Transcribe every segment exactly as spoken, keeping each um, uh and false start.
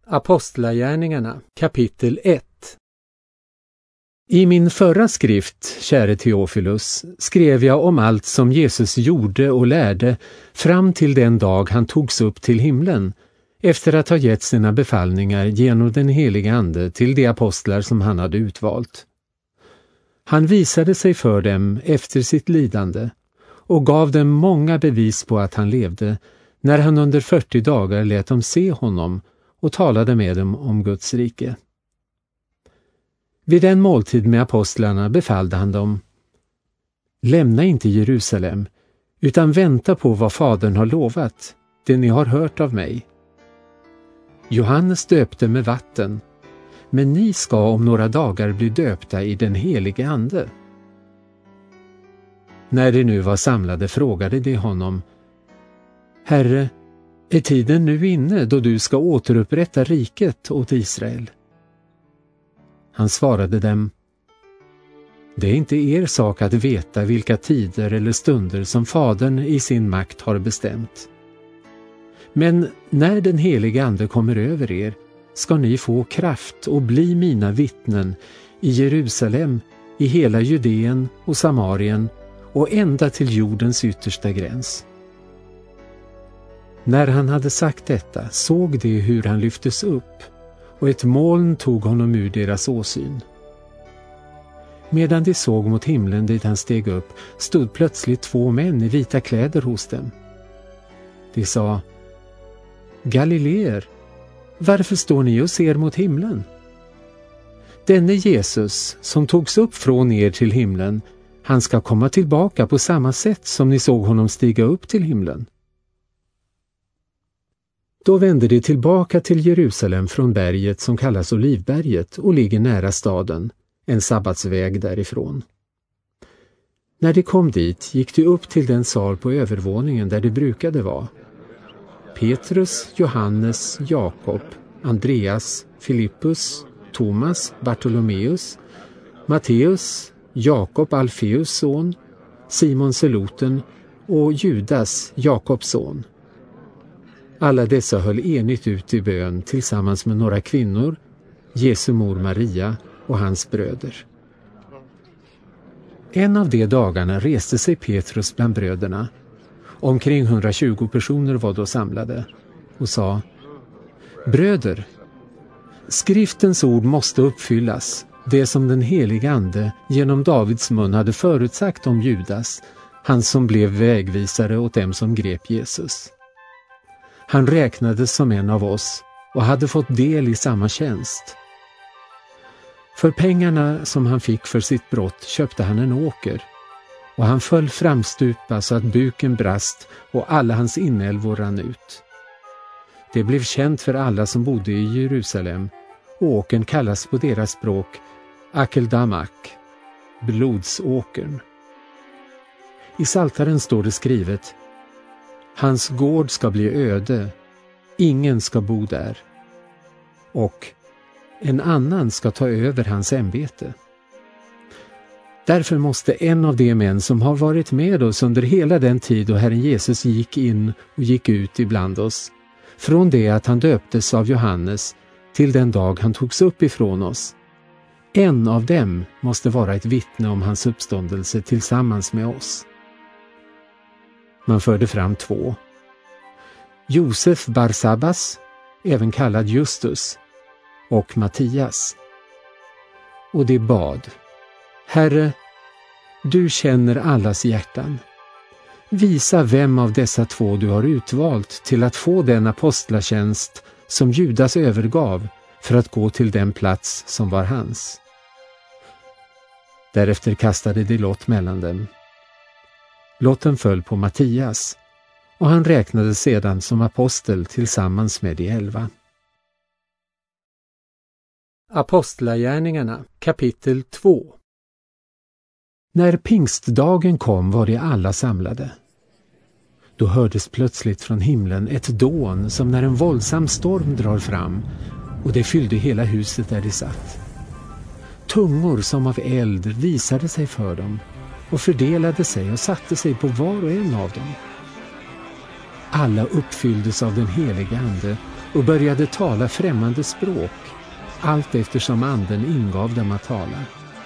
Apostlagärningarna kapitel ett. I min förra skrift, käre Theophilus, skrev jag om allt som Jesus gjorde och lärde fram till den dag han togs upp till himlen, efter att ha gett sina befallningar genom den heliga ande till de apostlar som han hade utvalt. Han visade sig för dem efter sitt lidande och gav dem många bevis på att han levde, när han under fyrtio dagar lät dem se honom och talade med dem om Guds rike. Vid den måltid med apostlarna befallde han dem: lämna inte Jerusalem, utan vänta på vad Fadern har lovat, det ni har hört av mig. Johannes döpte med vatten, men ni ska om några dagar bli döpta i den helige ande. När de nu var samlade frågade de honom: Herre, är tiden nu inne då du ska återupprätta riket åt Israel? Han svarade dem: det är inte er sak att veta vilka tider eller stunder som Fadern i sin makt har bestämt. Men när den heliga ande kommer över er ska ni få kraft och bli mina vittnen i Jerusalem, i hela Judeen och Samarien och ända till jordens yttersta gräns. När han hade sagt detta såg de hur han lyftes upp, och ett moln tog honom ur deras åsyn. Medan de såg mot himlen dit han steg upp, stod plötsligt två män i vita kläder hos dem. De sa: Galileer, varför står ni och ser mot himlen? Denne Jesus, som togs upp från er till himlen, han ska komma tillbaka på samma sätt som ni såg honom stiga upp till himlen. Då vände de tillbaka till Jerusalem från berget som kallas Olivberget och ligger nära staden, en sabbatsväg därifrån. När de kom dit gick de upp till den sal på övervåningen där de brukade vara. Petrus, Johannes, Jakob, Andreas, Filippus, Thomas, Bartolomeus, Matteus, Jakob Alfeus son, Simon Zeloten och Judas, Jakobs son. Alla dessa höll enigt ut i bön tillsammans med några kvinnor, Jesu mor Maria och hans bröder. En av de dagarna reste sig Petrus bland bröderna. Omkring hundratjugo personer var då samlade och sa: bröder, skriftens ord måste uppfyllas, det som den heliga ande genom Davids mun hade förutsagt om Judas, han som blev vägvisare åt dem som grep Jesus. Han räknades som en av oss och hade fått del i samma tjänst. För pengarna som han fick för sitt brott köpte han en åker, och han föll framstupa så att buken brast och alla hans inälvor rann ut. Det blev känt för alla som bodde i Jerusalem, och åkern kallas på deras språk Akeldamak, blodsåkern. I Saltaren står det skrivet: hans gård ska bli öde, ingen ska bo där, och en annan ska ta över hans ämbete. Därför måste en av de män som har varit med oss under hela den tid då Herren Jesus gick in och gick ut ibland oss, från det att han döptes av Johannes till den dag han togs upp ifrån oss, en av dem måste vara ett vittne om hans uppståndelse tillsammans med oss. Man förde fram två: Josef Barsabbas, även kallad Justus, och Mattias. Och de bad: Herre, du känner allas hjärtan. Visa vem av dessa två du har utvalt till att få den apostlatjänst som Judas övergav för att gå till den plats som var hans. Därefter kastade de lott mellan dem. Lotten föll på Mattias, och han räknades sedan som apostel tillsammans med de elva. Apostlagärningarna kapitel två. När pingstdagen kom var de alla samlade. Då hördes plötsligt från himlen ett dån som när en våldsam storm drar fram, och det fyllde hela huset där de satt. Tungor som av eld visade sig för dem och fördelade sig och satte sig på var och en av dem. Alla uppfylldes av den heliga ande och började tala främmande språk, allt eftersom anden ingav dem att tala.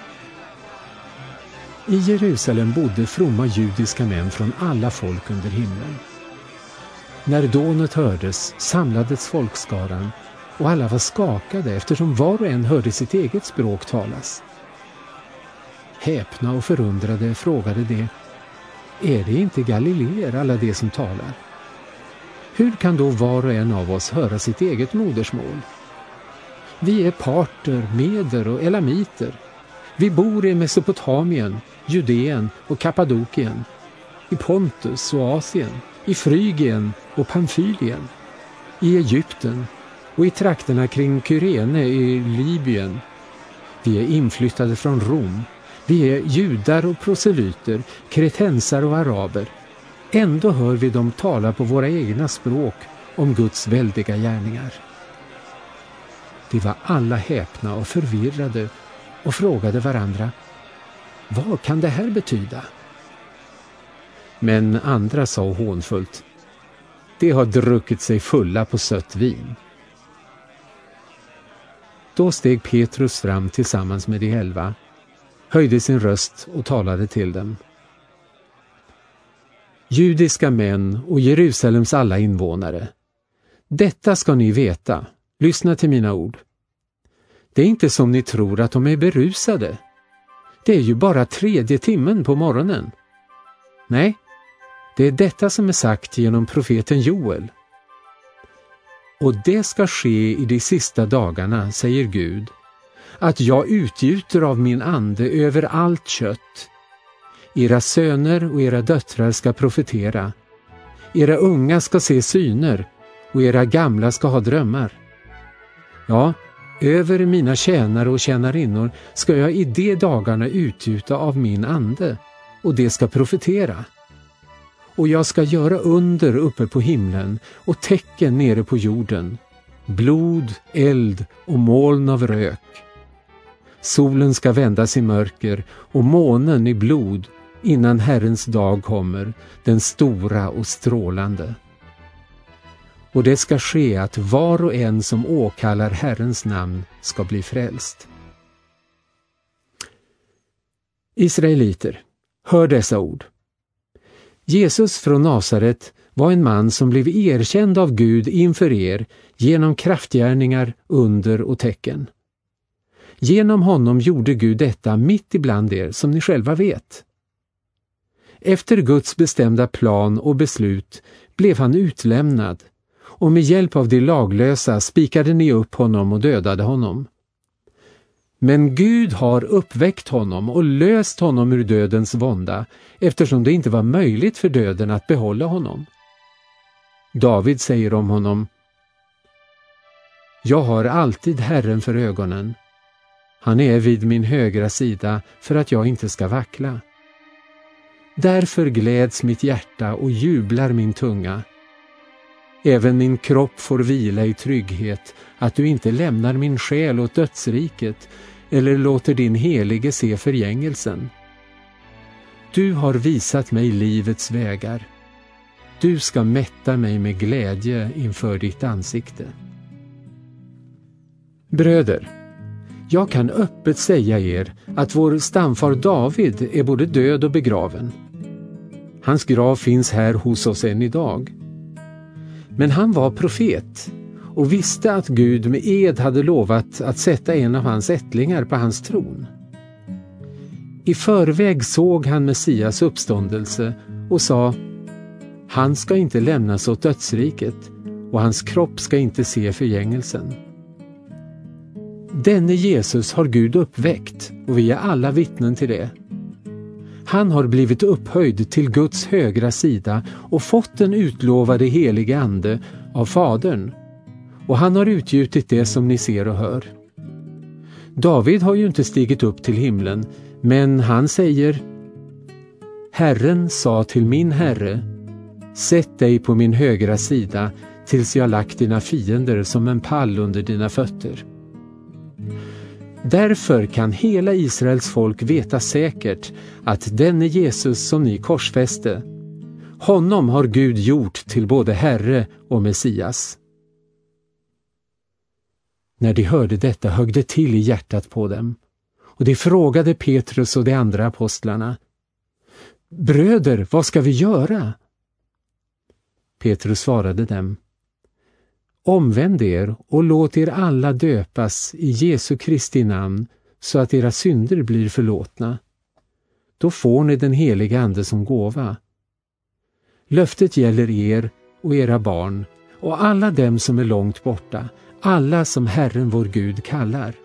I Jerusalem bodde fromma judiska män från alla folk under himlen. När dånet hördes samlades folkskaran, och alla var skakade eftersom var och en hörde sitt eget språk talas. Häpna och förundrade frågade de: är det inte galileer alla de som talar? Hur kan då var och en av oss höra sitt eget modersmål? Vi är parter, meder och elamiter. Vi bor i Mesopotamien, Judeen och Kappadokien, i Pontus och Asien, i Frygien och Pamfylien, i Egypten och i trakterna kring Kyrene i Libyen. Vi är inflyttade från Rom. Vi är judar och proselyter, kretensar och araber. Ändå hör vi dem tala på våra egna språk om Guds väldiga gärningar. De var alla häpna och förvirrade och frågade varandra: vad kan det här betyda? Men andra sa hånfullt: de har druckit sig fulla på sött vin. Då steg Petrus fram tillsammans med de elva, höjde sin röst och talade till dem: judiska män och Jerusalems alla invånare, detta ska ni veta, lyssna till mina ord. Det är inte som ni tror att de är berusade. Det är ju bara tredje timmen på morgonen. Nej, det är detta som är sagt genom profeten Joel. Och det ska ske i de sista dagarna, säger Gud, att jag utgjuter av min ande över allt kött. Era söner och era döttrar ska profetera. Era unga ska se syner och era gamla ska ha drömmar. Ja, över mina tjänare och tjänarinnor ska jag i de dagarna utgjuta av min ande, och det ska profetera. Och jag ska göra under uppe på himlen och tecken nere på jorden, blod, eld och moln av rök. Solen ska vändas i mörker och månen i blod innan Herrens dag kommer, den stora och strålande. Och det ska ske att var och en som åkallar Herrens namn ska bli frälst. Israeliter, hör dessa ord. Jesus från Nasaret var en man som blev erkänd av Gud inför er genom kraftgärningar, under och tecken. Genom honom gjorde Gud detta mitt ibland er, som ni själva vet. Efter Guds bestämda plan och beslut blev han utlämnad, och med hjälp av de laglösa spikade ni upp honom och dödade honom. Men Gud har uppväckt honom och löst honom ur dödens vånda, eftersom det inte var möjligt för döden att behålla honom. David säger om honom: jag har alltid Herren för ögonen. Han är vid min högra sida för att jag inte ska vackla. Därför gläds mitt hjärta och jublar min tunga. Även min kropp får vila i trygghet, att du inte lämnar min själ åt dödsriket eller låter din helige se förgängelsen. Du har visat mig livets vägar. Du ska mätta mig med glädje inför ditt ansikte. Bröder, jag kan öppet säga er att vår stamfar David är både död och begraven. Hans grav finns här hos oss än idag. Men han var profet och visste att Gud med ed hade lovat att sätta en av hans ättlingar på hans tron. I förväg såg han Messias uppståndelse och sa: han ska inte lämnas åt dödsriket och hans kropp ska inte se förgängelsen. Denne Jesus har Gud uppväckt och vi är alla vittnen till det. Han har blivit upphöjd till Guds högra sida och fått den utlovade helige ande av Fadern, och han har utgjutit det som ni ser och hör. David har ju inte stigit upp till himlen, men han säger: Herren sa till min Herre: sätt dig på min högra sida tills jag lagt dina fiender som en pall under dina fötter. Därför kan hela Israels folk veta säkert att denne Jesus som ni korsfäste, honom har Gud gjort till både Herre och Messias. När de hörde detta högg det till i hjärtat på dem, och de frågade Petrus och de andra apostlarna: Bröder, vad ska vi göra? Petrus svarade dem: Omvänd er och låt er alla döpas i Jesu Kristi namn, så att era synder blir förlåtna. Då får ni den heliga ande som gåva. Löftet gäller er och era barn och alla dem som är långt borta, alla som Herren vår Gud kallar.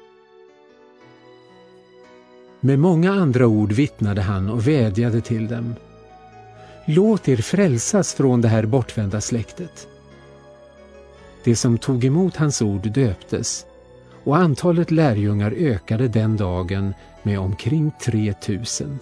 Med många andra ord vittnade han och vädjade till dem: Låt er frälsas från det här bortvända släktet. De som tog emot hans ord döptes, och antalet lärjungar ökade den dagen med omkring tre tusen.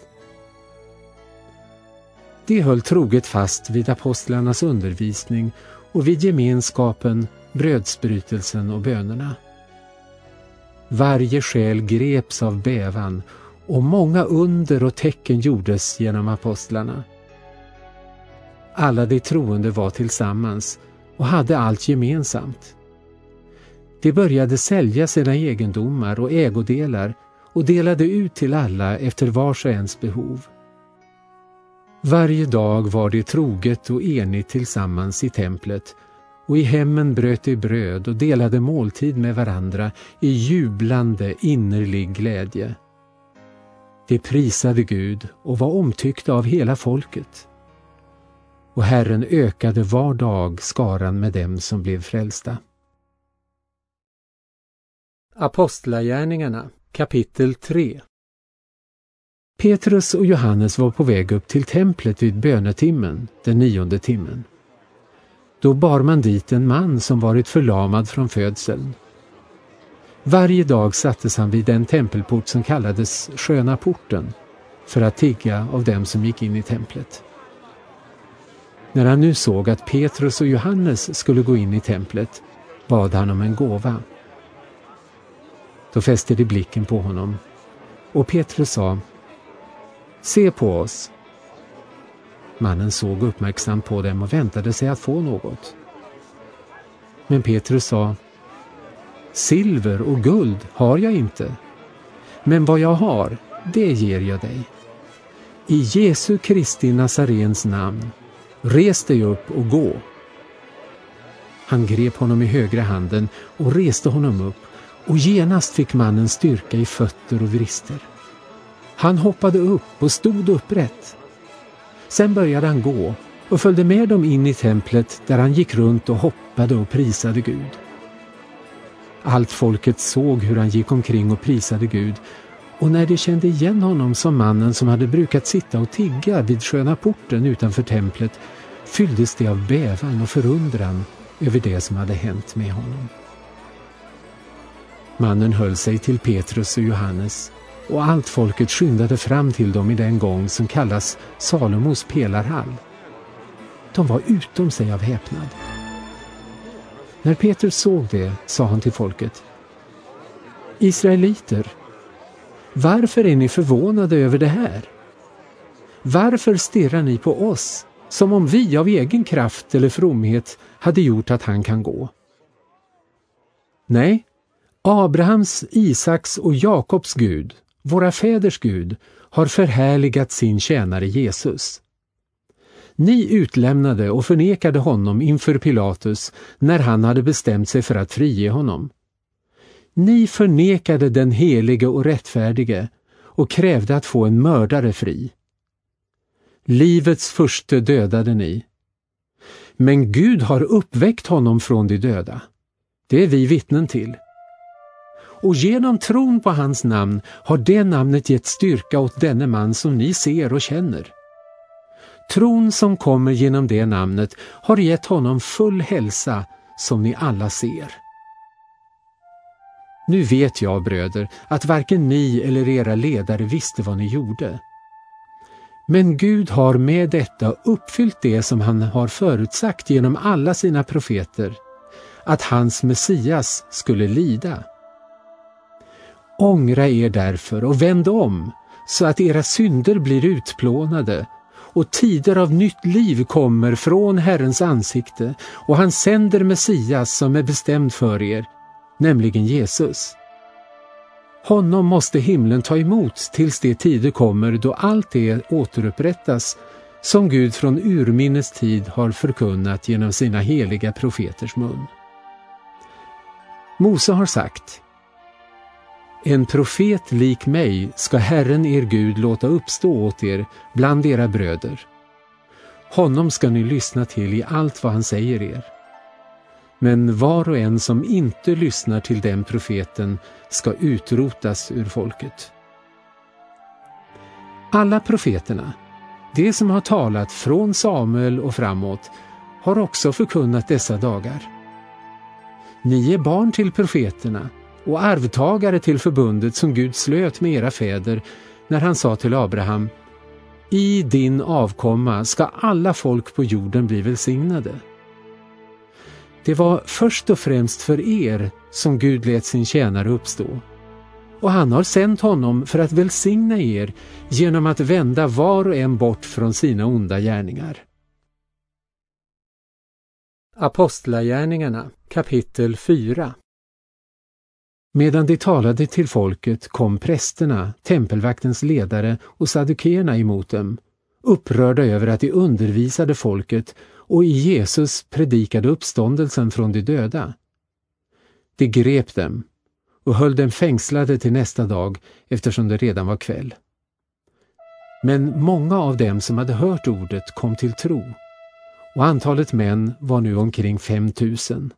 De höll troget fast vid apostlarnas undervisning och vid gemenskapen, brödsbrytelsen och bönerna. Varje själ greps av bävan, och många under och tecken gjordes genom apostlarna. Alla de troende var tillsammans och hade allt gemensamt. De började sälja sina egendomar och ägodelar och delade ut till alla efter vars och ens behov. Varje dag var de troget och enigt tillsammans i templet, och i hemmen bröt de bröd och delade måltid med varandra i jublande innerlig glädje. De prisade Gud och var omtyckta av hela folket. Och Herren ökade var dag skaran med dem som blev frälsta. Apostlagärningarna, kapitel tre. Petrus och Johannes var på väg upp till templet vid bönetimmen, den nionde timmen. Då bar man dit en man som varit förlamad från födseln. Varje dag sattes han vid den tempelport som kallades Sköna porten, för att tigga av dem som gick in i templet. När han nu såg att Petrus och Johannes skulle gå in i templet, bad han om en gåva. Då fäste de blicken på honom, och Petrus sa: Se på oss. Mannen såg uppmärksamt på dem och väntade sig att få något. Men Petrus sa: Silver och guld har jag inte, men vad jag har, det ger jag dig. I Jesu Kristi Nazarens namn, res dig upp och gå. Han grep honom i högra handen och reste honom upp, och genast fick mannen styrka i fötter och vrister. Han hoppade upp och stod upprätt. Sen började han gå och följde med dem in i templet, där han gick runt och hoppade och prisade Gud. Allt folket såg hur han gick omkring och prisade Gud, och när de kände igen honom som mannen som hade brukat sitta och tigga vid Sköna porten utanför templet, fylldes de av bävan och förundran över det som hade hänt med honom. Mannen höll sig till Petrus och Johannes, och allt folket skyndade fram till dem i den gång som kallas Salomos pelarhall. De var utom sig av häpnad. När Petrus såg det, sa han till folket: Israeliter, varför är ni förvånade över det här? Varför stirrar ni på oss, som om vi av egen kraft eller fromhet hade gjort att han kan gå? Nej, Abrahams, Isaks och Jakobs Gud, våra fäders Gud, har förhärligat sin tjänare Jesus. Ni utlämnade och förnekade honom inför Pilatus när han hade bestämt sig för att frige honom. Ni förnekade den helige och rättfärdige och krävde att få en mördare fri. Livets förste dödade ni. Men Gud har uppväckt honom från de döda. Det är vi vittnen till. Och genom tron på hans namn har det namnet gett styrka åt denne man som ni ser och känner. Tron som kommer genom det namnet har gett honom full hälsa, som ni alla ser. Nu vet jag, bröder, att varken ni eller era ledare visste vad ni gjorde. Men Gud har med detta uppfyllt det som han har förutsagt genom alla sina profeter, att hans Messias skulle lida. Ångra er därför och vänd om, så att era synder blir utplånade, och tider av nytt liv kommer från Herrens ansikte, och han sänder Messias som är bestämd för er, nämligen Jesus. Honom måste himlen ta emot tills de tider kommer då allt det återupprättas som Gud från urminnes tid har förkunnat genom sina heliga profeters mun. Mose har sagt: En profet lik mig ska Herren er Gud låta uppstå åt er bland era bröder. Honom ska ni lyssna till i allt vad han säger er. Men var och en som inte lyssnar till den profeten ska utrotas ur folket. Alla profeterna, de som har talat från Samuel och framåt, har också förkunnat dessa dagar. Ni är barn till profeterna och arvtagare till förbundet som Gud slöt med era fäder när han sa till Abraham: I din avkomma ska alla folk på jorden bli välsignade. Det var först och främst för er som Gud lät sin tjänare uppstå. Och han har sänt honom för att välsigna er genom att vända var och en bort från sina onda gärningar. Apostlagärningarna kapitel fyra. Medan de talade till folket kom prästerna, tempelvaktens ledare och saddukeerna emot dem, upprörda över att de undervisade folket och i Jesus predikade uppståndelsen från de döda. De grep dem och höll dem fängslade till nästa dag eftersom det redan var kväll. Men många av dem som hade hört ordet kom till tro, och antalet män var nu omkring fem tusen.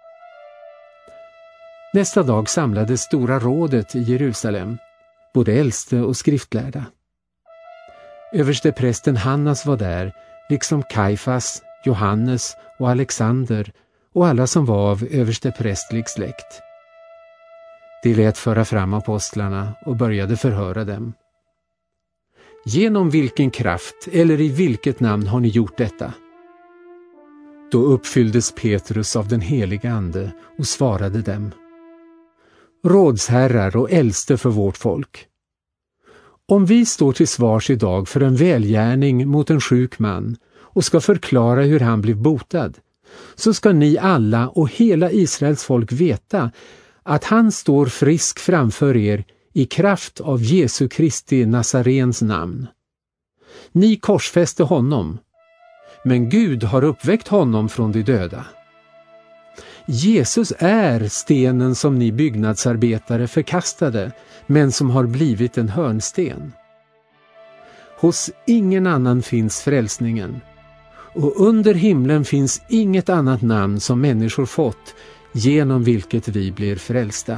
Nästa dag samlades stora rådet i Jerusalem, både äldste och skriftlärda. Översteprästen Hannas var där, liksom Kajfas, Johannes och Alexander och alla som var av översteprästlig släkt. De lät föra fram apostlarna och började förhöra dem. Genom vilken kraft eller i vilket namn har ni gjort detta? Då uppfylldes Petrus av den heliga ande och svarade dem: Rådsherrar och äldste för vårt folk. Om vi står till svars idag för en välgärning mot en sjuk man och ska förklara hur han blev botad, så ska ni alla och hela Israels folk veta att han står frisk framför er i kraft av Jesu Kristi Nazarens namn. Ni korsfäste honom, men Gud har uppväckt honom från de döda. Jesus är stenen som ni byggnadsarbetare förkastade, men som har blivit en hörnsten. Hos ingen annan finns frälsningen, och under himlen finns inget annat namn som människor fått genom vilket vi blir frälsta.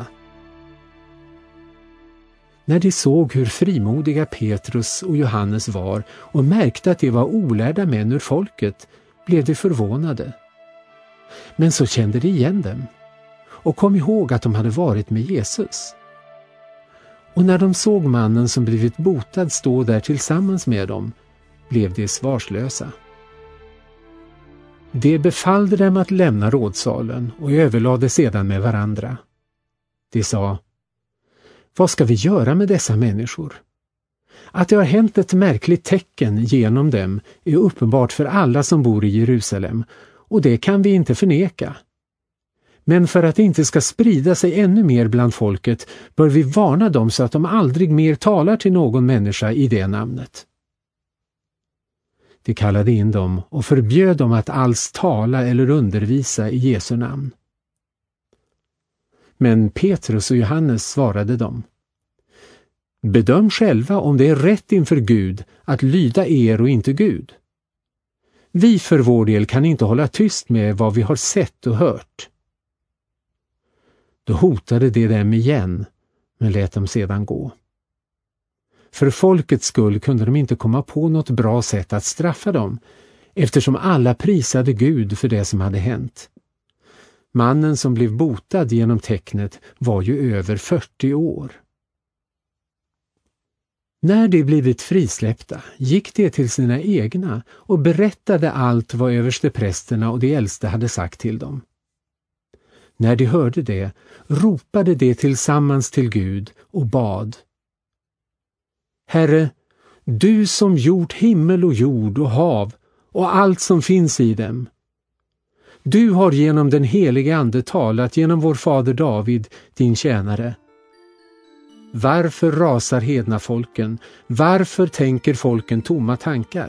När de såg hur frimodiga Petrus och Johannes var och märkte att de var olärda män ur folket, blev de förvånade. Men så kände de igen dem och kom ihåg att de hade varit med Jesus. Och när de såg mannen som blivit botad stå där tillsammans med dem, blev de svarslösa. De befallde dem att lämna rådsalen och överlade sedan med varandra. De sa: Vad ska vi göra med dessa människor? Att det har hänt ett märkligt tecken genom dem är uppenbart för alla som bor i Jerusalem, och det kan vi inte förneka. Men för att det inte ska sprida sig ännu mer bland folket bör vi varna dem så att de aldrig mer talar till någon människa i det namnet. De kallade in dem och förbjöd dem att alls tala eller undervisa i Jesu namn. Men Petrus och Johannes svarade dem: Bedöm själva om det är rätt inför Gud att lyda er och inte Gud. Vi för vår del kan inte hålla tyst med vad vi har sett och hört. Då hotade de dem igen, men lät dem sedan gå. För folkets skull kunde de inte komma på något bra sätt att straffa dem, eftersom alla prisade Gud för det som hade hänt. Mannen som blev botad genom tecknet var ju över fyrtio år. När de blivit frisläppta gick de till sina egna och berättade allt vad översteprästerna och de äldste hade sagt till dem. När de hörde det ropade de tillsammans till Gud och bad: Herre, du som gjort himmel och jord och hav och allt som finns i dem. Du har genom den helige ande talat genom vår fader David, din tjänare. Varför rasar hedna folken? Varför tänker folken tomma tankar?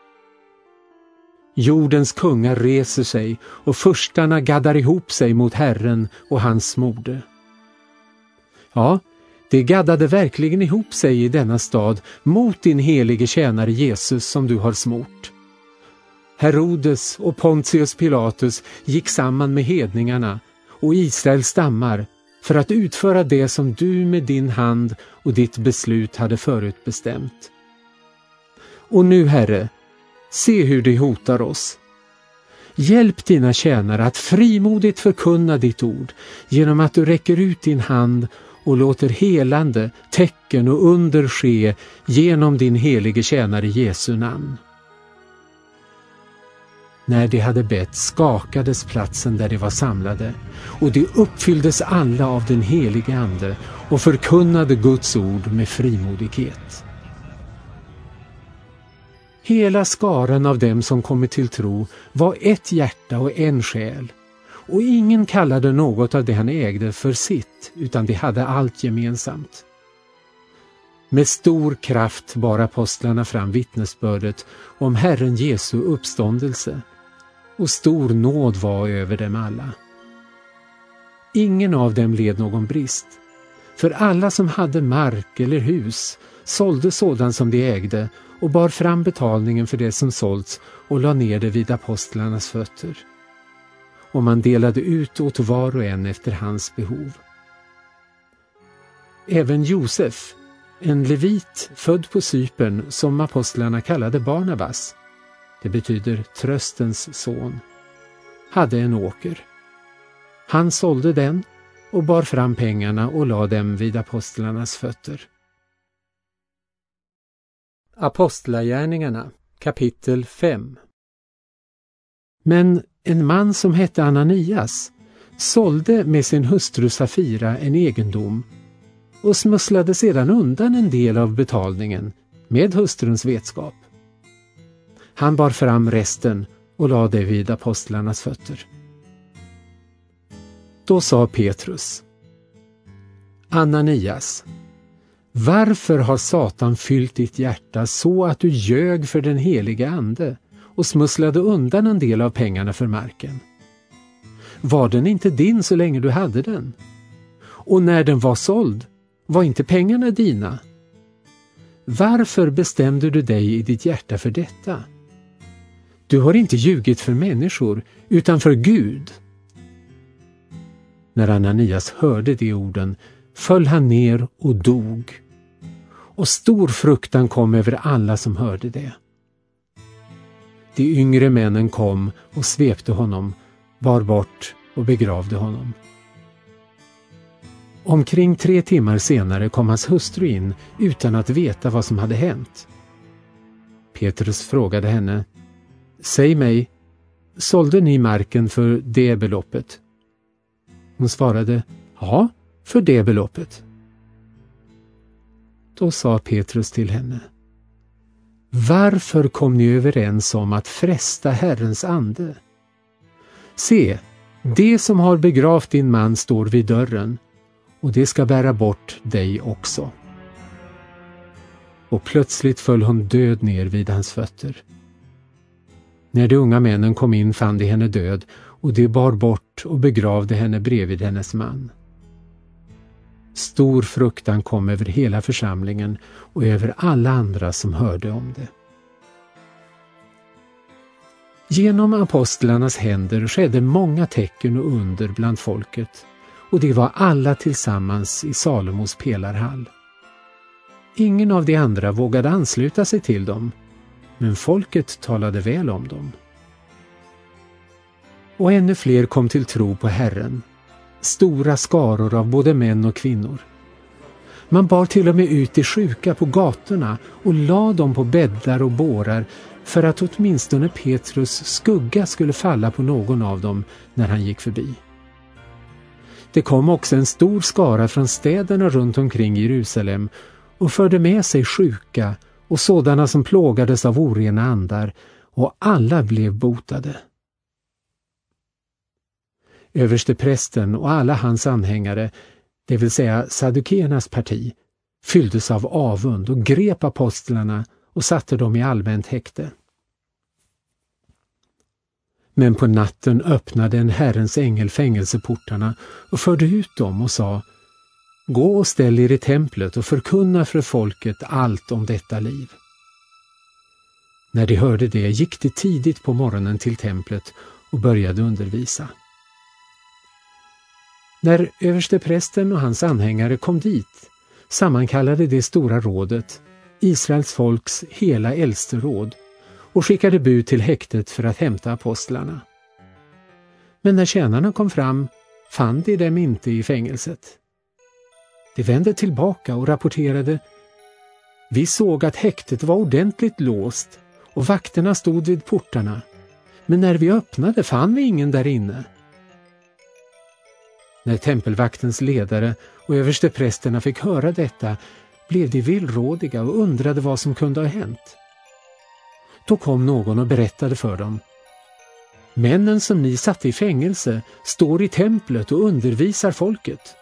Jordens kungar reser sig och förstarna gaddar ihop sig mot Herren och hans mode. Ja, det gaddade verkligen ihop sig i denna stad mot din helige tjänare Jesus som du har smort. Herodes och Pontius Pilatus gick samman med hedningarna och Israels stammar för att utföra det som du med din hand och ditt beslut hade förutbestämt. Och nu, Herre, se hur det hotar oss. Hjälp dina tjänare att frimodigt förkunna ditt ord genom att du räcker ut din hand och låter helande, tecken och under ske genom din helige tjänare Jesu namn. När de hade bett skakades platsen där de var samlade, och de uppfylldes alla av den helige ande och förkunnade Guds ord med frimodighet. Hela skaran av dem som kommit till tro var ett hjärta och en själ, och ingen kallade något av det han ägde för sitt, utan de hade allt gemensamt. Med stor kraft bar apostlarna fram vittnesbördet om Herren Jesu uppståndelse, och stor nåd var över dem alla. Ingen av dem led någon brist, för alla som hade mark eller hus sålde sådant som de ägde och bar fram betalningen för det som sålts och la ner det vid apostlarnas fötter. Och man delade ut åt var och en efter hans behov. Även Josef, en levit född på Cypern som apostlarna kallade Barnabas, det betyder tröstens son, hade en åker. Han sålde den och bar fram pengarna och la dem vid apostlarnas fötter. Apostlagärningarna, kapitel fem. Men en man som hette Ananias sålde med sin hustru Safira en egendom och smusslade sedan undan en del av betalningen med hustruns vetskap. Han bar fram resten och lade det vid apostlarnas fötter. Då sa Petrus: Ananias, varför har Satan fyllt ditt hjärta så att du ljög för den helige ande och smusslade undan en del av pengarna för marken? Var den inte din så länge du hade den? Och när den var såld, var inte pengarna dina? Varför bestämde du dig i ditt hjärta för detta? Du har inte ljugit för människor, utan för Gud. När Ananias hörde de orden föll han ner och dog, och stor fruktan kom över alla som hörde det. De yngre männen kom och svepte honom, bar bort och begravde honom. Omkring tre timmar senare kom hans hustru in utan att veta vad som hade hänt. Petrus frågade henne: Säg mig, sålde ni marken för det beloppet? Hon svarade: Ja, för det beloppet. Då sa Petrus till henne: Varför kom ni överens om att fresta Herrens ande? Se, det som har begravt din man står vid dörren, och det ska bära bort dig också. Och plötsligt föll hon död ner vid hans fötter. När de unga männen kom in fann de henne död, och de bar bort och begravde henne bredvid hennes man. Stor fruktan kom över hela församlingen och över alla andra som hörde om det. Genom apostlarnas händer skedde många tecken och under bland folket, och de var alla tillsammans i Salomos pelarhall. Ingen av de andra vågade ansluta sig till dem, men folket talade väl om dem. Och ännu fler kom till tro på Herren, stora skaror av både män och kvinnor. Man bar till och med ut de sjuka på gatorna och la dem på bäddar och bårar för att åtminstone Petrus skugga skulle falla på någon av dem när han gick förbi. Det kom också en stor skara från städerna runt omkring Jerusalem och förde med sig sjuka och sådana som plågades av orena andar, och alla blev botade. Översteprästen och alla hans anhängare, det vill säga Saddukeernas parti, fylldes av avund och grep apostlarna och satte dem i allmänt häkte. Men på natten öppnade en Herrens ängel fängelseportarna och förde ut dem och sa: Gå och ställ er i templet och förkunna för folket allt om detta liv. När de hörde det gick de tidigt på morgonen till templet och började undervisa. När översteprästen och hans anhängare kom dit sammankallade det stora rådet, Israels folks hela äldste råd, och skickade bud till häktet för att hämta apostlarna. Men när tjänarna kom fram fann de dem inte i fängelset. De vände tillbaka och rapporterade: Vi såg att häktet var ordentligt låst och vakterna stod vid portarna, men när vi öppnade fann vi ingen där inne. När tempelvaktens ledare och översteprästerna fick höra detta blev de villrådiga och undrade vad som kunde ha hänt. Då kom någon och berättade för dem: Männen som ni satte i fängelse står i templet och undervisar folket.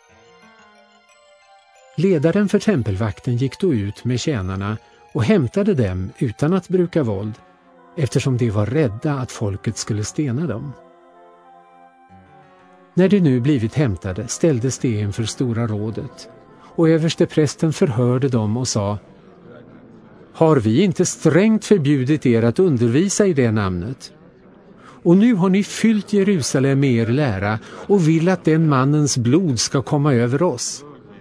Ledaren för tempelvakten gick då ut med tjänarna och hämtade dem utan att bruka våld, eftersom de var rädda att folket skulle stena dem. När de nu blivit hämtade ställdes de inför stora rådet, och översteprästen förhörde dem och sa: Har vi inte strängt förbjudit er att undervisa i det namnet? Och nu har ni fyllt Jerusalem med er lära och vill att den mannens blod ska komma över oss.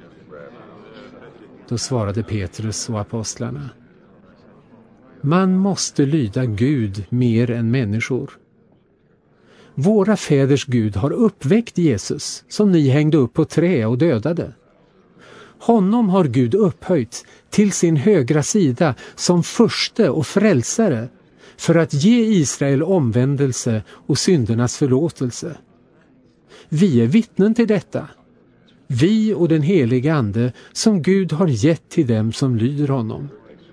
Då svarade Petrus och apostlarna: Man måste lyda Gud mer än människor. Våra fäders Gud har uppväckt Jesus, som ni hängde upp på trä och dödade. Honom har Gud upphöjt till sin högra sida som förste och frälsare, för att ge Israel omvändelse och syndernas förlåtelse. Vi är vittnen till detta, vi och den helige Ande som Gud har gett till dem som lyder honom.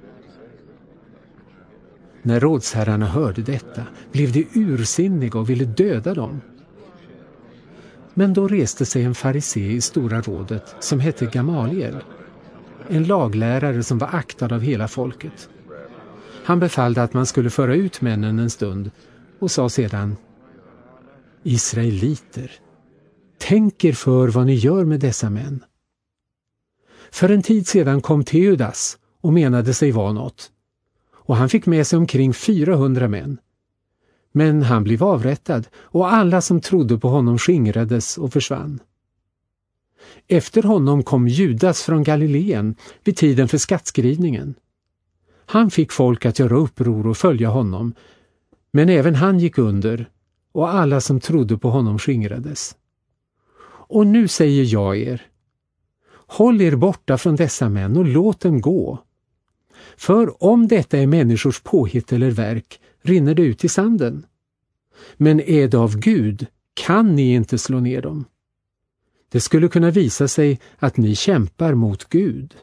När rådsherrarna hörde detta blev de ursinniga och ville döda dem. Men då reste sig en farisé i stora rådet som hette Gamaliel, en laglärare som var aktad av hela folket. Han befallde att man skulle föra ut männen en stund och sa sedan: Israeliter, tänk er för vad ni gör med dessa män. För en tid sedan kom Teudas och menade sig vara något, och han fick med sig omkring fyrahundra män. Men han blev avrättad och alla som trodde på honom skingrades och försvann. Efter honom kom Judas från Galileen vid tiden för skattskrivningen. Han fick folk att göra uppror och följa honom, men även han gick under och alla som trodde på honom skingrades. Och nu säger jag er: håll er borta från dessa män och låt dem gå. För om detta är människors påhitt eller verk rinner det ut i sanden. Men är det av Gud kan ni inte slå ner dem. Det skulle kunna visa sig att ni kämpar mot Gud.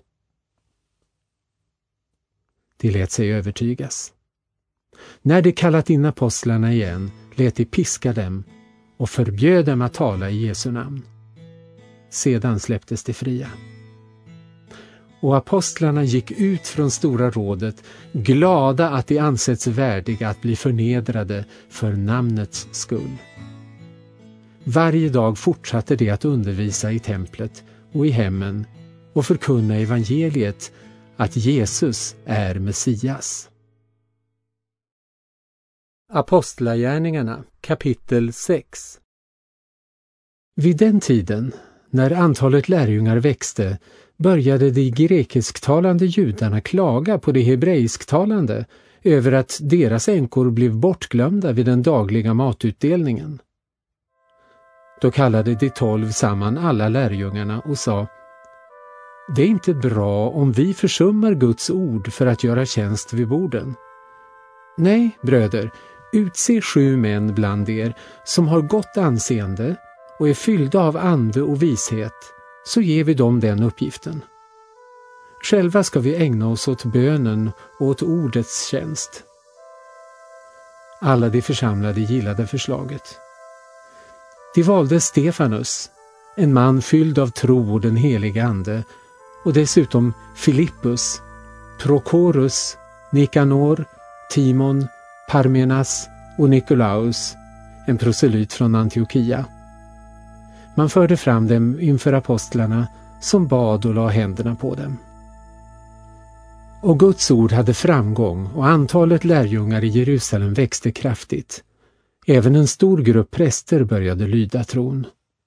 De lät sig övertygas. När de kallat in apostlarna igen lät de piska dem och förbjöd dem att tala i Jesu namn. Sedan släpptes de fria. Och apostlarna gick ut från stora rådet, glada att de ansetts värdiga att bli förnedrade för namnets skull. Varje dag fortsatte de att undervisa i templet och i hemmen och förkunna evangeliet att Jesus är Messias. Apostlagärningarna kapitel sex. Vid den tiden, när antalet lärjungar växte, började de grekisktalande judarna klaga på de hebreisktalande över att deras änkor blev bortglömda vid den dagliga matutdelningen. Då kallade de tolv samman alla lärjungarna och sa: Det är inte bra om vi försummar Guds ord för att göra tjänst vid borden. Nej, bröder, utse sju män bland er som har gott anseende och är fyllda av ande och vishet, så ger vi dem den uppgiften. Själva ska vi ägna oss åt bönen och åt ordets tjänst. Alla de församlade gillade förslaget. De valde Stefanus, en man fylld av tro och den heliga ande, och dessutom Filippus, Prokorus, Nikanor, Timon, Parmenas och Nikolaus, en proselyt från Antiochia. Man förde fram dem inför apostlarna som bad och la händerna på dem. Och Guds ord hade framgång och antalet lärjungar i Jerusalem växte kraftigt. Även en stor grupp präster började lyda tron.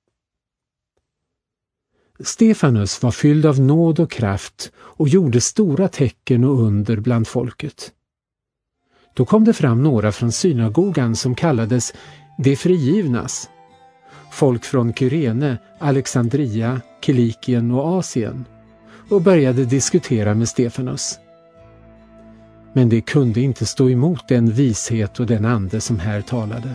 Stefanus var fylld av nåd och kraft och gjorde stora tecken och under bland folket. Då kom det fram några från synagogan som kallades de frigivnas, folk från Kyrene, Alexandria, Kilikien och Asien, och började diskutera med Stefanus. Men det kunde inte stå emot den vishet och den ande som här talade.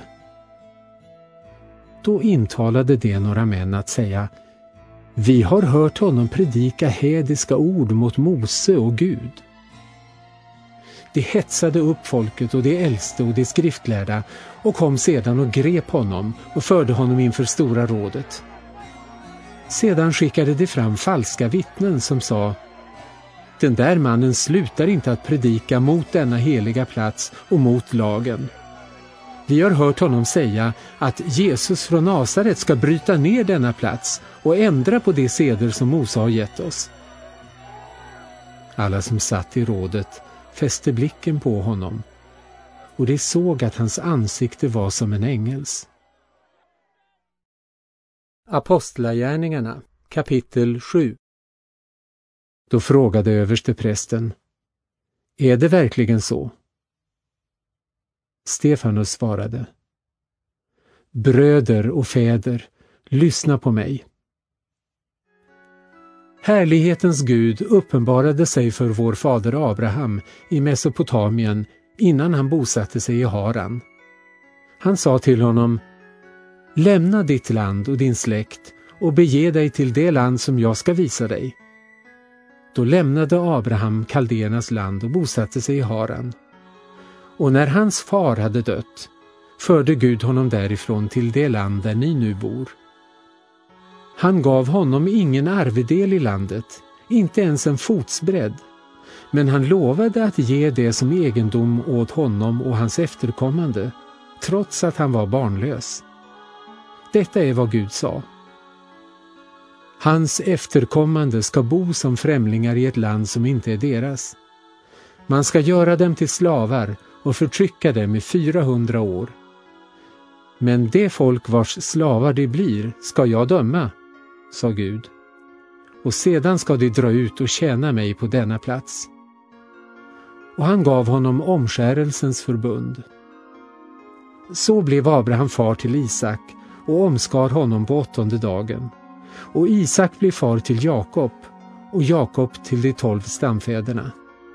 Då intalade det några män att säga: vi har hört honom predika hädiska ord mot Mose och Gud. De hetsade upp folket och de äldste och de skriftlärda och kom sedan och grep honom och förde honom inför stora rådet. Sedan skickade de fram falska vittnen som sa: den där mannen slutar inte att predika mot denna heliga plats och mot lagen. Vi har hört honom säga att Jesus från Nasaret ska bryta ner denna plats och ändra på de seder som Mose har gett oss. Alla som satt i rådet fäste blicken på honom, och de såg att hans ansikte var som en ängels. Apostlagärningarna, kapitel sju. Då frågade översteprästen: är det verkligen så? Stefanus svarade: bröder och fäder, lyssna på mig. Härlighetens Gud uppenbarade sig för vår fader Abraham i Mesopotamien innan han bosatte sig i Haran. Han sa till honom: lämna ditt land och din släkt och bege dig till det land som jag ska visa dig. Då lämnade Abraham Kaldenas land och bosatte sig i Haran. Och när hans far hade dött förde Gud honom därifrån till det land där ni nu bor. Han gav honom ingen arvedel i landet, inte ens en fotsbredd, men han lovade att ge det som egendom åt honom och hans efterkommande, trots att han var barnlös. Detta är vad Gud sa: hans efterkommande ska bo som främlingar i ett land som inte är deras. Man ska göra dem till slavar och förtrycka dem i fyrahundra år. Men det folk vars slavar de blir ska jag döma, sa Gud. Och sedan ska de dra ut och tjäna mig på denna plats. Och han gav honom omskärelsens förbund. Så blev Abraham far till Isak och omskar honom på åttonde dagen. Och Isak blev far till Jakob och Jakob till de tolv stamfäderna.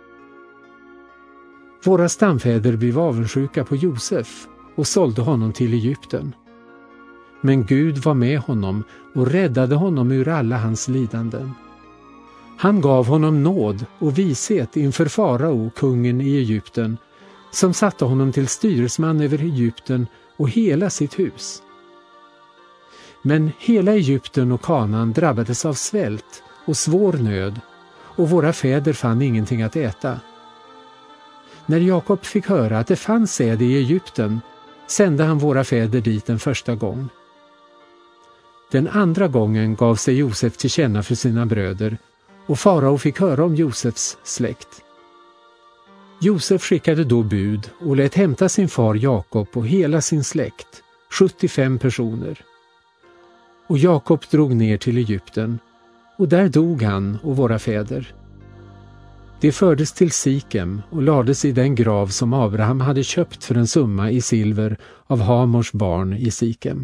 Våra stamfäder blev avundsjuka på Josef och sålde honom till Egypten. Men Gud var med honom och räddade honom ur alla hans lidanden. Han gav honom nåd och vishet inför farao, kungen i Egypten, som satte honom till styresman över Egypten och hela sitt hus. Men hela Egypten och Kanaan drabbades av svält och svår nöd, och våra fäder fann ingenting att äta. När Jakob fick höra att det fanns säd i Egypten sände han våra fäder dit en första gång. Den andra gången gav sig Josef till känna för sina bröder, och farao fick höra om Josefs släkt. Josef skickade då bud och lät hämta sin far Jakob och hela sin släkt, sjuttiofem personer. Och Jakob drog ner till Egypten, och där dog han och våra fäder. De fördes till Sikem och lades i den grav som Abraham hade köpt för en summa i silver av Hamors barn i Sikem.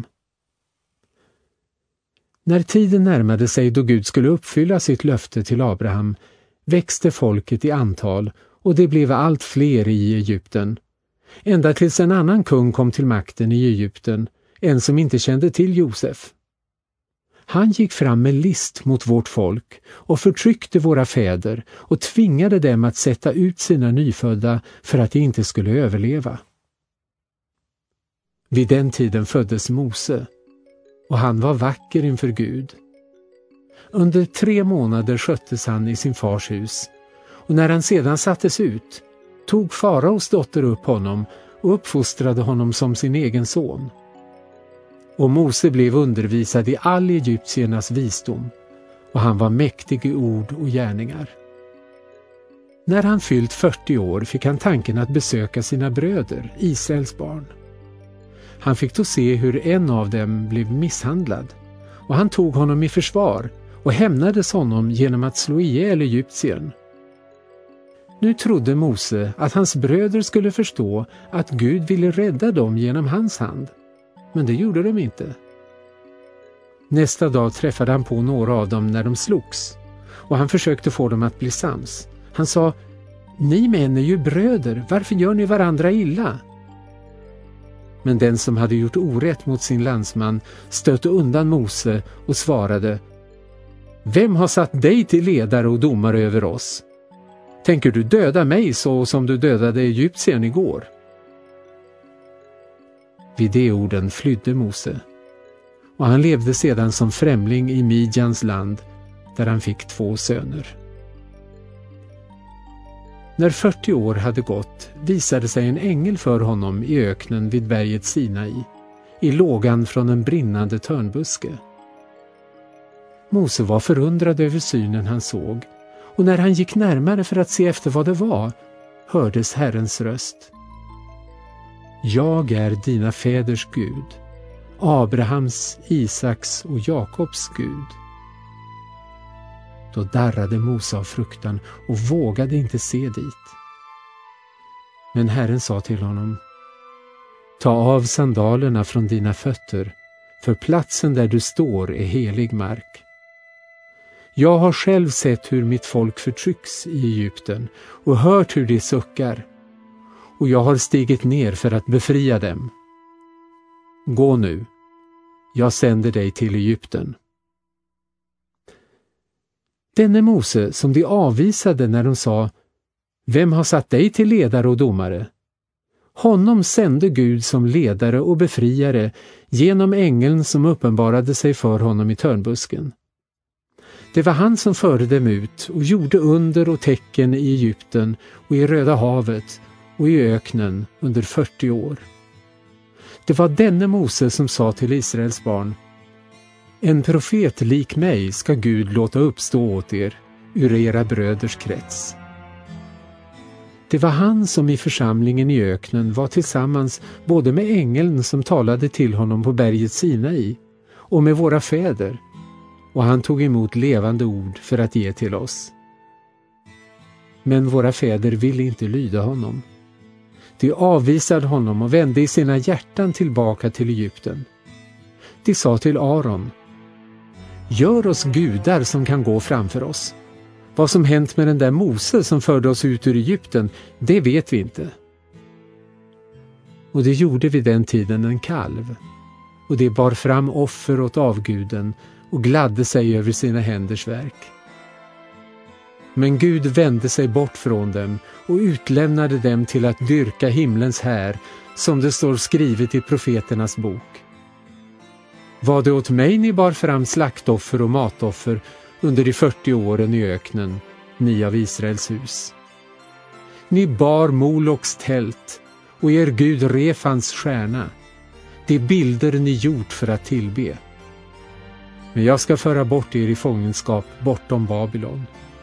När tiden närmade sig då Gud skulle uppfylla sitt löfte till Abraham växte folket i antal, och det blev allt fler i Egypten. Ända tills en annan kung kom till makten i Egypten, en som inte kände till Josef. Han gick fram med list mot vårt folk och förtryckte våra fäder och tvingade dem att sätta ut sina nyfödda för att de inte skulle överleva. Vid den tiden föddes Mose, och han var vacker inför Gud. Under tre månader sköttes han i sin fars hus, och när han sedan sattes ut tog faraos dotter upp honom och uppfostrade honom som sin egen son. Och Mose blev undervisad i all egyptiernas visdom, och han var mäktig i ord och gärningar. När han fyllt fyrtio år fick han tanken att besöka sina bröder, Israels barn. Han fick då se hur en av dem blev misshandlad, och han tog honom i försvar och hämnades honom genom att slå ihjäl egyptiern. Nu trodde Mose att hans bröder skulle förstå att Gud ville rädda dem genom hans hand, men det gjorde de inte. Nästa dag träffade han på några av dem när de slogs, och han försökte få dem att bli sams. Han sa: "Ni män är ju bröder, varför gör ni varandra illa?" Men den som hade gjort orätt mot sin landsman stötte undan Mose och svarade: "Vem har satt dig till ledare och domare över oss? Tänker du döda mig så som du dödade egyptien igår?" Vid de orden flydde Mose, och han levde sedan som främling i Midjans land, där han fick två söner. När fyrtio år hade gått visade sig en ängel för honom i öknen vid berget Sinai, i lågan från en brinnande törnbuske. Mose var förundrad över synen han såg, och när han gick närmare för att se efter vad det var, hördes Herrens röst: "Jag är dina fäders Gud, Abrahams, Isaks och Jakobs Gud." Då darrade Mose av fruktan och vågade inte se dit. Men Herren sa till honom: "Ta av sandalerna från dina fötter, för platsen där du står är helig mark. Jag har själv sett hur mitt folk förtrycks i Egypten och hört hur de suckar, och jag har stigit ner för att befria dem. Gå nu, jag sänder dig till Egypten." Denne Mose som de avvisade när de sa: "Vem har satt dig till ledare och domare?" Honom sände Gud som ledare och befriare genom ängeln som uppenbarade sig för honom i törnbusken. Det var han som förde dem ut och gjorde under och tecken i Egypten och i Röda havet och i öknen under fyrtio år. Det var denne Mose som sa till Israels barn: "En profet lik mig ska Gud låta uppstå åt er ur era bröders krets." Det var han som i församlingen i öknen var tillsammans både med ängeln som talade till honom på berget Sinai och med våra fäder, och han tog emot levande ord för att ge till oss. Men våra fäder ville inte lyda honom. De avvisade honom och vände i sina hjärtan tillbaka till Egypten. De sa till Aron: "Gör oss gudar som kan gå framför oss. Vad som hänt med den där Mose som förde oss ut ur Egypten, det vet vi inte." Och det gjorde vid den tiden en kalv, och det bar fram offer åt avguden och gladde sig över sina händers verk. Men Gud vände sig bort från dem och utlämnade dem till att dyrka himlens här, som det står skrivet i profeternas bok. "Var det åt mig ni bar fram slaktoffer och matoffer under de fyrtio åren i öknen, ni av Israels hus? Ni bar Moloks tält och er Gud Refans stjärna, de bilder ni gjort för att tillbe. Men jag ska föra bort er i fångenskap bortom Babylon."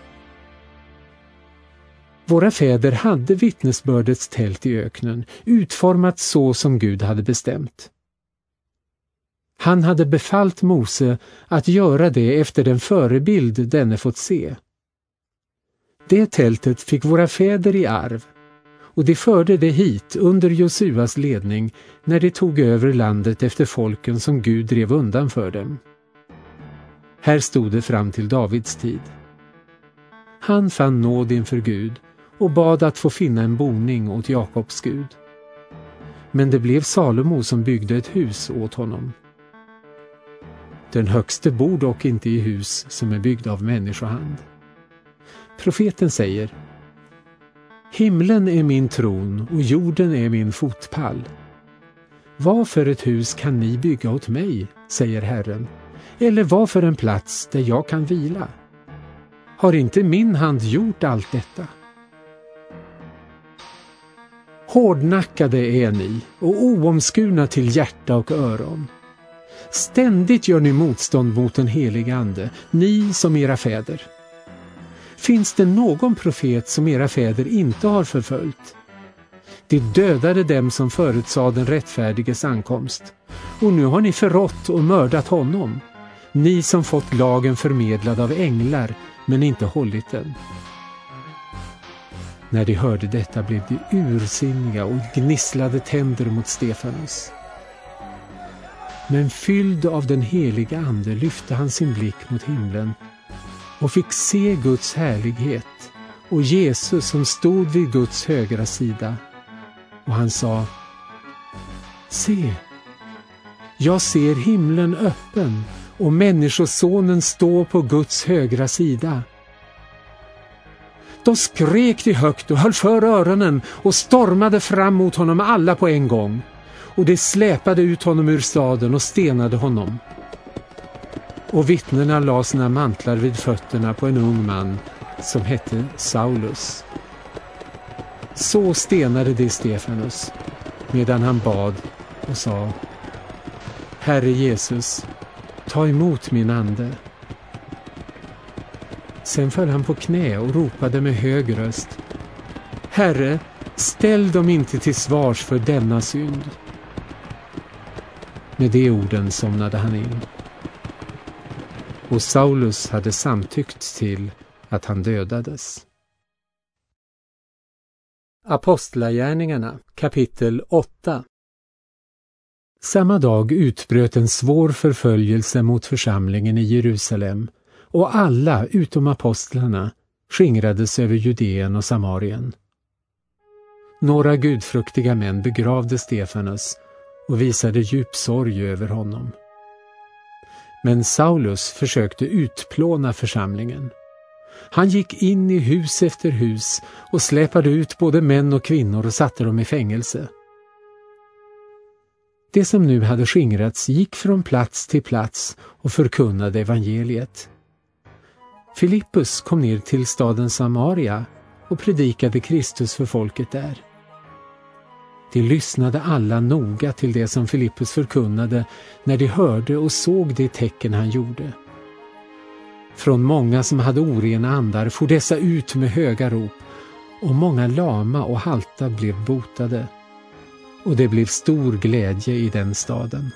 Våra fäder hade vittnesbördets tält i öknen, utformat så som Gud hade bestämt. Han hade befallt Mose att göra det efter den förebild denne fått se. Det tältet fick våra fäder i arv, och de förde det hit under Josuas ledning när de tog över landet efter folken som Gud drev undan för dem. Här stod det fram till Davids tid. Han fann nåd inför Gud och bad att få finna en boning åt Jakobs Gud. Men det blev Salomo som byggde ett hus åt honom. Den högste bor dock inte i hus som är byggda av människohand. Profeten säger: "Himlen är min tron och jorden är min fotpall. Vad för ett hus kan ni bygga åt mig, säger Herren, eller vad för en plats där jag kan vila? Har inte min hand gjort allt detta? Hårdnackade är ni och oomskurna till hjärta och öron. Ständigt gör ni motstånd mot den heliga ande, ni som era fäder. Finns det någon profet som era fäder inte har förföljt? De dödade dem som förutsade den rättfärdiges ankomst. Och nu har ni förrått och mördat honom. Ni som fått lagen förmedlad av änglar men inte hållit den. När de hörde detta blev de ursinniga och gnisslade tänder mot Stefanus. Men fylld av den heliga ande lyfte han sin blick mot himlen och fick se Guds härlighet och Jesus som stod vid Guds högra sida. Och han sa: Se, jag ser himlen öppen och människosonen står på Guds högra sida. Då skrek de högt och höll för öronen och stormade fram mot honom alla på en gång. Och de släpade ut honom ur staden och stenade honom. Och vittnena la sina mantlar vid fötterna på en ung man som hette Saulus. Så stenade de Stefanus medan han bad och sa: Herre Jesus, ta emot min ande. Sen föll han på knä och ropade med hög röst: Herre, ställ dem inte till svars för denna synd. Med de orden somnade han in. Och Saulus hade samtyckt till att han dödades. Apostlagärningarna kapitel åtta. Samma dag utbröt en svår förföljelse mot församlingen i Jerusalem, och alla utom apostlarna skingrades över Judeen och Samarien. Några gudfruktiga män begravde Stefanus och visade djup sorg över honom. Men Saulus försökte utplåna församlingen. Han gick in i hus efter hus och släpade ut både män och kvinnor och satte dem i fängelse. Det som nu hade skingrats gick från plats till plats och förkunnade evangeliet. Filippus kom ner till staden Samaria och predikade Kristus för folket där. De lyssnade alla noga till det som Filippus förkunnade när de hörde och såg de tecken han gjorde. Från många som hade orena andar for dessa ut med höga rop, och många lama och halta blev botade. Och det blev stor glädje i den staden.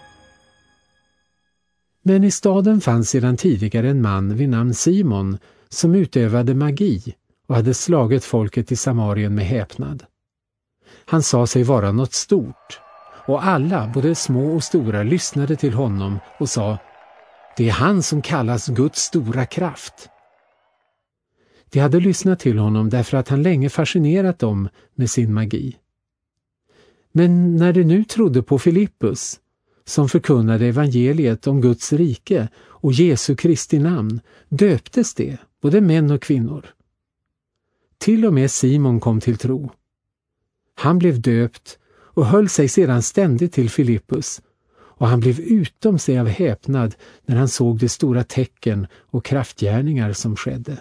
Men i staden fanns sedan tidigare en man vid namn Simon som utövade magi och hade slagit folket i Samarien med häpnad. Han sa sig vara något stort, och alla, både små och stora, lyssnade till honom och sa: Det är han som kallas Guds stora kraft. De hade lyssnat till honom därför att han länge fascinerat dem med sin magi. Men när de nu trodde på Filippus, som förkunnade evangeliet om Guds rike och Jesu Kristi namn, döptes de, både män och kvinnor. Till och med Simon kom till tro. Han blev döpt och höll sig sedan ständigt till Filippus, och han blev utom sig av häpnad när han såg de stora tecken och kraftgärningar som skedde.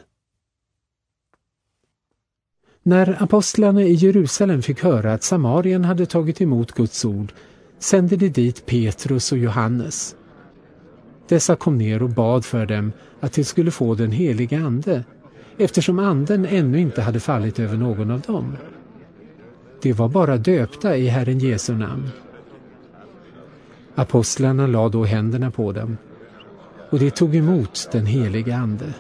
När apostlarna i Jerusalem fick höra att Samarien hade tagit emot Guds ord, sände de dit Petrus och Johannes. Dessa kom ner och bad för dem att de skulle få den heliga ande, eftersom anden ännu inte hade fallit över någon av dem. De var bara döpta i Herren Jesu namn. Apostlarna lade då händerna på dem, och de tog emot den heliga ande.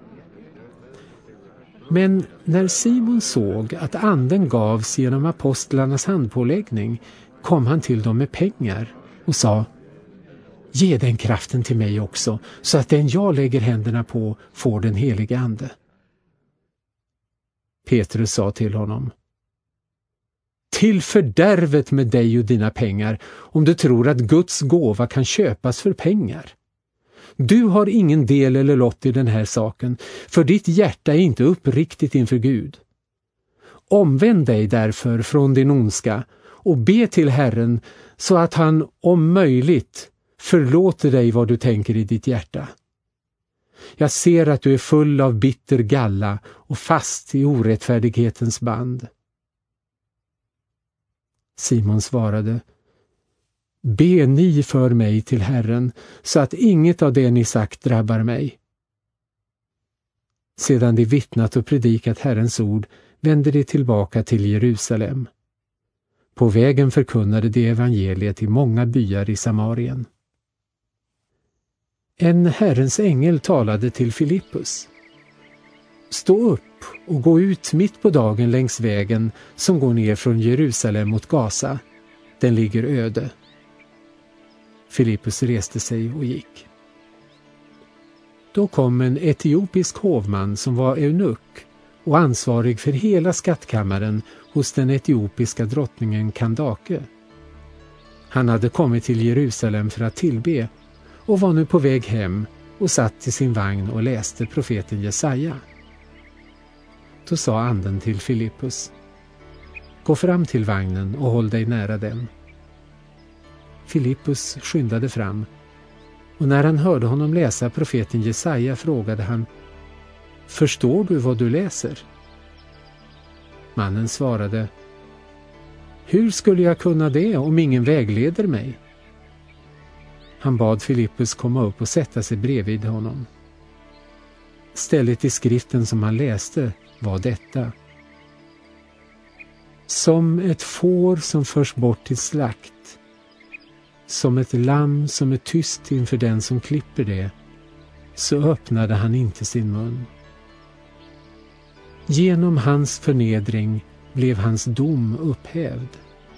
Men när Simon såg att anden gavs genom apostlarnas handpåläggning, kom han till dem med pengar och sa: Ge den kraften till mig också, så att den jag lägger händerna på får den heliga ande. Petrus sa till honom: Till fördärvet med dig och dina pengar, om du tror att Guds gåva kan köpas för pengar. Du har ingen del eller lott i den här saken, för ditt hjärta är inte uppriktigt inför Gud. Omvänd dig därför från din ondska och be till Herren, så att han om möjligt förlåter dig vad du tänker i ditt hjärta. Jag ser att du är full av bitter galla och fast i orättfärdighetens band. Simon svarade: Be ni för mig till Herren, så att inget av det ni sagt drabbar mig. Sedan de vittnat och predikat Herrens ord vände de tillbaka till Jerusalem. På vägen förkunnade de evangeliet i många byar i Samarien. En Herrens ängel talade till Filippus. Stå upp och gå ut mitt på dagen längs vägen som går ner från Jerusalem mot Gaza. Den ligger öde. Filippus reste sig och gick. Då kom en etiopisk hovman som var eunuck och ansvarig för hela skattkammaren hos den etiopiska drottningen Kandake. Han hade kommit till Jerusalem för att tillbe och var nu på väg hem och satt i sin vagn och läste profeten Jesaja. Då sa anden till Filippus: Gå fram till vagnen och håll dig nära den. Filippus skyndade fram, och när han hörde honom läsa profeten Jesaja frågade han: Förstår du vad du läser? Mannen svarade: Hur skulle jag kunna det om ingen vägleder mig? Han bad Filippus komma upp och sätta sig bredvid honom. Stället i skriften som han läste var detta: Som ett får som förs bort till slakt, som ett lamm som är tyst inför den som klipper det, så öppnade han inte sin mun. Genom hans förnedring blev hans dom upphävd.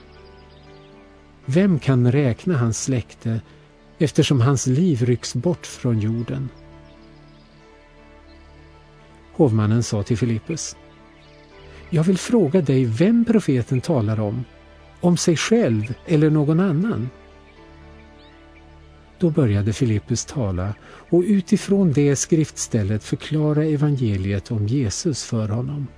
Vem kan räkna hans släkte, eftersom hans liv rycks bort från jorden? Hovmannen sa till Filippus: Jag vill fråga dig vem profeten talar om, om sig själv eller någon annan. Då började Filippus tala och utifrån det skriftstället förklara evangeliet om Jesus för honom.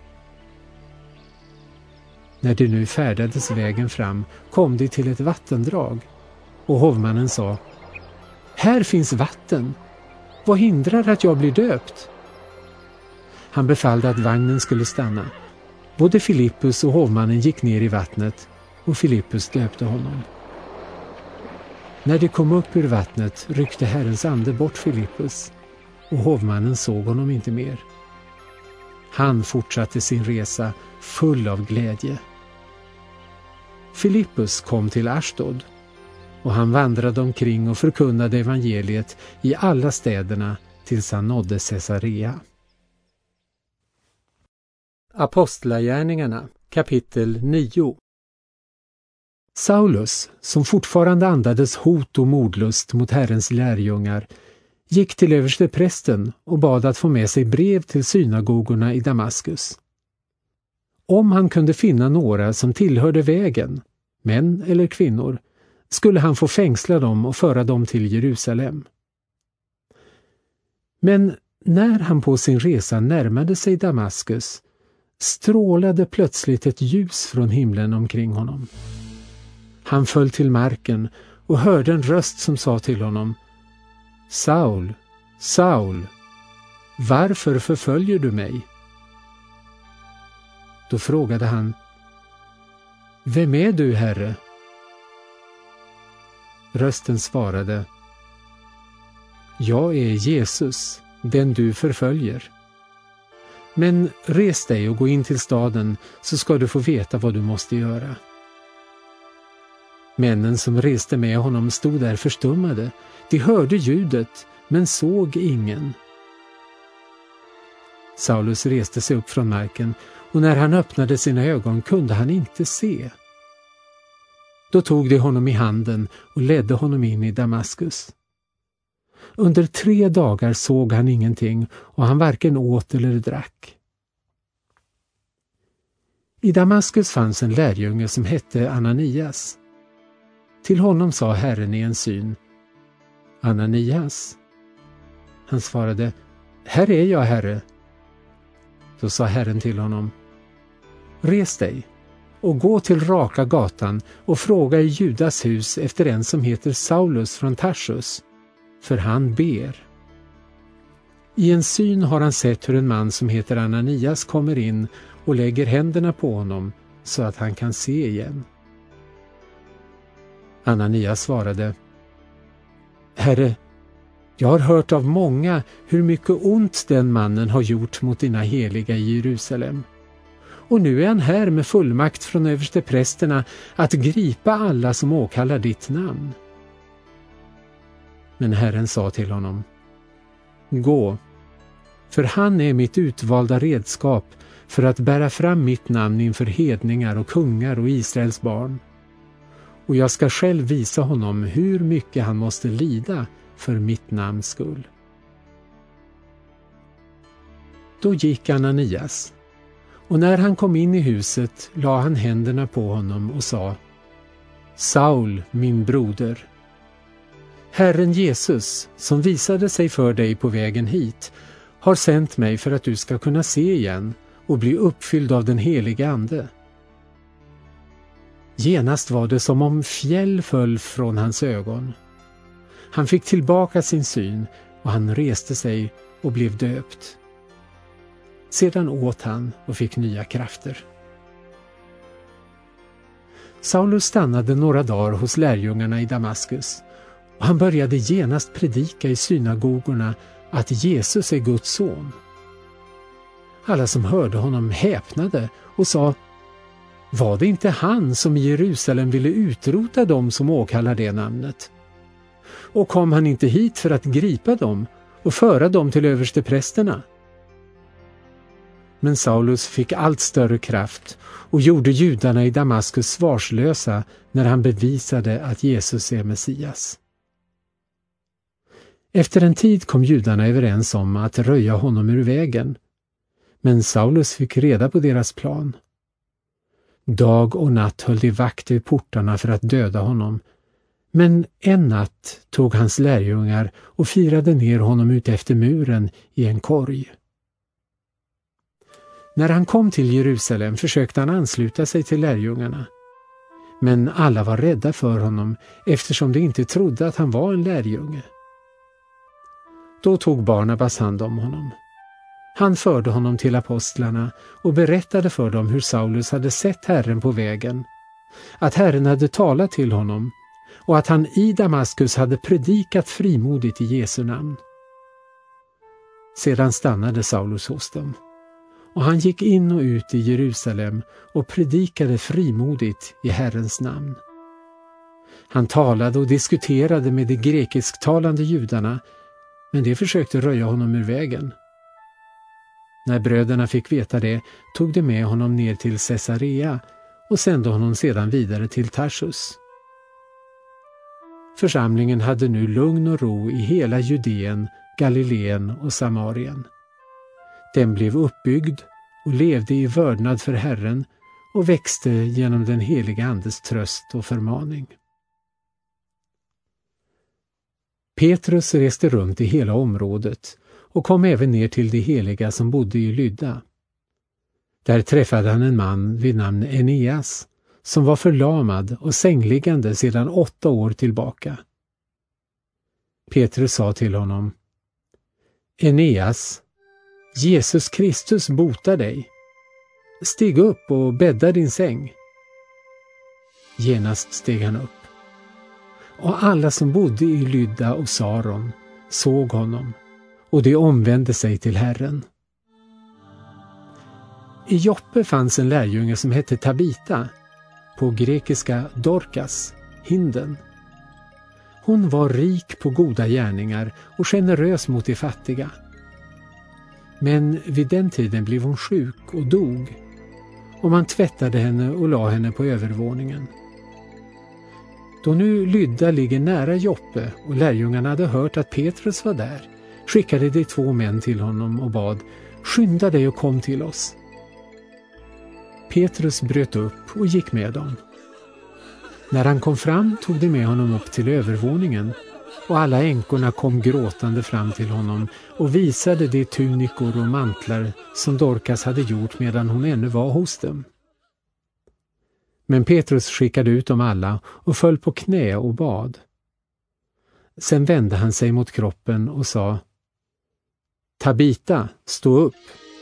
När de nu färdades vägen fram kom de till ett vattendrag, och hovmannen sa: Här finns vatten. Vad hindrar att jag blir döpt? Han befallde att vagnen skulle stanna. Både Filippus och hovmannen gick ner i vattnet, och Filippus döpte honom. När de kom upp ur vattnet ryckte Herrens ande bort Filippus, och hovmannen såg honom inte mer. Han fortsatte sin resa full av glädje. Filippus kom till Ashdod, och han vandrade omkring och förkunnade evangeliet i alla städerna tills han nådde Caesarea. Apostlagärningarna kapitel nio. Saulus, som fortfarande andades hot och mordlust mot Herrens lärjungar, gick till översteprästen och bad att få med sig brev till synagogorna i Damaskus. Om han kunde finna några som tillhörde vägen, män eller kvinnor, skulle han få fängsla dem och föra dem till Jerusalem. Men när han på sin resa närmade sig Damaskus strålade plötsligt ett ljus från himlen omkring honom. Han föll till marken och hörde en röst som sa till honom: Saul, Saul, varför förföljer du mig? Då frågade han: Vem är du, Herre? Rösten svarade: Jag är Jesus, den du förföljer. Men res dig och gå in till staden, så ska du få veta vad du måste göra. Männen som reste med honom stod där förstummade. De hörde ljudet, men såg ingen. Saulus reste sig upp från marken, och när han öppnade sina ögon kunde han inte se. Då tog de honom i handen och ledde honom in i Damaskus. Under tre dagar såg han ingenting, och han varken åt eller drack. I Damaskus fanns en lärjunge som hette Ananias. Till honom sa Herren i en syn: Ananias. Han svarade: Här är jag, Herre. Då sa Herren till honom: Res dig och gå till raka gatan och fråga i Judas hus efter en som heter Saulus från Tarsus, för han ber. I en syn har han sett hur en man som heter Ananias kommer in och lägger händerna på honom så att han kan se igen. Ananias svarade: Herre, jag har hört av många hur mycket ont den mannen har gjort mot dina heliga i Jerusalem. Och nu är han här med fullmakt från översteprästerna att gripa alla som åkallar ditt namn. Men Herren sa till honom: Gå, för han är mitt utvalda redskap för att bära fram mitt namn inför hedningar och kungar och Israels barn. Och jag ska själv visa honom hur mycket han måste lida för mitt namns skull. Då gick Ananias, och när han kom in i huset la han händerna på honom och sa: Saul, min broder, Herren Jesus, som visade sig för dig på vägen hit, har sänt mig för att du ska kunna se igen och bli uppfylld av den heliga ande. Genast var det som om fjäll föll från hans ögon. Han fick tillbaka sin syn och han reste sig och blev döpt. Sedan åt han och fick nya krafter. Saulus stannade några dagar hos lärjungarna i Damaskus, och han började genast predika i synagogorna att Jesus är Guds son. Alla som hörde honom häpnade och sa: Var det inte han som i Jerusalem ville utrota dem som åkallar det namnet? Och kom han inte hit för att gripa dem och föra dem till översteprästerna? Men Saulus fick allt större kraft och gjorde judarna i Damaskus svarslösa när han bevisade att Jesus är Messias. Efter en tid kom judarna överens om att röja honom ur vägen, men Saulus fick reda på deras plan. Dag och natt höll de vakt vid portarna för att döda honom, men en natt tog hans lärjungar och firade ner honom ut efter muren i en korg. När han kom till Jerusalem försökte han ansluta sig till lärjungarna, men alla var rädda för honom eftersom de inte trodde att han var en lärjunge. Då tog Barnabas hand om honom. Han förde honom till apostlarna och berättade för dem hur Saulus hade sett Herren på vägen, att Herren hade talat till honom och att han i Damaskus hade predikat frimodigt i Jesu namn. Sedan stannade Saulus hos dem, och han gick in och ut i Jerusalem och predikade frimodigt i Herrens namn. Han talade och diskuterade med de grekisktalande judarna, men de försökte röja honom ur vägen. När bröderna fick veta det tog de med honom ner till Caesarea och sände honom sedan vidare till Tarsus. Församlingen hade nu lugn och ro i hela Judeen, Galileen och Samarien. Den blev uppbyggd och levde i vördnad för Herren och växte genom den heliga Andes tröst och förmaning. Petrus reste runt i hela området och kom även ner till de heliga som bodde i Lydda. Där träffade han en man vid namn Eneas, som var förlamad och sängliggande sedan åtta år tillbaka. Petrus sa till honom: Eneas, Jesus Kristus botar dig. Stig upp och bädda din säng. Genast steg han upp. Och alla som bodde i Lydda och Saron såg honom, och de omvände sig till Herren. I Joppe fanns en lärjunge som hette Tabita, på grekiska Dorkas, hinden. Hon var rik på goda gärningar och generös mot de fattiga. Men vid den tiden blev hon sjuk och dog, och man tvättade henne och la henne på övervåningen. Då nu Lydda ligger nära Joppe och lärjungarna hade hört att Petrus var där, skickade de två män till honom och bad: skynda dig och kom till oss. Petrus bröt upp och gick med dem. När han kom fram tog de med honom upp till övervåningen, och alla änkorna kom gråtande fram till honom och visade de tunikor och mantlar som Dorkas hade gjort medan hon ännu var hos dem. Men Petrus skickade ut dem alla och föll på knä och bad. Sen vände han sig mot kroppen och sa: Tabita, stå upp.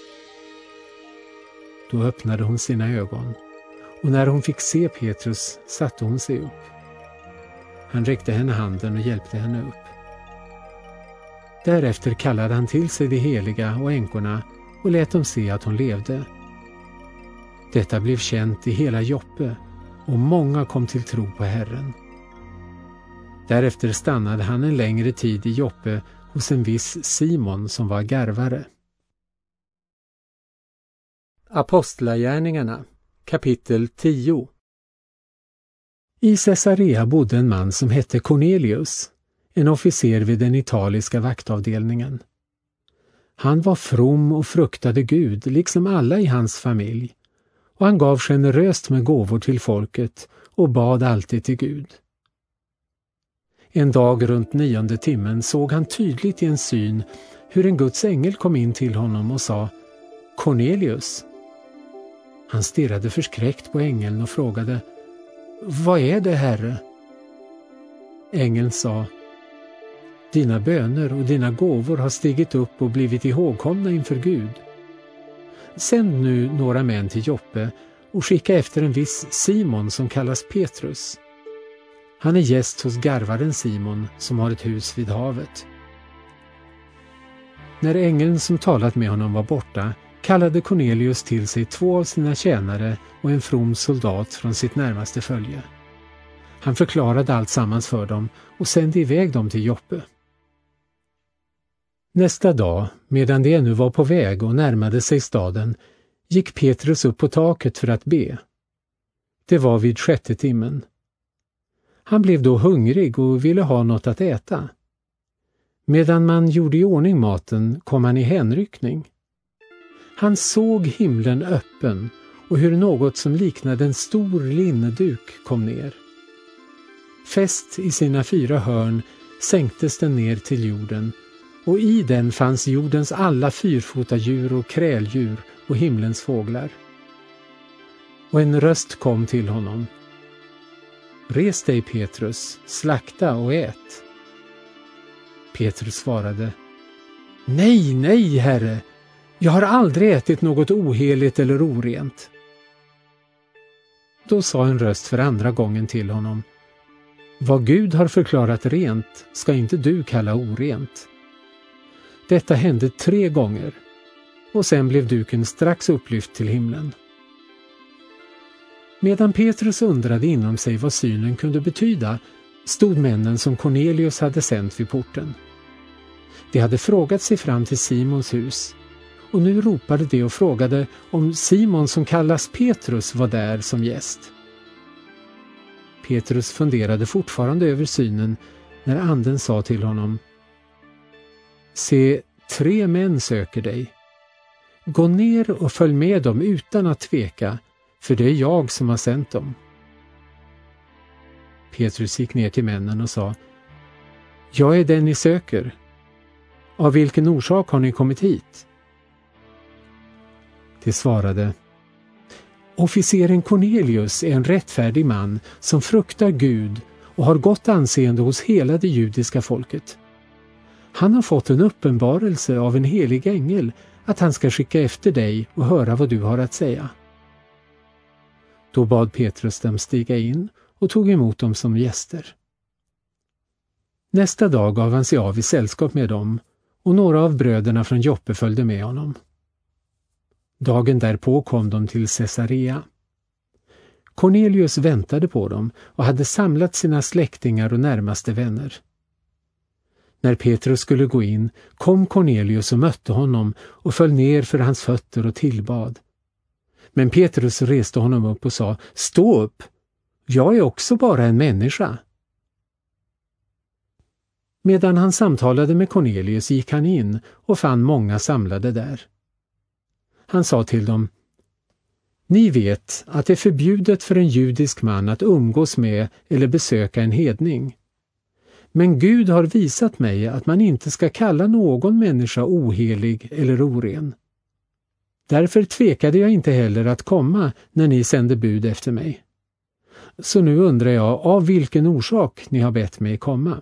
Då öppnade hon sina ögon, och när hon fick se Petrus satte hon sig upp. Han räckte henne handen och hjälpte henne upp. Därefter kallade han till sig de heliga och änkorna och lät dem se att hon levde. Detta blev känt i hela Joppe, och många kom till tro på Herren. Därefter stannade han en längre tid i Joppe hos en viss Simon som var garvare. Apostlagärningarna, kapitel tio. I Caesarea bodde en man som hette Cornelius, en officer vid den italiska vaktavdelningen. Han var from och fruktade Gud, liksom alla i hans familj, och han gav generöst med gåvor till folket och bad alltid till Gud. En dag runt nionde timmen såg han tydligt i en syn hur en Guds ängel kom in till honom och sa: Cornelius. Han stirrade förskräckt på ängeln och frågade: Vad är det, Herre? Ängeln sa: Dina böner och dina gåvor har stigit upp och blivit ihågkomna inför Gud. Sänd nu några män till Joppe och skicka efter en viss Simon som kallas Petrus. Han är gäst hos garvaren Simon som har ett hus vid havet. När ängeln som talat med honom var borta kallade Cornelius till sig två av sina tjänare och en from soldat från sitt närmaste följe. Han förklarade allt sammans för dem och sände iväg dem till Joppe. Nästa dag, medan de ännu var på väg och närmade sig staden, gick Petrus upp på taket för att be. Det var vid sjätte timmen. Han blev då hungrig och ville ha något att äta. Medan man gjorde i ordning maten kom han i hänryckning. Han såg himlen öppen och hur något som liknade en stor linneduk kom ner. Fäst i sina fyra hörn sänktes den ner till jorden, och i den fanns jordens alla fyrfotadjur och kräldjur och himlens fåglar. Och en röst kom till honom: Res dig, Petrus, slakta och ät. Petrus svarade: Nej, nej, Herre, jag har aldrig ätit något oheligt eller orent. Då sa en röst för andra gången till honom: Vad Gud har förklarat rent ska inte du kalla orent. Detta hände tre gånger, och sen blev duken strax upplyft till himlen. Medan Petrus undrade inom sig vad synen kunde betyda, stod männen som Cornelius hade sänt vid porten. De hade frågat sig fram till Simons hus, och nu ropade de och frågade om Simon som kallas Petrus var där som gäst. Petrus funderade fortfarande över synen när anden sa till honom: Se, tre män söker dig. Gå ner och följ med dem utan att tveka, för det är jag som har sänt dem. Petrus gick ner till männen och sa: Jag är den ni söker. Av vilken orsak har ni kommit hit? De svarade: Officeren Cornelius är en rättfärdig man som fruktar Gud och har gott anseende hos hela det judiska folket. Han har fått en uppenbarelse av en helig ängel att han ska skicka efter dig och höra vad du har att säga. Då bad Petrus dem stiga in och tog emot dem som gäster. Nästa dag gav han sig av i sällskap med dem, och några av bröderna från Joppe följde med honom. Dagen därpå kom de till Caesarea. Cornelius väntade på dem och hade samlat sina släktingar och närmaste vänner. När Petrus skulle gå in kom Cornelius och mötte honom och föll ner för hans fötter och tillbad. Men Petrus reste honom upp och sa: Stå upp, jag är också bara en människa. Medan han samtalade med Cornelius gick han in och fann många samlade där. Han sa till dem: Ni vet att det är förbjudet för en judisk man att umgås med eller besöka en hedning. Men Gud har visat mig att man inte ska kalla någon människa ohelig eller oren. Därför tvekade jag inte heller att komma när ni sände bud efter mig. Så nu undrar jag av vilken orsak ni har bett mig komma.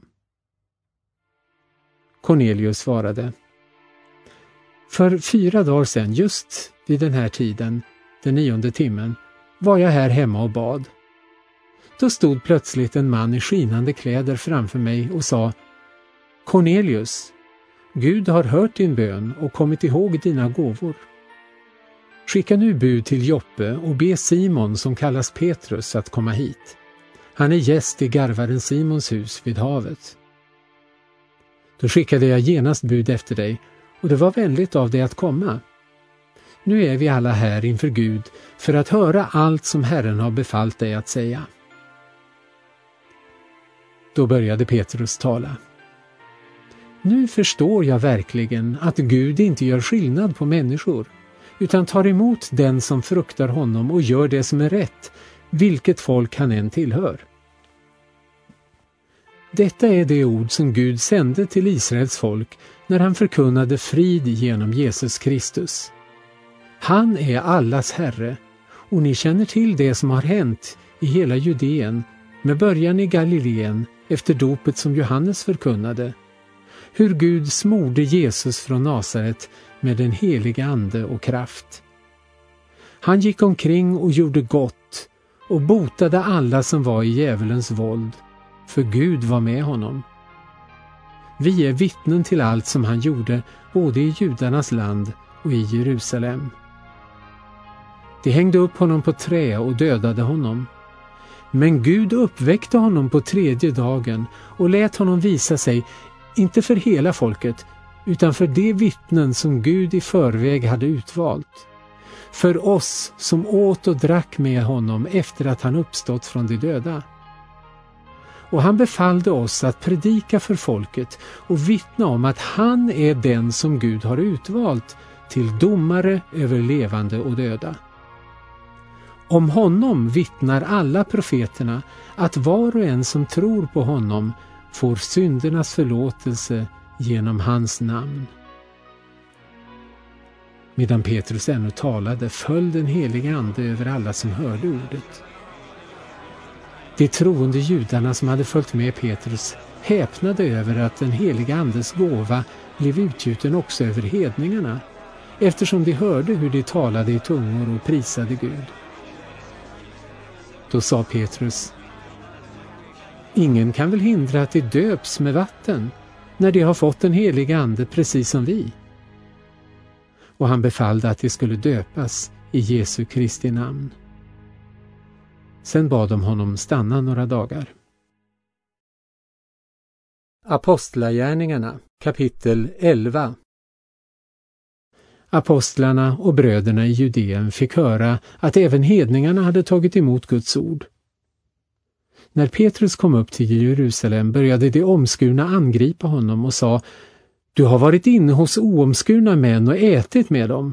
Cornelius svarade: För fyra dagar sedan, just vid den här tiden, den nionde timmen, var jag här hemma och bad. Då stod plötsligt en man i skinande kläder framför mig och sa: Cornelius, Gud har hört din bön och kommit ihåg dina gåvor. Skicka nu bud till Joppe och be Simon, som kallas Petrus, att komma hit. Han är gäst i garvaren Simons hus vid havet. Då skickade jag genast bud efter dig, och det var vänligt av dig att komma. Nu är vi alla här inför Gud för att höra allt som Herren har befallt dig att säga. Då började Petrus tala. Nu förstår jag verkligen att Gud inte gör skillnad på människor, utan tar emot den som fruktar honom och gör det som är rätt, vilket folk han än tillhör. Detta är det ord som Gud sände till Israels folk när han förkunnade frid genom Jesus Kristus. Han är allas Herre, och ni känner till det som har hänt i hela Judeen, med början i Galileen efter dopet som Johannes förkunnade. Hur Gud smorde Jesus från Nasaret med den heliga ande och kraft. Han gick omkring och gjorde gott och botade alla som var i djävulens våld, för Gud var med honom. Vi är vittnen till allt som han gjorde både i judarnas land och i Jerusalem. De hängde upp honom på trä och dödade honom. Men Gud uppväckte honom på tredje dagen och lät honom visa sig, inte för hela folket, utan för de vittnen som Gud i förväg hade utvalt. För oss som åt och drack med honom efter att han uppstått från de döda. Och han befallde oss att predika för folket och vittna om att han är den som Gud har utvalt till domare över levande och döda. Om honom vittnar alla profeterna att var och en som tror på honom får syndernas förlåtelse genom hans namn. Medan Petrus ännu talade föll den heliga ande över alla som hörde ordet. De troende judarna som hade följt med Petrus häpnade över att den heliga andes gåva blev utgjuten också över hedningarna, eftersom de hörde hur de talade i tungor och prisade Gud. Då sa Petrus: Ingen kan väl hindra att de döps med vatten när de har fått den heliga ande precis som vi. Och han befallde att de skulle döpas i Jesu Kristi namn. Sen bad de honom stanna några dagar. Apostlagärningarna kapitel elva. Apostlarna och bröderna i Judeen fick höra att även hedningarna hade tagit emot Guds ord. När Petrus kom upp till Jerusalem började de omskurna angripa honom och sa: Du har varit inne hos oomskurna män och ätit med dem.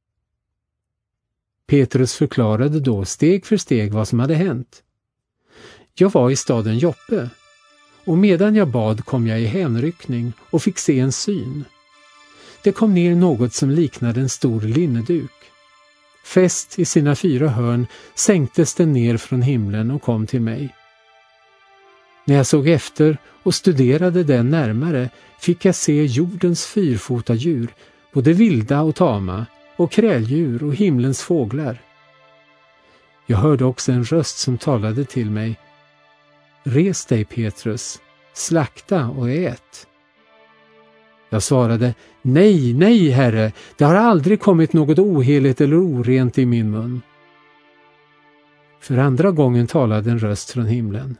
Petrus förklarade då steg för steg vad som hade hänt. Jag var i staden Joppe, och medan jag bad kom jag i hänryckning och fick se en syn. Det kom ner något som liknade en stor linneduk. Fäst i sina fyra hörn sänktes den ner från himlen och kom till mig. När jag såg efter och studerade den närmare fick jag se jordens fyrfota djur, både vilda och tama, och kräldjur och himlens fåglar. Jag hörde också en röst som talade till mig: Res dig, Petrus, slakta och ät. Jag svarade: Nej, nej, Herre, det har aldrig kommit något oheligt eller orent i min mun. För andra gången talade en röst från himlen: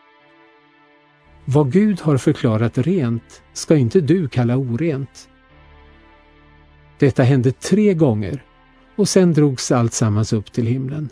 Vad Gud har förklarat rent ska inte du kalla orent. Detta hände tre gånger, och sen drogs allt sammans upp till himlen.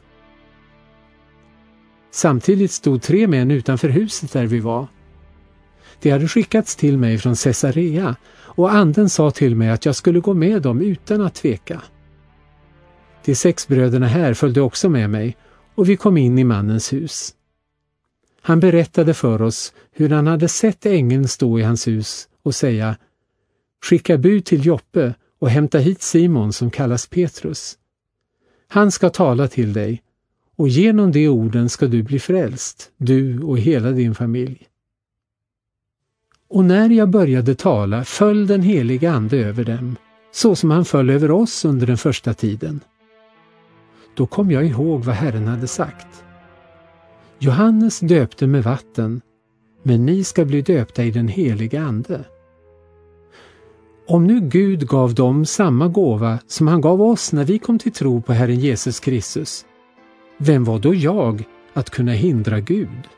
Samtidigt stod tre män utanför huset där vi var. De hade skickats till mig från Caesarea, och anden sa till mig att jag skulle gå med dem utan att tveka. De sex bröderna här följde också med mig, och vi kom in i mannens hus. Han berättade för oss hur han hade sett ängeln stå i hans hus och säga: Skicka bud till Joppe och hämta hit Simon som kallas Petrus. Han ska tala till dig, och genom de orden ska du bli frälst, du och hela din familj. Och när jag började tala föll den heliga ande över dem, så som han föll över oss under den första tiden. Då kom jag ihåg vad Herren hade sagt. Johannes döpte med vatten, men ni ska bli döpta i den heliga ande. Om nu Gud gav dem samma gåva som han gav oss när vi kom till tro på Herren Jesus Kristus, vem var då jag att kunna hindra Gud?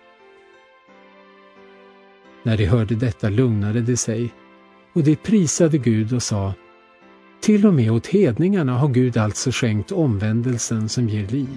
När de hörde detta lugnade de sig, och de prisade Gud och sa: till och med åt hedningarna har Gud alltså skänkt omvändelsen som ger liv.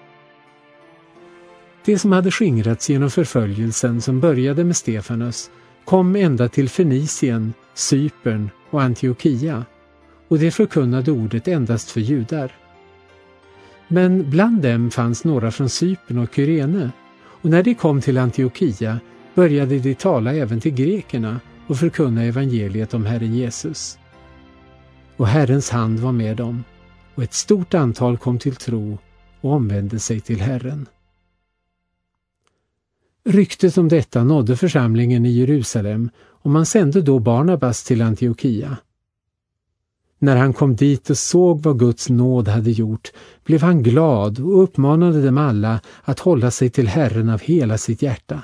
Det som hade skingrats genom förföljelsen som började med Stefanus kom ända till Fenicien, Cypern och Antiochia, och det förkunnade ordet endast för judar. Men bland dem fanns några från Cypern och Kyrene, och när de kom till Antiochia började de tala även till grekerna och förkunna evangeliet om Herren Jesus. Och Herrens hand var med dem, och ett stort antal kom till tro och omvände sig till Herren. Ryktet om detta nådde församlingen i Jerusalem, och man sände då Barnabas till Antiochia. När han kom dit och såg vad Guds nåd hade gjort, blev han glad och uppmanade dem alla att hålla sig till Herren av hela sitt hjärta.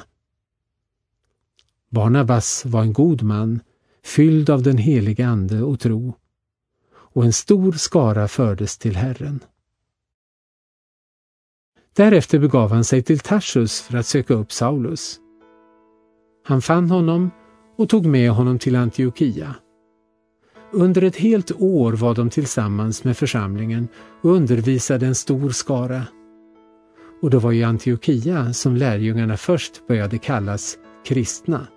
Barnabas var en god man, fylld av den heliga ande och tro, och en stor skara fördes till Herren. Därefter begav han sig till Tarsus för att söka upp Saulus. Han fann honom och tog med honom till Antiochia. Under ett helt år var de tillsammans med församlingen och undervisade en stor skara. Och det var i Antiochia som lärjungarna först började kallas kristna.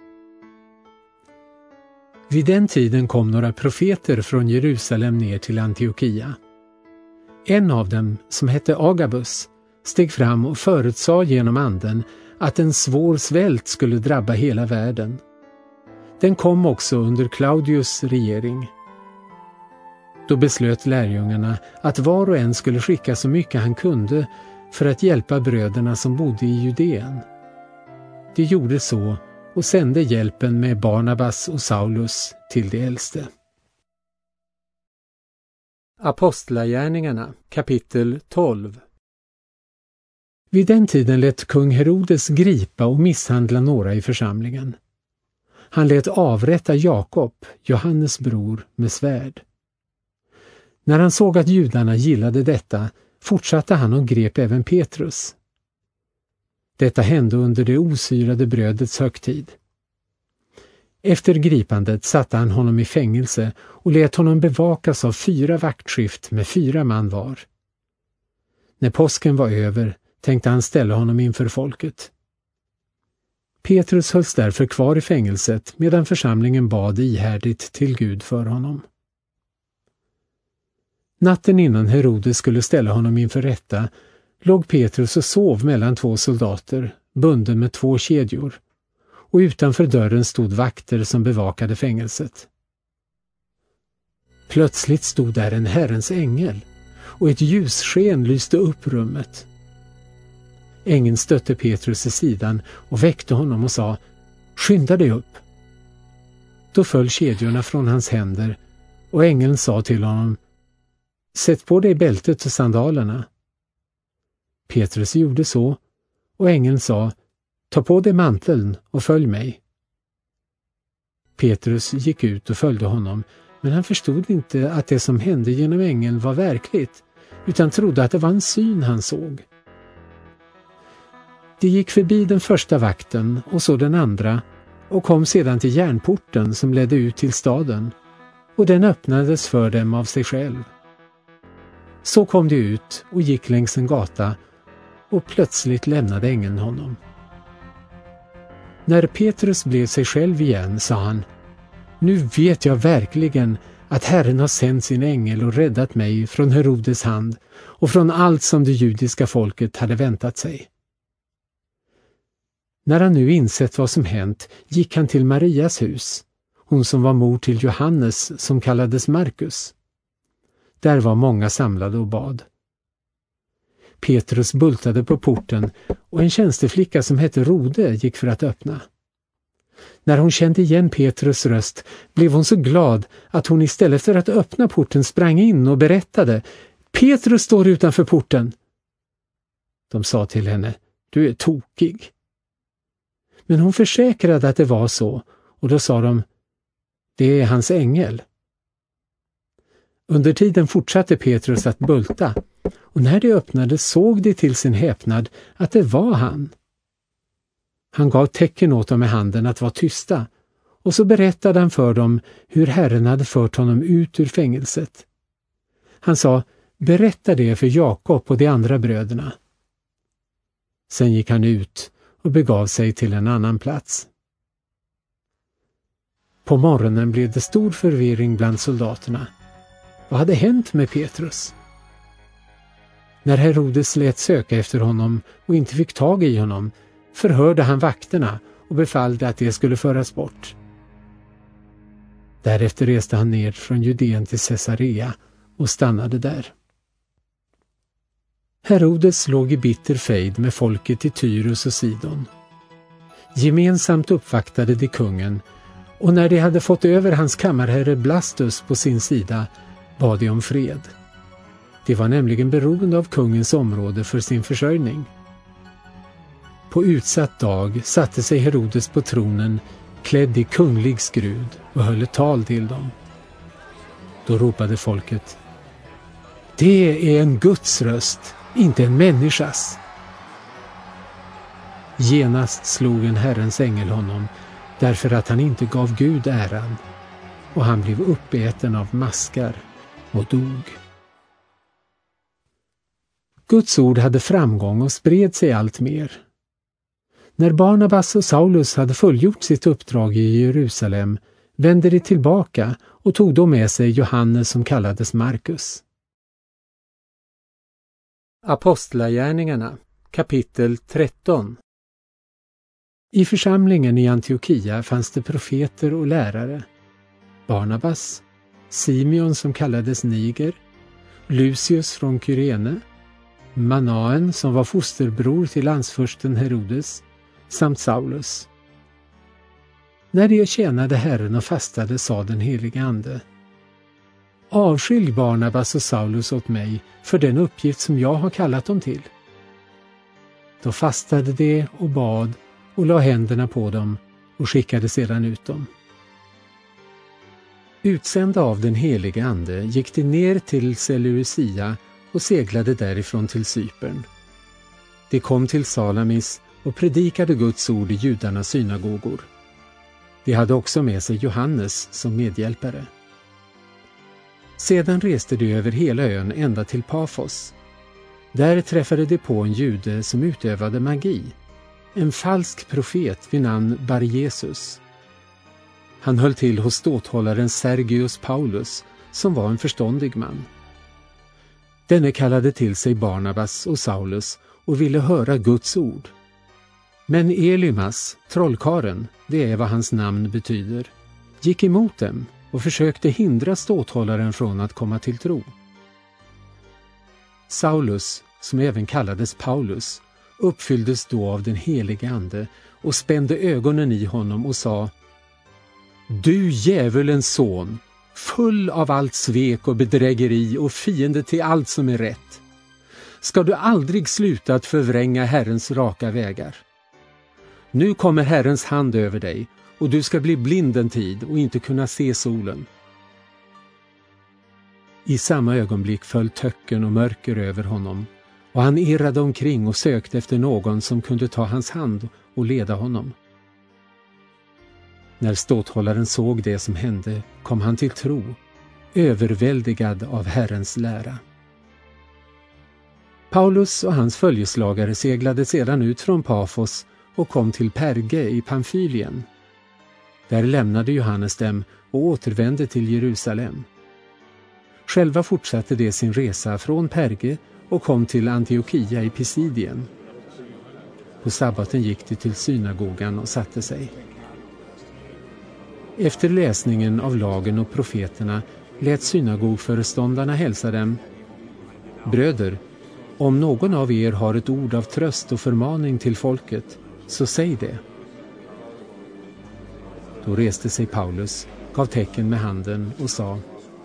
Vid den tiden kom några profeter från Jerusalem ner till Antiochia. En av dem, som hette Agabus, steg fram och förutsade genom anden att en svår svält skulle drabba hela världen. Den kom också under Claudius regering. Då beslöt lärjungarna att var och en skulle skicka så mycket han kunde för att hjälpa bröderna som bodde i Judeen. De gjorde så och sände hjälpen med Barnabas och Saulus till de äldste. Apostlagärningarna kapitel tolv. Vid den tiden lät kung Herodes gripa och misshandla några i församlingen. Han lät avrätta Jakob, Johannes bror, med svärd. När han såg att judarna gillade detta fortsatte han och grep även Petrus. Detta hände under det osyrade brödets högtid. Efter gripandet satte han honom i fängelse och lät honom bevakas av fyra vaktskift med fyra man var. När påsken var över tänkte han ställa honom inför folket. Petrus hölls därför kvar i fängelset medan församlingen bad ihärdigt till Gud för honom. Natten innan Herodes skulle ställa honom inför rätta låg Petrus och sov mellan två soldater, bunden med två kedjor, och utanför dörren stod vakter som bevakade fängelset. Plötsligt stod där en Herrens ängel, och ett ljussken lyste upp rummet. Ängeln stötte Petrus i sidan och väckte honom och sa: skynda dig upp. Då föll kedjorna från hans händer, och ängeln sa till honom: sätt på dig bältet och sandalerna. Petrus gjorde så, och ängeln sa: ta på dig manteln och följ mig. Petrus gick ut och följde honom, men han förstod inte att det som hände genom ängeln var verkligt, utan trodde att det var en syn han såg. De gick förbi den första vakten och så den andra och kom sedan till järnporten som ledde ut till staden, och den öppnades för dem av sig själv. Så kom de ut och gick längs en gata, och plötsligt lämnade ängeln honom. När Petrus blev sig själv igen sa han: nu vet jag verkligen att Herren har sänt sin ängel och räddat mig från Herodes hand och från allt som det judiska folket hade väntat sig. När han nu insett vad som hänt gick han till Marias hus, hon som var mor till Johannes som kallades Markus. Där var många samlade och bad. Petrus bultade på porten och en tjänsteflicka som hette Rode gick för att öppna. När hon kände igen Petrus röst blev hon så glad att hon istället för att öppna porten sprang in och berättade: Petrus står utanför porten. De sa till henne: du är tokig. Men hon försäkrade att det var så, och då sa de: det är hans ängel. Under tiden fortsatte Petrus att bulta, och när de öppnade såg de till sin häpnad att det var han. Han gav tecken åt dem med handen att vara tysta, och så berättade han för dem hur Herren hade fört honom ut ur fängelset. Han sa: berätta det för Jakob och de andra bröderna. Sen gick han ut och begav sig till en annan plats. På morgonen blev det stor förvirring bland soldaterna. Vad hade hänt med Petrus? När Herodes lät söka efter honom och inte fick tag i honom, förhörde han vakterna och befallde att det skulle föras bort. Därefter reste han ner från Judeen till Caesarea och stannade där. Herodes låg i bitter fejd med folket i Tyrus och Sidon. Gemensamt uppvaktade de kungen, och när de hade fått över hans kammarherre Blastus på sin sida bad de om fred. De var nämligen beroende av kungens område för sin försörjning. På utsatt dag satte sig Herodes på tronen klädd i kunglig skrud och höll ett tal till dem. Då ropade folket: det är en Guds röst, inte en människas. Genast slog en Herrens ängel honom, därför att han inte gav Gud äran, och han blev uppäten av maskar och dog. Guds ord hade framgång och spred sig allt mer. När Barnabas och Saulus hade fullgjort sitt uppdrag i Jerusalem vände de tillbaka och tog då med sig Johannes som kallades Markus. Apostlagärningarna, kapitel tretton. I församlingen i Antiokia fanns det profeter och lärare: Barnabas, Simeon som kallades Niger, Lucius från Kyrene, Manaen som var fosterbror till landsfursten Herodes, samt Saulus. När de tjänade Herren och fastade sa den helige ande: avskilj Barnabas och Saulus åt mig för den uppgift som jag har kallat dem till. Då fastade de och bad och la händerna på dem och skickade sedan ut dem. Utsända av den helige ande gick de ner till Seleucia och seglade därifrån till Cypern. De kom till Salamis och predikade Guds ord i judarnas synagogor. De hade också med sig Johannes som medhjälpare. Sedan reste de över hela ön ända till Pafos. Där träffade de på en jude som utövade magi, en falsk profet vid namn Bar Jesus. Han höll till hos ståthållaren Sergius Paulus, som var en förståndig man. Denne kallade till sig Barnabas och Saulus och ville höra Guds ord. Men Elymas, trollkaren, det är vad hans namn betyder, gick emot dem och försökte hindra ståthållaren från att komma till tro. Saulus, som även kallades Paulus, uppfylldes då av den helige ande och spände ögonen i honom och sa: du djävulens son, full av allt svek och bedrägeri och fiende till allt som är rätt. Ska du aldrig sluta att förvränga Herrens raka vägar? Nu kommer Herrens hand över dig och du ska bli blind en tid och inte kunna se solen. I samma ögonblick föll töcken och mörker över honom, och han irrade omkring och sökte efter någon som kunde ta hans hand och leda honom. När ståthållaren såg det som hände kom han till tro, överväldigad av Herrens lära. Paulus och hans följeslagare seglade sedan ut från Pafos och kom till Perge i Pamfylien. Där lämnade Johannes dem och återvände till Jerusalem. Själva fortsatte de sin resa från Perge och kom till Antiokia i Pisidien. På sabbaten gick de till synagogan och satte sig. Efter läsningen av lagen och profeterna lät synagogföreståndarna hälsa dem: bröder, Om någon av er har ett ord av tröst och förmaning till folket, så säg det. Då reste sig Paulus, gav tecken med handen och sa: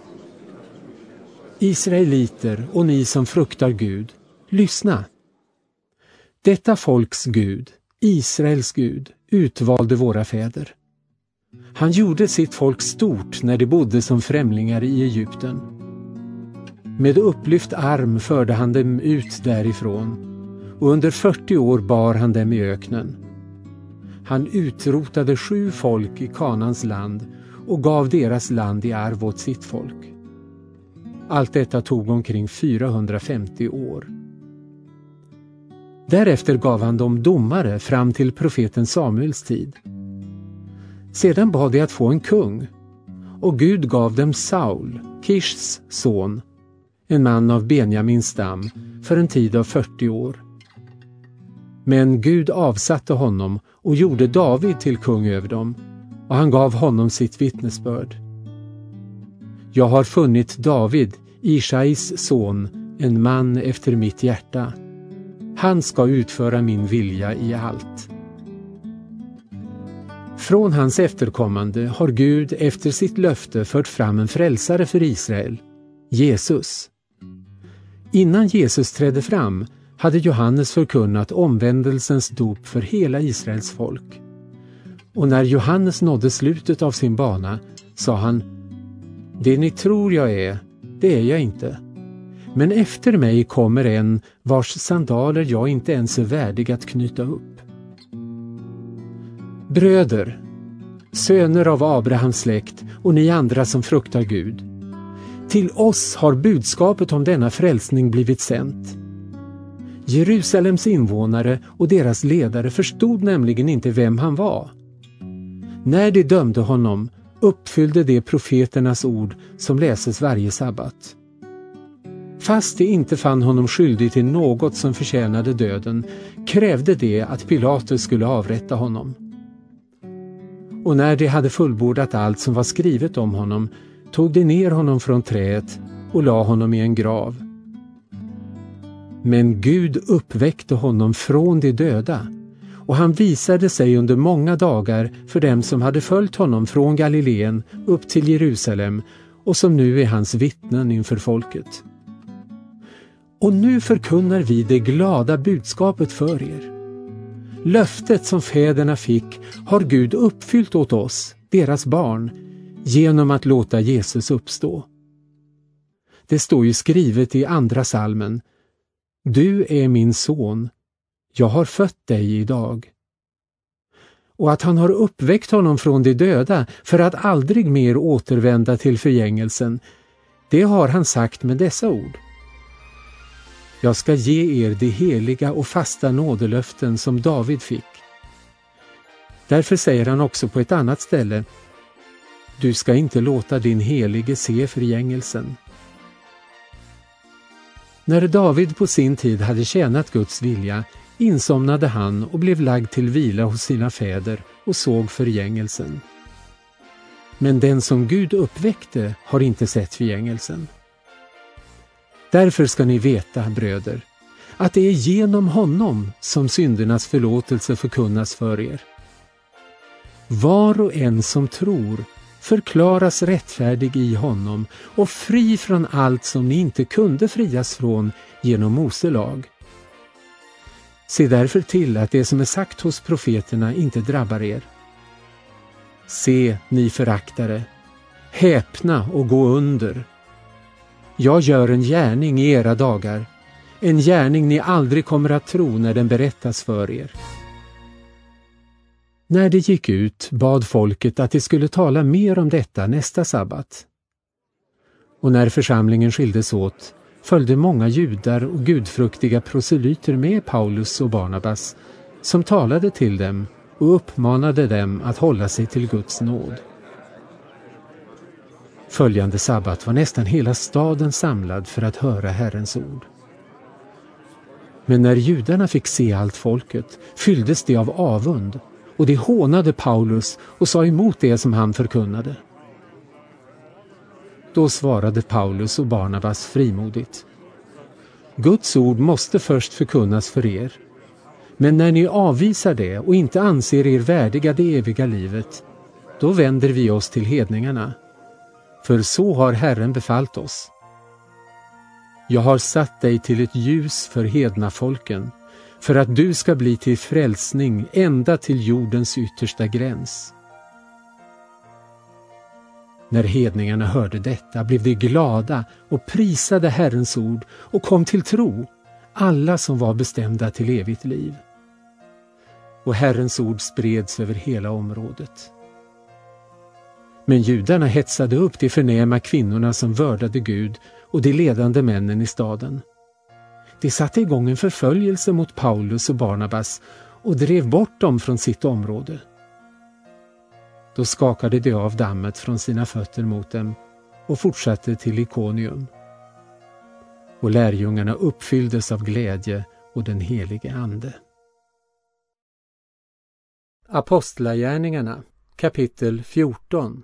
Israeliter och ni som fruktar Gud, lyssna. Detta folks Gud, Israels Gud, utvalde våra fäder. Han gjorde sitt folk stort när de bodde som främlingar i Egypten. Med upplyft arm förde han dem ut därifrån, och under fyrtio år bar han dem i öknen. Han utrotade sju folk i Kanans land och gav deras land i arv åt sitt folk. Allt detta tog omkring fyrahundrafemtio år. Därefter gav han dem domare fram till profeten Samuels tid. Sedan bad de att få en kung, och Gud gav dem Saul, Kishs son, en man av Benjamins stam, för en tid av fyrtio år. Men Gud avsatte honom och gjorde David till kung över dem, och han gav honom sitt vittnesbörd. Jag har funnit David, Ishais son, en man efter mitt hjärta. Han ska utföra min vilja i allt. Från hans efterkommande har Gud efter sitt löfte fört fram en frälsare för Israel, Jesus. Innan Jesus trädde fram hade Johannes förkunnat omvändelsens dop för hela Israels folk. Och när Johannes nådde slutet av sin bana sa han: Det ni tror jag är, det är jag inte. Men efter mig kommer en vars sandaler jag inte ens är värdig att knyta upp. Bröder, söner av Abrahams släkt och ni andra som fruktar Gud, till oss har budskapet om denna frälsning blivit sänt. Jerusalems invånare och deras ledare förstod nämligen inte vem han var. När de dömde honom uppfyllde de profeternas ord som läses varje sabbat. Fast de inte fann honom skyldig till något som förtjänade döden, krävde de att Pilatus skulle avrätta honom. Och när de hade fullbordat allt som var skrivet om honom, tog de ner honom från träet och la honom i en grav. Men Gud uppväckte honom från de döda, och han visade sig under många dagar för dem som hade följt honom från Galileen upp till Jerusalem och som nu är hans vittnen inför folket. Och nu förkunnar vi det glada budskapet för er. Löftet som fäderna fick har Gud uppfyllt åt oss, deras barn, genom att låta Jesus uppstå. Det står ju skrivet i andra salmen: Du är min son, jag har fött dig idag. Och att han har uppväckt honom från de döda för att aldrig mer återvända till förgängelsen, det har han sagt med dessa ord: Jag ska ge er de heliga och fasta nådelöften som David fick. Därför säger han också på ett annat ställe: Du ska inte låta din helige se förgängelsen. När David på sin tid hade tjänat Guds vilja, insomnade han och blev lagd till vila hos sina fäder och såg förgängelsen. Men den som Gud uppväckte har inte sett förgängelsen. Därför ska ni veta, bröder, att det är genom honom som syndernas förlåtelse förkunnas för er. Var och en som tror förklaras rättfärdig i honom och fri från allt som ni inte kunde frias från genom Mose lag. Se därför till att det som är sagt hos profeterna inte drabbar er. Se, ni föraktare, häpna och gå under. Jag gör en gärning i era dagar, en gärning ni aldrig kommer att tro när den berättas för er. När de gick ut bad folket att de skulle tala mer om detta nästa sabbat. Och när församlingen skildes åt följde många judar och gudfruktiga proselyter med Paulus och Barnabas, som talade till dem och uppmanade dem att hålla sig till Guds nåd. Följande sabbat var nästan hela staden samlad för att höra Herrens ord. Men när judarna fick se allt folket fylldes de av avund, och de hånade Paulus och sa emot det som han förkunnade. Då svarade Paulus och Barnabas frimodigt: Guds ord måste först förkunnas för er. Men när ni avvisar det och inte anser er värdiga det eviga livet, då vänder vi oss till hedningarna. För så har Herren befallt oss. Jag har satt dig till ett ljus för hedna folken, för att du ska bli till frälsning ända till jordens yttersta gräns. När hedningarna hörde detta blev de glada och prisade Herrens ord och kom till tro, alla som var bestämda till evigt liv. Och Herrens ord spreds över hela området. Men judarna hetsade upp de förnäma kvinnorna som vördade Gud och de ledande männen i staden. De satte igång en förföljelse mot Paulus och Barnabas och drev bort dem från sitt område. Då skakade de av dammet från sina fötter mot dem och fortsatte till Ikonium. Och lärjungarna uppfylldes av glädje och den helige ande. Apostlagärningarna, kapitel fjorton.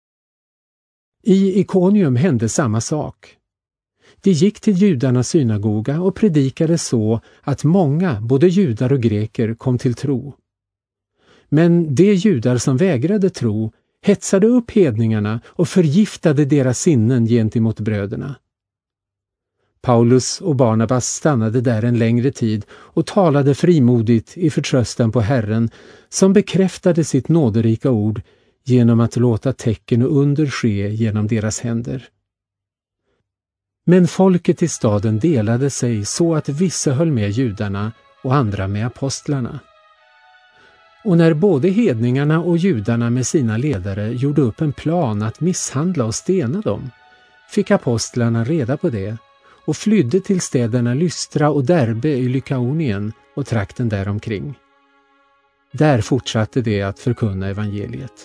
I Ikonium hände samma sak. De gick till judarnas synagoga och predikade så att många, både judar och greker, kom till tro. Men de judar som vägrade tro hetsade upp hedningarna och förgiftade deras sinnen gentemot bröderna. Paulus och Barnabas stannade där en längre tid och talade frimodigt i förtröstan på Herren, som bekräftade sitt nåderika ord genom att låta tecken och under ske genom deras händer. Men folket i staden delade sig så att vissa höll med judarna och andra med apostlarna. Och när både hedningarna och judarna med sina ledare gjorde upp en plan att misshandla och stena dem, fick apostlarna reda på det och flydde till städerna Lystra och Derbe i Lykaonien och trakten däromkring. Där fortsatte de att förkunna evangeliet.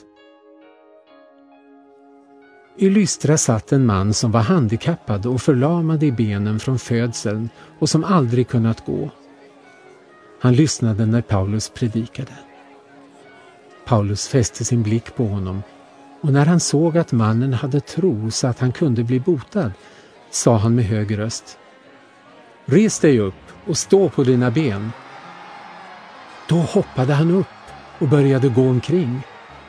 I Lystra satt en man som var handikappad och förlamad i benen från födseln och som aldrig kunnat gå. Han lyssnade när Paulus predikade. Paulus fäste sin blick på honom, och när han såg att mannen hade tro så att han kunde bli botad, sa han med hög röst: "Res dig upp och stå på dina ben." Då hoppade han upp och började gå omkring.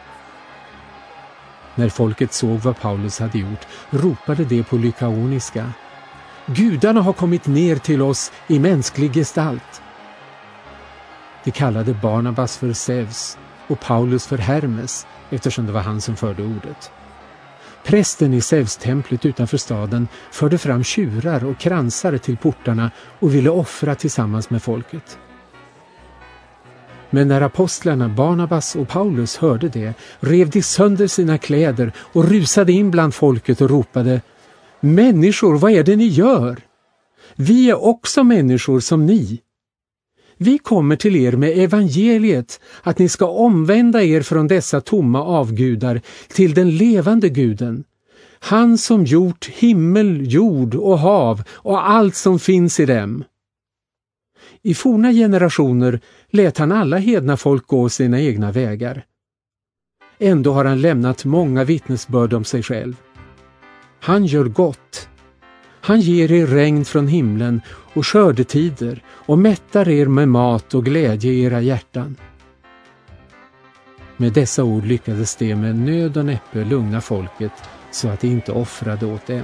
När folket såg vad Paulus hade gjort, ropade de på lykaoniska: "Gudarna har kommit ner till oss i mänsklig gestalt." De kallade Barnabas för Zeus och Paulus för Hermes, eftersom det var han som förde ordet. Prästen i Zeus-templet utanför staden förde fram tjurar och kransar till portarna och ville offra tillsammans med folket. Men när apostlarna Barnabas och Paulus hörde det, rev de sönder sina kläder och rusade in bland folket och ropade: "Människor, vad är det ni gör? Vi är också människor som ni. Vi kommer till er med evangeliet, att ni ska omvända er från dessa tomma avgudar till den levande guden, han som gjort himmel, jord och hav och allt som finns i dem. I forna generationer lät han alla hedna folk gå sina egna vägar. Ändå har han lämnat många vittnesbörd om sig själv. Han gör gott. Han ger er regn från himlen och skördetider och mättar er med mat och glädje i era hjärtan." Med dessa ord lyckades det med nöd och näppe lugna folket så att de inte offrade åt dem.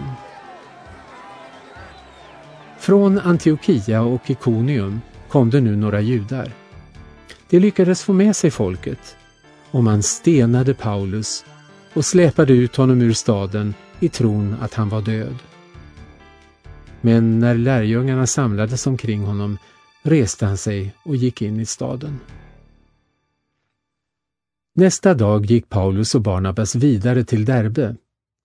Från Antiokia och Ikonium kom det nu några judar. De lyckades få med sig folket, och man stenade Paulus och släpade ut honom ur staden i tron att han var död. Men när lärjungarna samlades omkring honom reste han sig och gick in i staden. Nästa dag gick Paulus och Barnabas vidare till Derbe.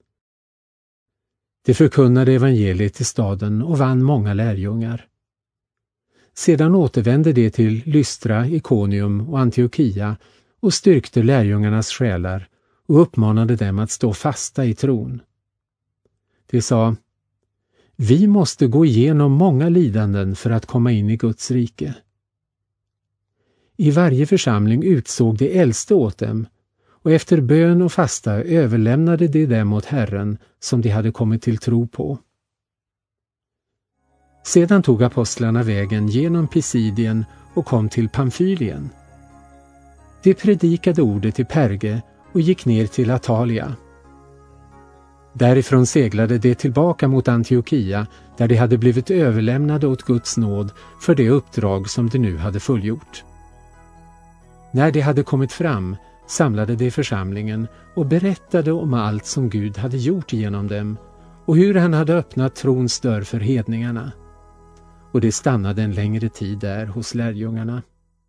De förkunnade evangeliet i staden och vann många lärjungar. Sedan återvände de till Lystra, Ikonium och Antiokia och styrkte lärjungarnas själar och uppmanade dem att stå fasta i tron. De sa: "Vi måste gå igenom många lidanden för att komma in i Guds rike." I varje församling utsåg de äldste åt dem, och efter bön och fasta överlämnade de dem åt Herren som de hade kommit till tro på. Sedan tog apostlarna vägen genom Pisidien och kom till Pamfylien. De predikade ordet i Perge och gick ner till Atalia. Därifrån seglade de tillbaka mot Antiokia, där de hade blivit överlämnade åt Guds nåd för det uppdrag som de nu hade fullgjort. När de hade kommit fram samlade de församlingen och berättade om allt som Gud hade gjort genom dem och hur han hade öppnat trons dörr för hedningarna. Och det stannade en längre tid där hos lärjungarna.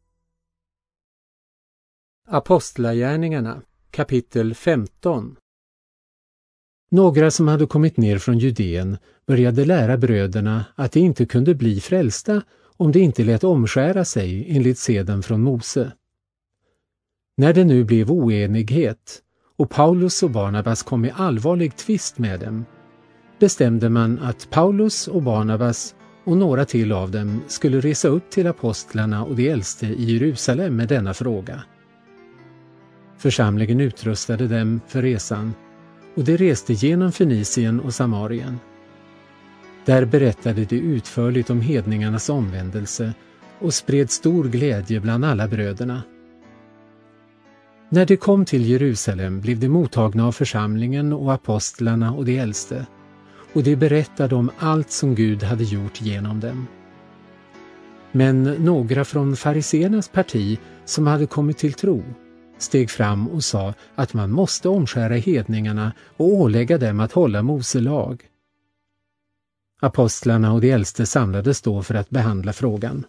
Apostlagärningarna, kapitel femton. Några som hade kommit ner från Judén började lära bröderna att de inte kunde bli frälsta om de inte lät omskära sig enligt seden från Mose. När det nu blev oenighet och Paulus och Barnabas kom i allvarlig tvist med dem, bestämde man att Paulus och Barnabas och några till av dem skulle resa upp till apostlarna och de äldste i Jerusalem med denna fråga. Församlingen utrustade dem för resan och de reste genom Fenicien och Samarien. Där berättade de utförligt om hedningarnas omvändelse och spred stor glädje bland alla bröderna. När de kom till Jerusalem blev de mottagna av församlingen och apostlarna och de äldste, och de berättade om allt som Gud hade gjort genom dem. Men några från fariseernas parti som hade kommit till tro steg fram och sa att man måste omskära hedningarna och ålägga dem att hålla Mose lag. Apostlarna och de äldste samlades då för att behandla frågan.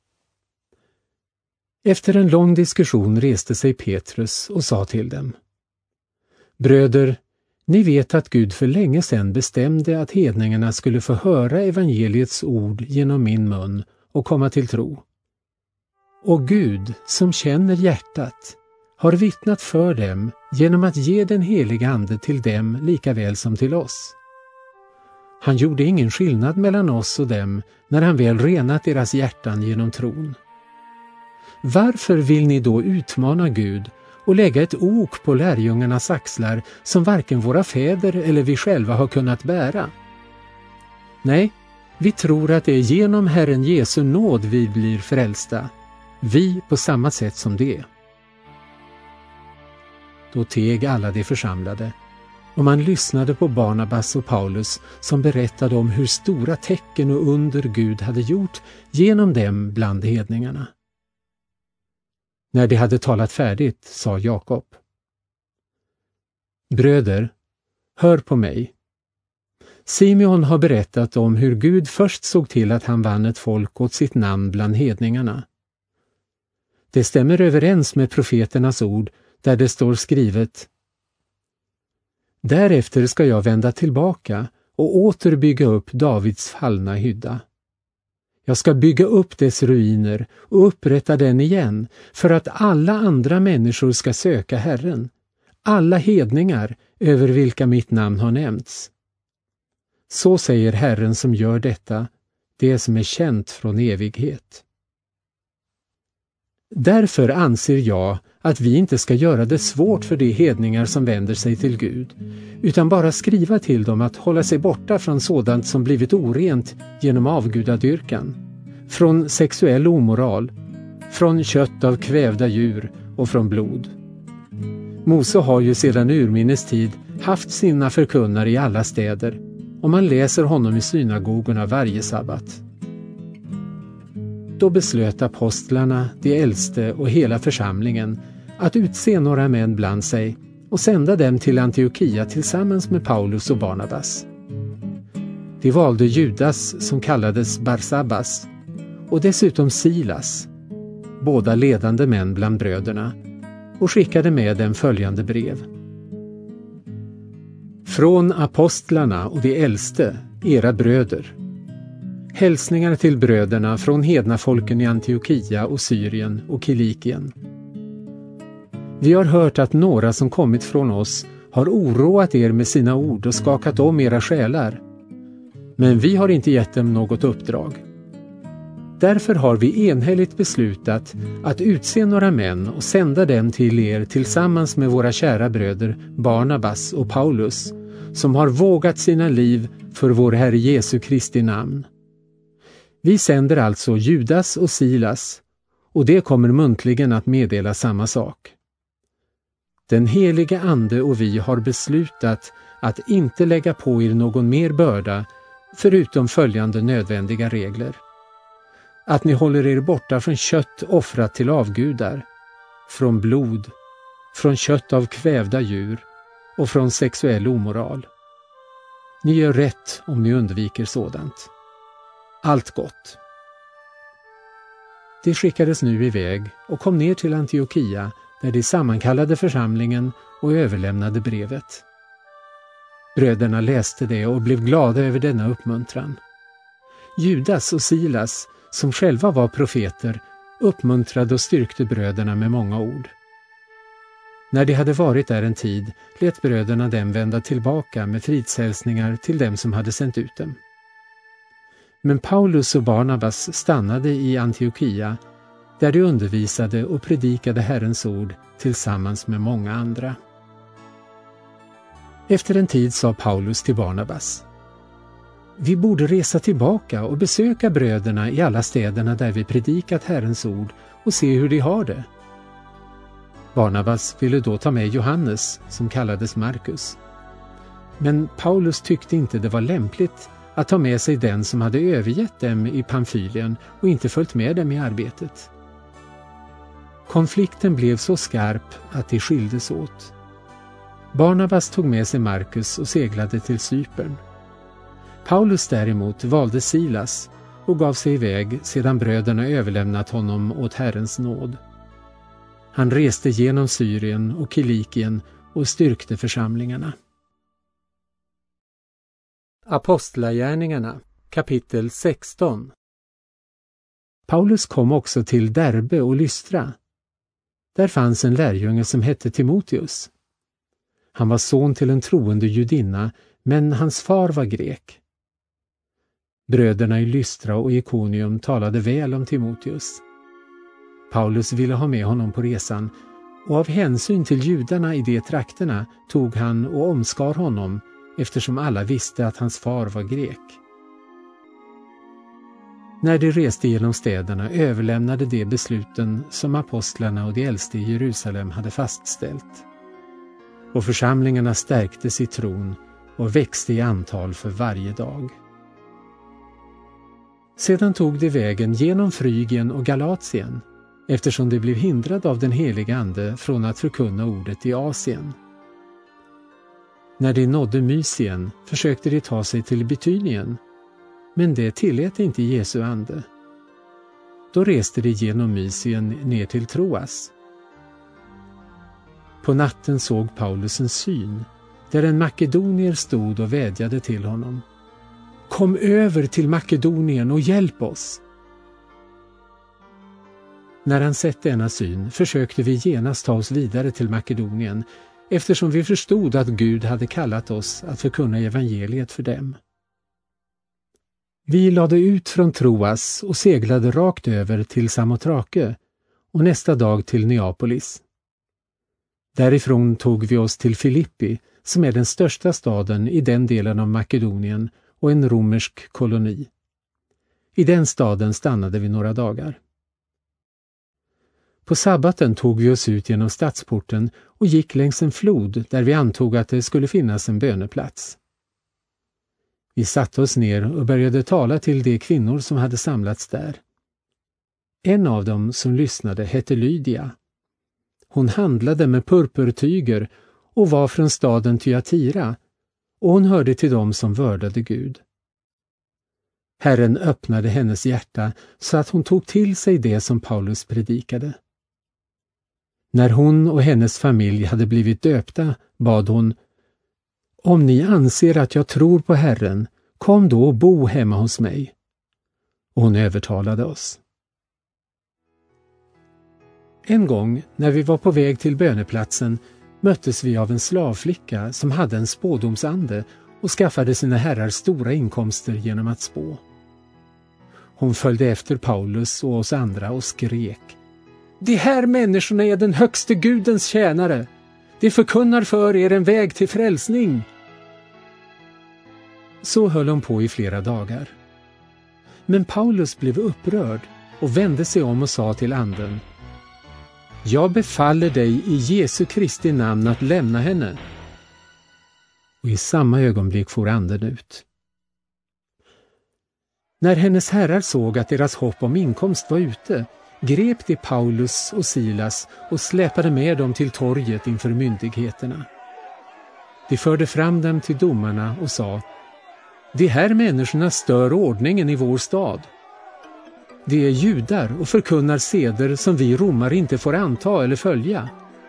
Efter en lång diskussion reste sig Petrus och sa till dem: Bröder, ni vet att Gud för länge sedan bestämde att hedningarna skulle få höra evangeliets ord genom min mun och komma till tro. Och Gud, som känner hjärtat, har vittnat för dem genom att ge den heliga ande till dem lika väl som till oss. Han gjorde ingen skillnad mellan oss och dem när han väl renat deras hjärtan genom tron. Varför vill ni då utmana Gud och lägga ett ok på lärjungarnas axlar som varken våra fäder eller vi själva har kunnat bära? Nej, vi tror att det är genom Herren Jesu nåd vi blir frälsta, vi på samma sätt som det. Då teg alla de församlade, och man lyssnade på Barnabas och Paulus som berättade om hur stora tecken och under Gud hade gjort genom dem bland hedningarna. När de hade talat färdigt sa Jakob: Bröder, hör på mig. Simeon har berättat om hur Gud först såg till att han vann ett folk åt sitt namn bland hedningarna. Det stämmer överens med profeternas ord där det står skrivet: Därefter ska jag vända tillbaka och åter bygga upp Davids fallna hydda. Jag ska bygga upp dess ruiner och upprätta den igen för att alla andra människor ska söka Herren, alla hedningar över vilka mitt namn har nämnts. Så säger Herren som gör detta, det som är känt från evighet. Därför anser jag att vi inte ska göra det svårt för de hedningar som vänder sig till Gud, utan bara skriva till dem att hålla sig borta från sådant som blivit orent genom avgudadyrkan, från sexuell omoral, från kött av kvävda djur och från blod. Mose har ju sedan urminnes tid haft sina förkunnare i alla städer, och man läser honom i synagogorna varje sabbat. Då beslöt apostlarna, de äldste och hela församlingen att utse några män bland sig och sända dem till Antiokia tillsammans med Paulus och Barnabas. De valde Judas som kallades Barsabbas och dessutom Silas, båda ledande män bland bröderna, och skickade med dem följande brev. Från apostlarna och de äldste, era bröder. Hälsningar till bröderna från hedna folken i Antiokia och Syrien och Kilikien. Vi har hört att några som kommit från oss har oroat er med sina ord och skakat om era själar. Men vi har inte gett dem något uppdrag. Därför har vi enhälligt beslutat att utse några män och sända dem till er tillsammans med våra kära bröder Barnabas och Paulus, som har vågat sina liv för vår Herre Jesu Kristi namn. Vi sänder alltså Judas och Silas, och det kommer muntligen att meddela samma sak. Den helige ande och vi har beslutat att inte lägga på er någon mer börda förutom följande nödvändiga regler. Att ni håller er borta från kött offrat till avgudar, från blod, från kött av kvävda djur och från sexuell omoral. Ni gör rätt om ni undviker sådant. Allt gott. De skickades nu iväg och kom ner till Antiokia, där de sammankallade församlingen och överlämnade brevet. Bröderna läste det och blev glada över denna uppmuntran. Judas och Silas, som själva var profeter, uppmuntrade och styrkte bröderna med många ord. När de hade varit där en tid lät bröderna dem vända tillbaka med fridshälsningar till dem som hade sänt ut dem. Men Paulus och Barnabas stannade i Antiokia, där de undervisade och predikade Herrens ord tillsammans med många andra. Efter en tid sa Paulus till Barnabas: Vi borde resa tillbaka och besöka bröderna i alla städerna där vi predikat Herrens ord och se hur de har det. Barnabas ville då ta med Johannes, som kallades Markus. Men Paulus tyckte inte det var lämpligt att ta med sig den som hade övergett dem i Pamfylien och inte följt med dem i arbetet. Konflikten blev så skarp att de skildes åt. Barnabas tog med sig Markus och seglade till Cypern. Paulus däremot valde Silas och gav sig iväg sedan bröderna överlämnat honom åt Herrens nåd. Han reste genom Syrien och Kilikien och styrkte församlingarna. Apostlagärningarna, kapitel sexton. Paulus kom också till Derbe och Lystra. Där fanns en lärjunge som hette Timoteus. Han var son till en troende judinna, men hans far var grek. Bröderna i Lystra och Ikonium talade väl om Timoteus. Paulus ville ha med honom på resan, och av hänsyn till judarna i de trakterna tog han och omskar honom, eftersom alla visste att hans far var grek. När de reste genom städerna överlämnade de besluten som apostlarna och de äldste i Jerusalem hade fastställt. Och församlingarna stärktes i tron och växte i antal för varje dag. Sedan tog de vägen genom Frygien och Galatien, eftersom de blev hindrade av den heliga ande från att förkunna ordet i Asien. När de nådde Mysien försökte de ta sig till Bitynien, men det tillät inte Jesu ande. Då reste de genom Mysien ner till Troas. På natten såg Paulus en syn, där en makedonier stod och vädjade till honom: Kom över till Makedonien och hjälp oss! När han sett denna syn försökte vi genast ta oss vidare till Makedonien, eftersom vi förstod att Gud hade kallat oss att förkunna evangeliet för dem. Vi lade ut från Troas och seglade rakt över till Samotrake och nästa dag till Neapolis. Därifrån tog vi oss till Filippi, som är den största staden i den delen av Makedonien och en romersk koloni. I den staden stannade vi några dagar. På sabbaten tog vi oss ut genom stadsporten och gick längs en flod där vi antog att det skulle finnas en böneplats. Vi satte oss ner och började tala till de kvinnor som hade samlats där. En av dem som lyssnade hette Lydia. Hon handlade med purpurtyger och var från staden Thyatira, och hon hörde till dem som vördade Gud. Herren öppnade hennes hjärta så att hon tog till sig det som Paulus predikade. När hon och hennes familj hade blivit döpta bad hon: Om ni anser att jag tror på Herren, kom då och bo hemma hos mig. Och hon övertalade oss. En gång när vi var på väg till böneplatsen möttes vi av en slavflicka som hade en spådomsande och skaffade sina herrar stora inkomster genom att spå. Hon följde efter Paulus och oss andra och skrek: De här människorna är den högste Gudens tjänare. De förkunnar för er en väg till frälsning. Så höll hon på i flera dagar. Men Paulus blev upprörd och vände sig om och sa till anden: Jag befaller dig i Jesu Kristi namn att lämna henne. Och i samma ögonblick for anden ut. När hennes herrar såg att deras hopp om inkomst var ute, grep de Paulus och Silas och släpade med dem till torget inför myndigheterna. De förde fram dem till domarna och sa: De här människorna stör ordningen i vår stad. De är judar och förkunnar seder som vi romare inte får anta eller följa.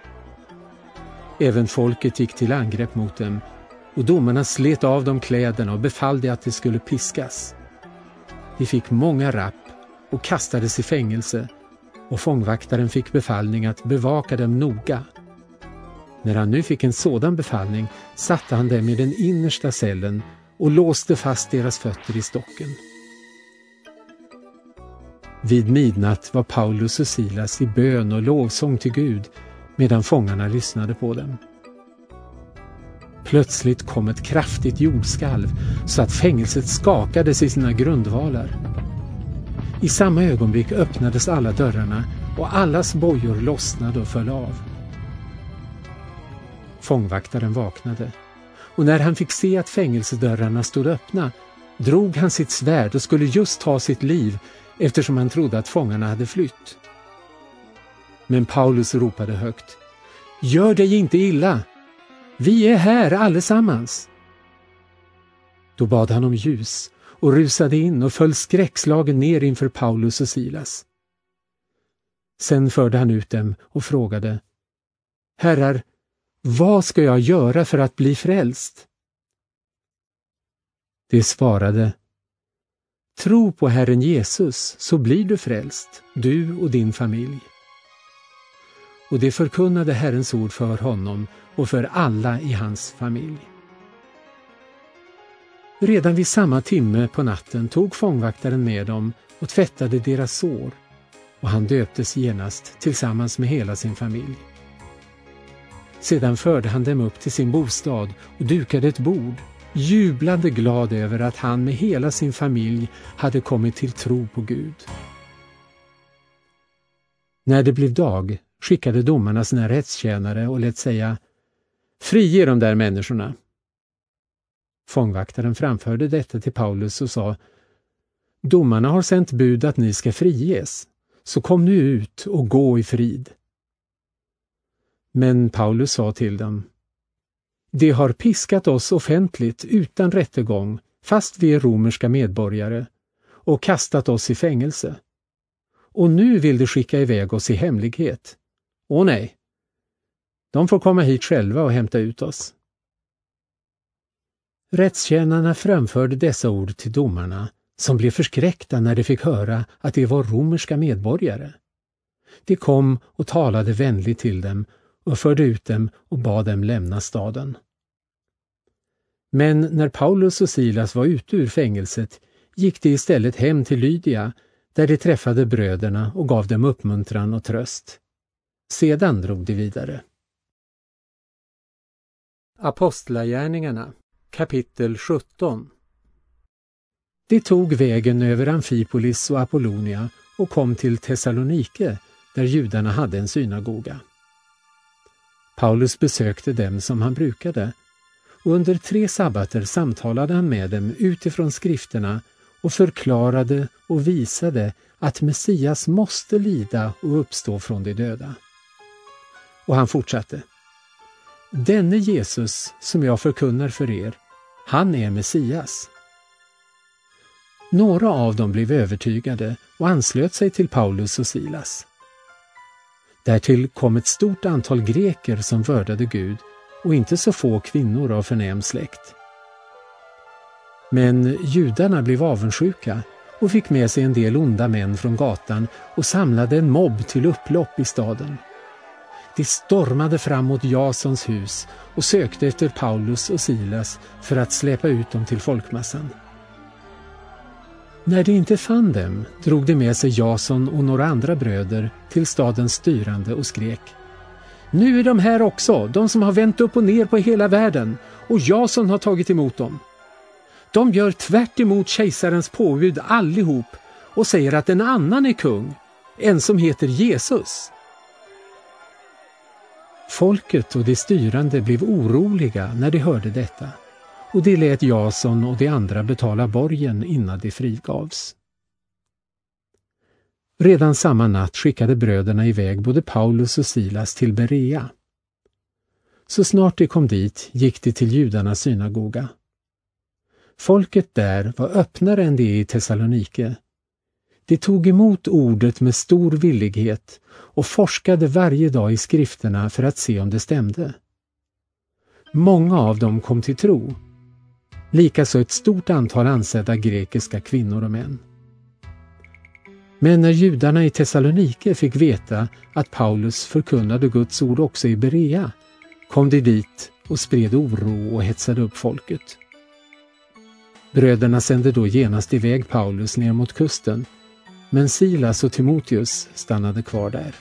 Även folket gick till angrepp mot dem, och domarna slet av dem kläderna och befallde att de skulle piskas. De fick många rapp och kastades i fängelse, och fångvaktaren fick befallning att bevaka dem noga. När han nu fick en sådan befallning satte han dem i den innersta cellen och låste fast deras fötter i stocken. Vid midnatt var Paulus och Silas i bön och lovsång till Gud medan fångarna lyssnade på dem. Plötsligt kom ett kraftigt jordskalv så att fängelset skakades i sina grundvalar. I samma ögonblick öppnades alla dörrarna och allas bojor lossnade och föll av. Fångvaktaren vaknade, och när han fick se att fängelsedörrarna stod öppna drog han sitt svärd och skulle just ta sitt liv eftersom han trodde att fångarna hade flytt. Men Paulus ropade högt: Gör dig inte illa! Vi är här allesammans! Då bad han om ljus och rusade in och föll skräckslagen ner inför Paulus och Silas. Sen förde han ut dem och frågade: Herrar, vad ska jag göra för att bli frälst? De svarade: Tro på Herren Jesus, så blir du frälst, du och din familj. Och de förkunnade Herrens ord för honom och för alla i hans familj. Redan vid samma timme på natten tog fångvaktaren med dem och tvättade deras sår, och han döptes genast tillsammans med hela sin familj. Sedan förde han dem upp till sin bostad och dukade ett bord, jublande glad över att han med hela sin familj hade kommit till tro på Gud. När det blev dag skickade domarna sina rättstjänare och lät säga: Frige de där människorna. Fångvaktaren framförde detta till Paulus och sa: Domarna har sänt bud att ni ska friges, så kom nu ut och gå i frid. Men Paulus sa till dem: De har piskat oss offentligt utan rättegång, fast vi är romerska medborgare, och kastat oss i fängelse. Och nu vill de skicka iväg oss i hemlighet. Åh nej, de får komma hit själva och hämta ut oss. Rättstjänarna framförde dessa ord till domarna, som blev förskräckta när de fick höra att de var romerska medborgare. De kom och talade vänligt till dem och förde ut dem och bad dem lämna staden. Men när Paulus och Silas var ute ur fängelset gick de istället hem till Lydia, där de träffade bröderna och gav dem uppmuntran och tröst. Sedan drog de vidare. Apostlagärningarna, kapitel sjutton. De tog vägen över Amfipolis och Apollonia och kom till Thessalonike, där judarna hade en synagoga. Paulus besökte dem som han brukade, och under tre sabbater samtalade han med dem utifrån skrifterna och förklarade och visade att Messias måste lida och uppstå från de döda. Och han fortsatte: Denne Jesus som jag förkunnar för er, han är Messias. Några av dem blev övertygade och anslöt sig till Paulus och Silas. Därtill kom ett stort antal greker som vördade Gud och inte så få kvinnor av förnäm släkt. Men judarna blev avundsjuka och fick med sig en del onda män från gatan och samlade en mobb till upplopp i staden. De stormade fram mot Jasons hus och sökte efter Paulus och Silas för att släpa ut dem till folkmassan. När de inte fann dem drog de med sig Jason och några andra bröder till stadens styrande och skrek: Nu är de här också, de som har vänt upp och ner på hela världen, och Jason har tagit emot dem. De gör tvärt emot kejsarens påbud allihop och säger att en annan är kung, en som heter Jesus. Folket och de styrande blev oroliga när de hörde detta, och de lät Jason och de andra betala borgen innan de frigavs. Redan samma natt skickade bröderna iväg både Paulus och Silas till Berea. Så snart de kom dit gick de till judarnas synagoga. Folket där var öppnare än det i Thessalonike. De tog emot ordet med stor villighet och forskade varje dag i skrifterna för att se om det stämde. Många av dem kom till tro, likaså ett stort antal ansedda grekiska kvinnor och män. Men när judarna i Thessalonike fick veta att Paulus förkunnade Guds ord också i Berea, kom de dit och spred oro och hetsade upp folket. Bröderna sände då genast iväg Paulus ner mot kusten, men Silas och Timoteus stannade kvar där.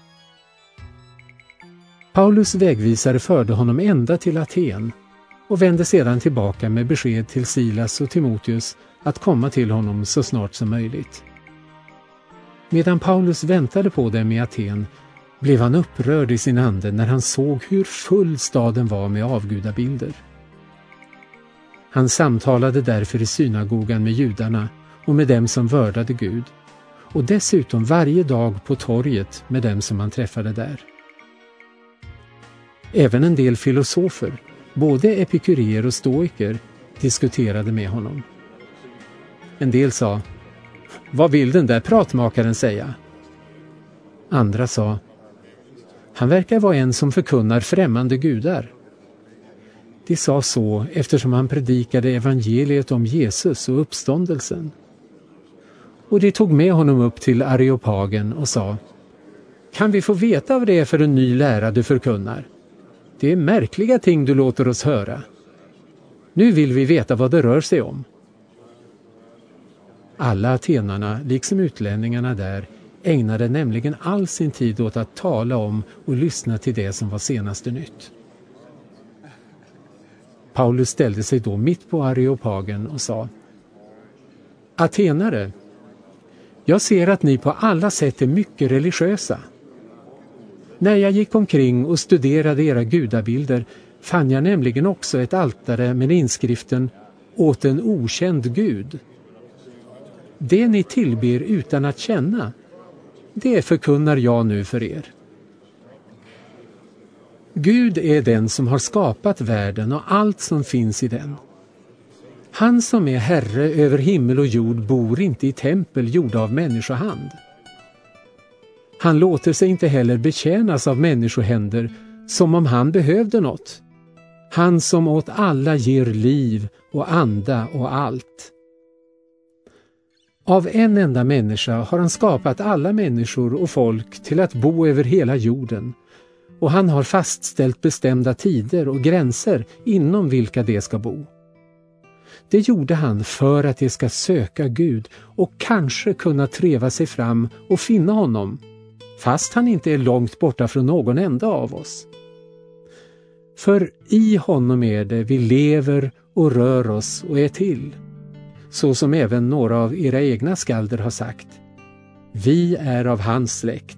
Paulus vägvisare förde honom ända till Aten och vände sedan tillbaka med besked till Silas och Timoteus att komma till honom så snart som möjligt. Medan Paulus väntade på dem i Aten blev han upprörd i sin ande när han såg hur full staden var med avgudabilder. Han samtalade därför i synagogan med judarna och med dem som vördade Gud, och dessutom varje dag på torget med dem som han träffade där. Även en del filosofer, både epikureer och stoiker, diskuterade med honom. En del sa: "Vad vill den där pratmakaren säga?" Andra sa: "Han verkar vara en som förkunnar främmande gudar." De sa så eftersom han predikade evangeliet om Jesus och uppståndelsen. Och de tog med honom upp till Areopagen och sa: "Kan vi få veta vad det är för en ny lära du förkunnar? Det är märkliga ting du låter oss höra. Nu vill vi veta vad det rör sig om." Alla atenarna, liksom utlänningarna där, ägnade nämligen all sin tid åt att tala om och lyssna till det som var senaste nytt. Paulus ställde sig då mitt på Areopagen och sa: "Atenare, jag ser att ni på alla sätt är mycket religiösa. När jag gick omkring och studerade era gudabilder fann jag nämligen också ett altare med inskriften åt en okänd gud. Det ni tillber utan att känna, det förkunnar jag nu för er. Gud är den som har skapat världen och allt som finns i den. Han som är herre över himmel och jord bor inte i tempel gjorda av människohand. Han låter sig inte heller betjänas av människohänder som om han behövde något. Han som åt alla ger liv och anda och allt. Av en enda människa har han skapat alla människor och folk till att bo över hela jorden, och han har fastställt bestämda tider och gränser inom vilka de ska bo. Det gjorde han för att de ska söka Gud och kanske kunna treva sig fram och finna honom, fast han inte är långt borta från någon enda av oss. För i honom är det vi lever och rör oss och är till. Så som även några av era egna skalder har sagt: vi är av hans släkt.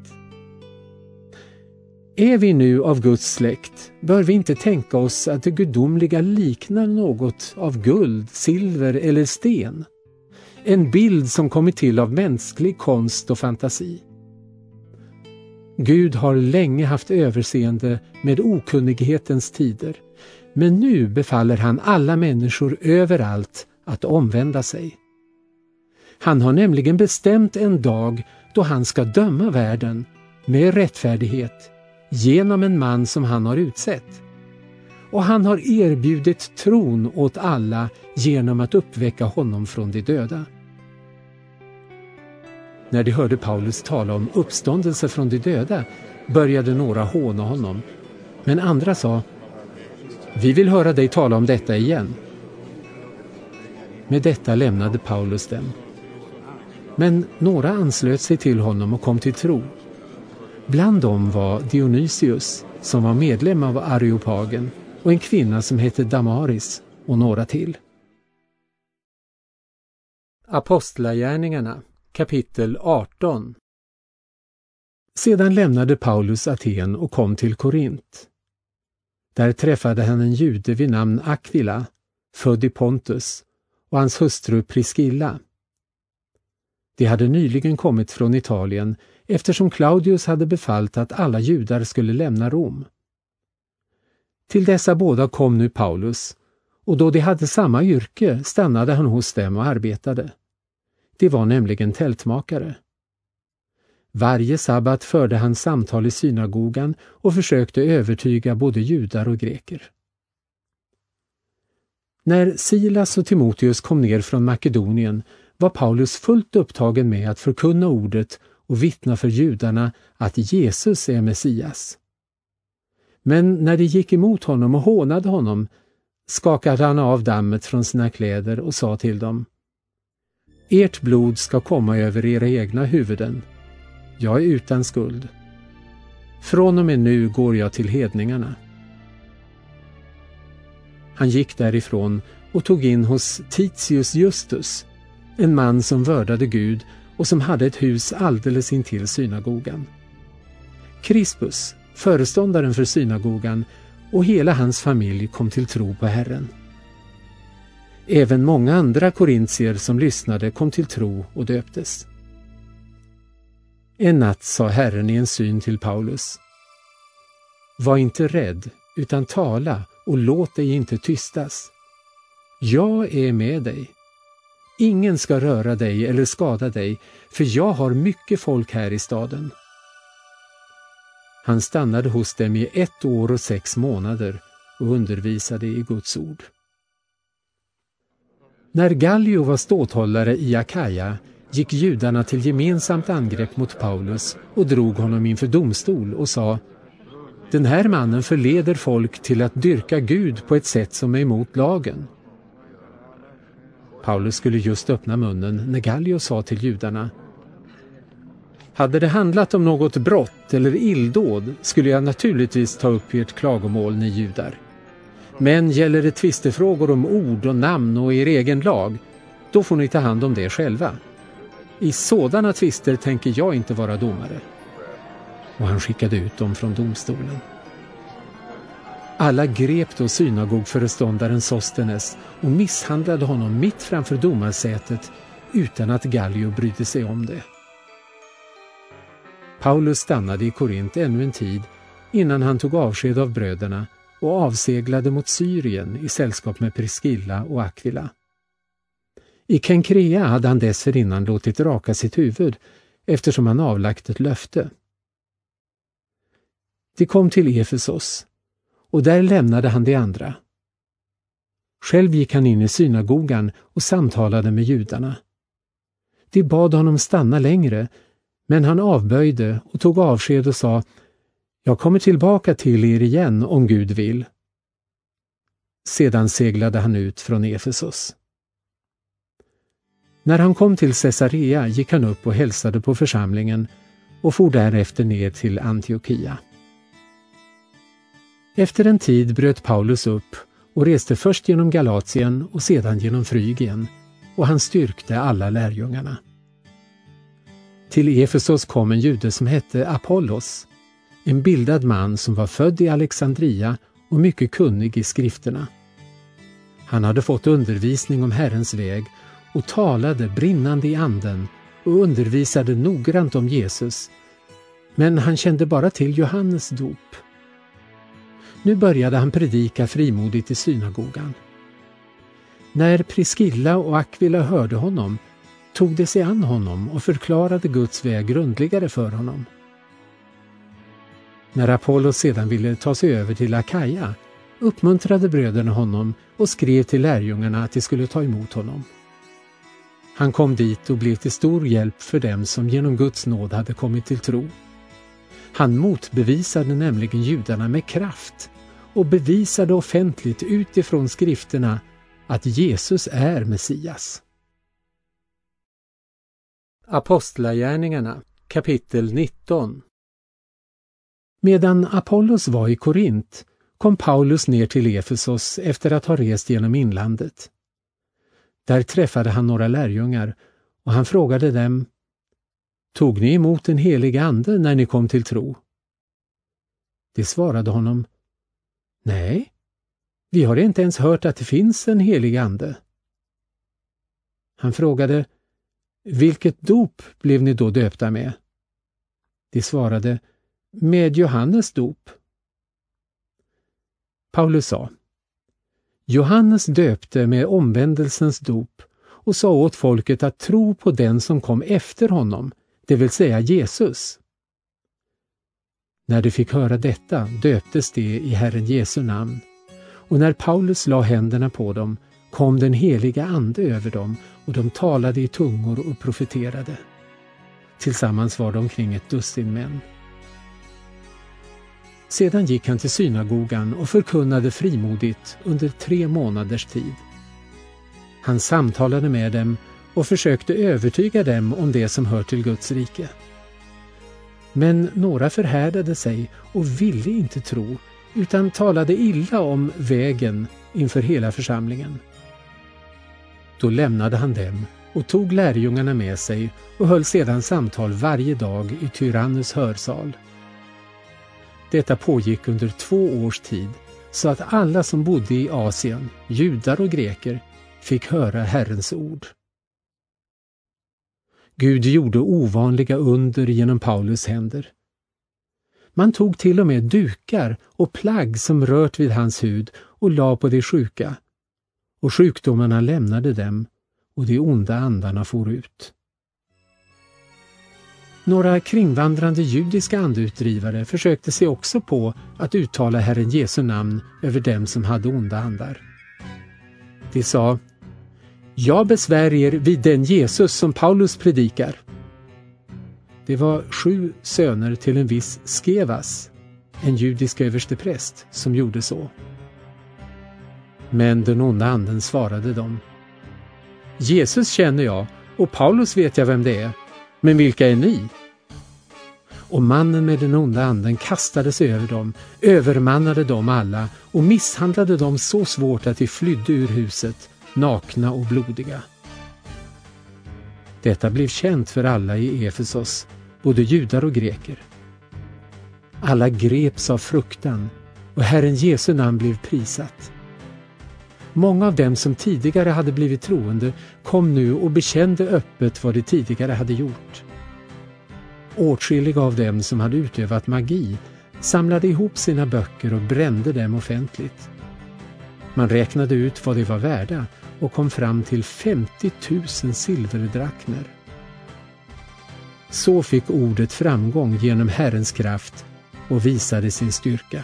Är vi nu av Guds släkt, bör vi inte tänka oss att det gudomliga liknar något av guld, silver eller sten. En bild som kommit till av mänsklig konst och fantasi. Gud har länge haft överseende med okunnighetens tider, men nu befaller han alla människor överallt att omvända sig. Han har nämligen bestämt en dag då han ska döma världen med rättfärdighet genom en man som han har utsett. Och han har erbjudit tron åt alla genom att uppväcka honom från de döda. När de hörde Paulus tala om uppståndelse från de döda började några håna honom, men andra sa: vi vill höra dig tala om detta igen. Med detta lämnade Paulus dem. Men några anslöt sig till honom och kom till tro. Bland dem var Dionysius, som var medlem av Areopagen, och en kvinna som hette Damaris och några till. Apostlagärningarna, kapitel arton. Sedan lämnade Paulus Aten och kom till Korint. Där träffade han en jude vid namn Aquila, född i Pontus, och hans hustru Priscilla. De hade nyligen kommit från Italien eftersom Claudius hade befallt att alla judar skulle lämna Rom. Till dessa båda kom nu Paulus, och då de hade samma yrke stannade han hos dem och arbetade. De var nämligen tältmakare. Varje sabbat förde han samtal i synagogan och försökte övertyga både judar och greker. När Silas och Timoteus kom ner från Makedonien var Paulus fullt upptagen med att förkunna ordet och vittna för judarna att Jesus är Messias. Men när de gick emot honom och hånade honom skakade han av dammet från sina kläder och sa till dem: Ert blod ska komma över era egna huvuden. Jag är utan skuld. Från och med nu går jag till hedningarna. Han gick därifrån och tog in hos Titius Justus, en man som vördade Gud och som hade ett hus alldeles intill synagogan. Crispus, föreståndaren för synagogan, och hela hans familj kom till tro på Herren. Även många andra korintier som lyssnade kom till tro och döptes. En natt sa Herren i en syn till Paulus: Var inte rädd, utan tala och låt dig inte tystas. Jag är med dig. Ingen ska röra dig eller skada dig, för jag har mycket folk här i staden. Han stannade hos dem i ett år och sex månader och undervisade i Guds ord. När Gallio var ståthållare i Akaja gick judarna till gemensamt angrepp mot Paulus och drog honom inför domstol och sa: Den här mannen förleder folk till att dyrka Gud på ett sätt som är emot lagen. Paulus skulle just öppna munnen när Gallio sa till judarna: Hade det handlat om något brott eller illdåd skulle jag naturligtvis ta upp ert klagomål, ni judar. Men gäller det tvistefrågor om ord och namn och er egen lag, då får ni ta hand om det själva. I sådana tvister tänker jag inte vara domare. Och han skickade ut dem från domstolen. Alla grep då synagogföreståndaren Sostenes och misshandlade honom mitt framför domarsätet utan att Gallio brydde sig om det. Paulus stannade i Korint ännu en tid innan han tog avsked av bröderna och avseglade mot Syrien i sällskap med Priscilla och Aquila. I Kenkrea hade han dessförinnan låtit raka sitt huvud eftersom han avlagt ett löfte. De kom till Efesos och där lämnade han de andra. Själv gick han in i synagogan och samtalade med judarna. De bad honom stanna längre, men han avböjde och tog avsked och sa: Jag kommer tillbaka till er igen om Gud vill. Sedan seglade han ut från Efesos. När han kom till Caesarea gick han upp och hälsade på församlingen och for därefter ner till Antiochia. Efter en tid bröt Paulus upp och reste först genom Galatien och sedan genom Frygien, och han styrkte alla lärjungarna. Till Efesos kom en jude som hette Apollos, en bildad man som var född i Alexandria och mycket kunnig i skrifterna. Han hade fått undervisning om Herrens väg och talade brinnande i anden och undervisade noggrant om Jesus, men han kände bara till Johannes dop. Nu började han predika frimodigt i synagogan. När Priscilla och Aquila hörde honom tog de sig an honom och förklarade Guds väg grundligare för honom. När Apollos sedan ville ta sig över till Akaja uppmuntrade bröderna honom och skrev till lärjungarna att de skulle ta emot honom. Han kom dit och blev till stor hjälp för dem som genom Guds nåd hade kommit till tro. Han motbevisade nämligen judarna med kraft och bevisade offentligt utifrån skrifterna att Jesus är Messias. Apostlagärningarna, kapitel nitton. Medan Apollos var i Korint kom Paulus ner till Efesos efter att ha rest genom inlandet. Där träffade han några lärjungar och han frågade dem: Tog ni emot den heliga ande när ni kom till tro? De svarade honom: Nej, vi har inte ens hört att det finns en helig ande. Han frågade: Vilket dop blev ni då döpta med? De svarade: Med Johannes dop. Paulus sa: Johannes döpte med omvändelsens dop och sa åt folket att tro på den som kom efter honom, det vill säga Jesus. När de fick höra detta döptes de i Herren Jesu namn, och när Paulus la händerna på dem kom den heliga ande över dem och de talade i tungor och profeterade. Tillsammans var de omkring ett dussin män. Sedan gick han till synagogan och förkunnade frimodigt under tre månaders tid. Han samtalade med dem och försökte övertyga dem om det som hör till Guds rike. Men några förhärdade sig och ville inte tro, utan talade illa om vägen inför hela församlingen. Då lämnade han dem och tog lärjungarna med sig och höll sedan samtal varje dag i Tyrannus hörsal. Detta pågick under två års tid, så att alla som bodde i Asien, judar och greker, fick höra Herrens ord. Gud gjorde ovanliga under genom Paulus händer. Man tog till och med dukar och plagg som rört vid hans hud och la på de sjuka, och sjukdomarna lämnade dem och de onda andarna for ut. Några kringvandrande judiska andeutdrivare försökte sig också på att uttala Herren Jesu namn över dem som hade onda andar. De sa: Jag besvär er vid den Jesus som Paulus predikar. Det var sju söner till en viss Skevas, en judisk överstepräst, som gjorde så. Men den onda anden svarade dem: Jesus känner jag och Paulus vet jag vem det är, men vilka är ni? Och mannen med den onda anden kastade sig över dem, övermannade dem alla och misshandlade dem så svårt att de flydde ur huset, nakna och blodiga. Detta blev känt för alla i Efesos, både judar och greker. Alla greps av fruktan och Herren Jesu namn blev prisat. Många av dem som tidigare hade blivit troende kom nu och bekände öppet vad de tidigare hade gjort. Åtskilliga av dem som hade utövat magi samlade ihop sina böcker och brände dem offentligt. Man räknade ut vad de var värda och kom fram till femtio tusen silverdrakmer. Så fick ordet framgång genom Herrens kraft och visade sin styrka.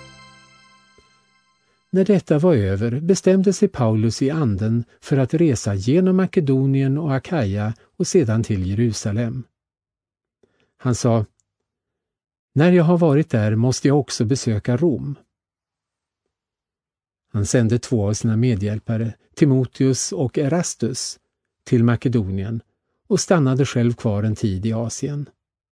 När detta var över bestämde sig Paulus i anden för att resa genom Makedonien och Akaja och sedan till Jerusalem. Han sa: När jag har varit där måste jag också besöka Rom. Han sände två av sina medhjälpare, Timoteus och Erastus, till Makedonien och stannade själv kvar en tid i Asien.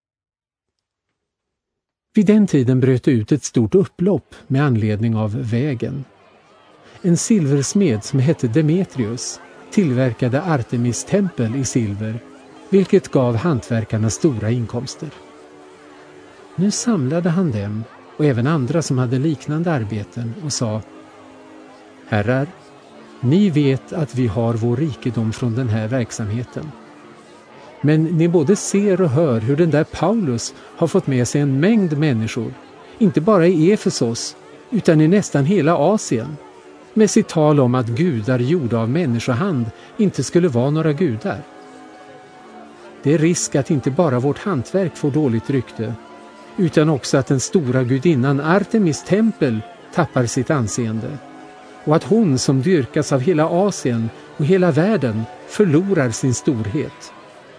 Vid den tiden bröt det ut ett stort upplopp med anledning av vägen. En silversmed som hette Demetrius tillverkade Artemis tempel i silver, vilket gav hantverkarna stora inkomster. Nu samlade han dem och även andra som hade liknande arbeten och sa: Herrar, ni vet att vi har vår rikedom från den här verksamheten. Men ni både ser och hör hur den där Paulus har fått med sig en mängd människor, inte bara i Efesos utan i nästan hela Asien, med sitt tal om att gudar gjorda av människohand inte skulle vara några gudar. Det är risk att inte bara vårt hantverk får dåligt rykte, utan också att den stora gudinnan Artemis tempel tappar sitt anseende, och att hon som dyrkas av hela Asien och hela världen förlorar sin storhet.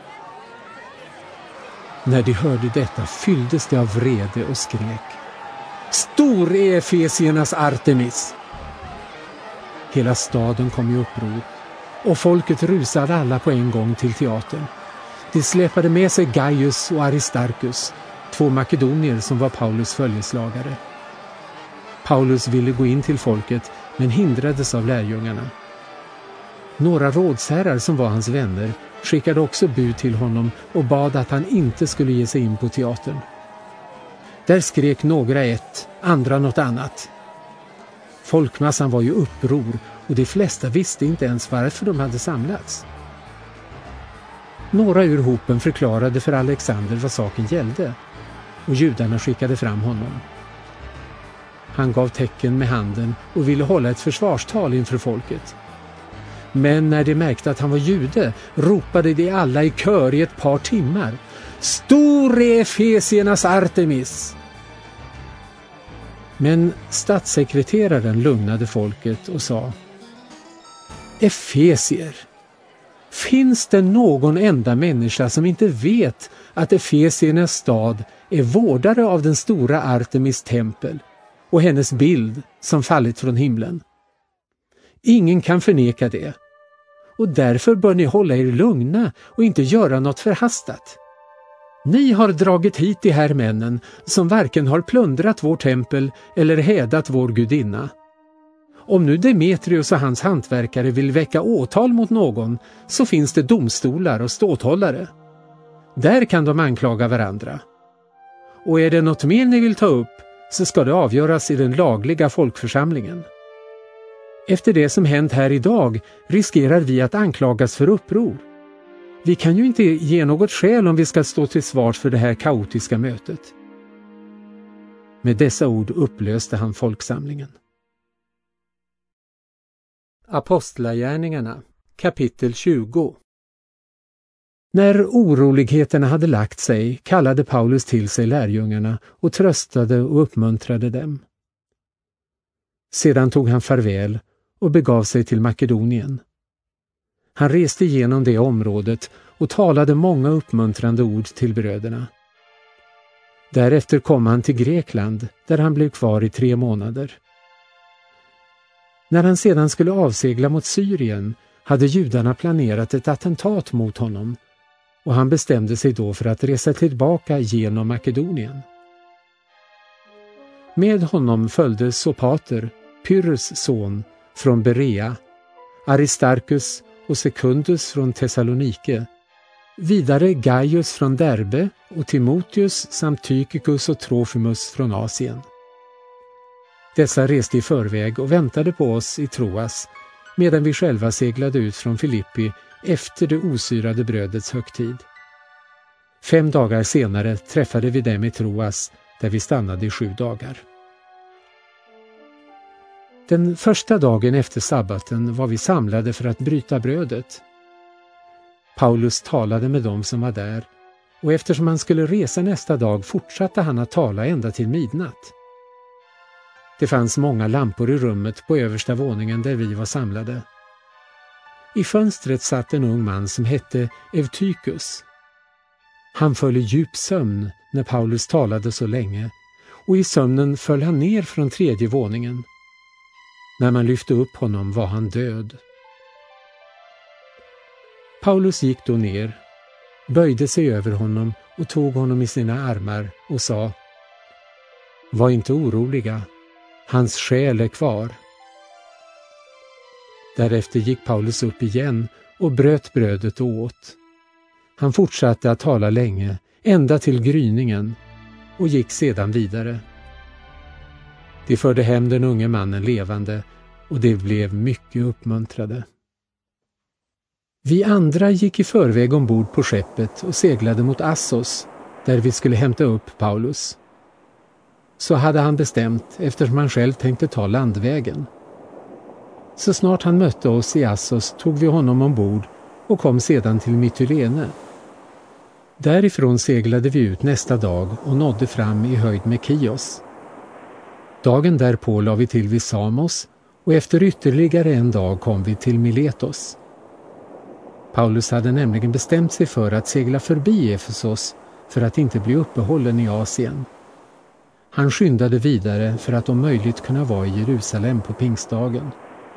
När de hörde detta fylldes de av vrede och skrek: Stor är Efesiernas Artemis! Hela staden kom i uppror, och folket rusade alla på en gång till teatern. De släpade med sig Gaius och Aristarchus, två makedonier som var Paulus följeslagare. Paulus ville gå in till folket, men hindrades av lärjungarna. Några rådsherrar som var hans vänner skickade också bud till honom och bad att han inte skulle ge sig in på teatern. Där skrek några ett, andra något annat. Folkmassan var ju uppror och de flesta visste inte ens varför de hade samlats. Några ur hopen förklarade för Alexander vad saken gällde och judarna skickade fram honom. Han gav tecken med handen och ville hålla ett försvarstal inför folket. Men när de märkte att han var jude ropade de alla i kör i ett par timmar: Stor är Efesiernas Artemis! Men statssekreteraren lugnade folket och sa: Efesier, finns det någon enda människa som inte vet att Efesiernas stad är vårdare av den stora Artemis tempel och hennes bild som fallit från himlen? Ingen kan förneka det, och därför bör ni hålla er lugna och inte göra något förhastat. Ni har dragit hit de här männen som varken har plundrat vår tempel eller hädat vår gudinna. Om nu Demetrius och hans hantverkare vill väcka åtal mot någon, så finns det domstolar och ståthållare. Där kan de anklaga varandra. Och är det något mer ni vill ta upp, så ska det avgöras i den lagliga folkförsamlingen. Efter det som hänt här idag riskerar vi att anklagas för uppror. Vi kan ju inte ge något skäl om vi ska stå till svars för det här kaotiska mötet. Med dessa ord upplöste han folksamlingen. Apostlagärningarna, kapitel tjugo. När oroligheterna hade lagt sig kallade Paulus till sig lärjungarna och tröstade och uppmuntrade dem. Sedan tog han farväl och begav sig till Makedonien. Han reste igenom det området och talade många uppmuntrande ord till bröderna. Därefter kom han till Grekland, där han blev kvar i tre månader. När han sedan skulle avsegla mot Syrien hade judarna planerat ett attentat mot honom, och han bestämde sig då för att resa tillbaka genom Makedonien. Med honom följde Sopater, Pyrrhus son, från Berea, Aristarchus och Secundus från Thessalonike, vidare Gaius från Derbe och Timotheus samt Tychicus och Trofimus från Asien. Dessa reste i förväg och väntade på oss i Troas, medan vi själva seglade ut från Filippi efter det osyrade brödets högtid. Fem dagar senare träffade vi dem i Troas, där vi stannade i sju dagar. Den första dagen efter sabbaten var vi samlade för att bryta brödet. Paulus talade med dem som var där, och eftersom han skulle resa nästa dag fortsatte han att tala ända till midnatt. Det fanns många lampor i rummet på översta våningen där vi var samlade. I fönstret satt en ung man som hette Evtykus. Han föll i djup sömn när Paulus talade så länge, och i sömnen föll han ner från tredje våningen. När man lyfte upp honom var han död. Paulus gick då ner, böjde sig över honom och tog honom i sina armar och sa: Var inte oroliga, hans själ är kvar. Därefter gick Paulus upp igen och bröt brödet och åt. Han fortsatte att tala länge, ända till gryningen, och gick sedan vidare. De förde hem den unge mannen levande, och de blev mycket uppmuntrade. Vi andra gick i förväg ombord på skeppet och seglade mot Assos, där vi skulle hämta upp Paulus. Så hade han bestämt, eftersom han själv tänkte ta landvägen. Så snart han mötte oss i Assos tog vi honom ombord och kom sedan till Mytilene. Därifrån seglade vi ut nästa dag och nådde fram i höjd med Kios. Dagen därpå la vi till vid Samos, och efter ytterligare en dag kom vi till Miletos. Paulus hade nämligen bestämt sig för att segla förbi Efesos för att inte bli uppehållen i Asien. Han skyndade vidare för att om möjligt kunna vara i Jerusalem på pingstdagen.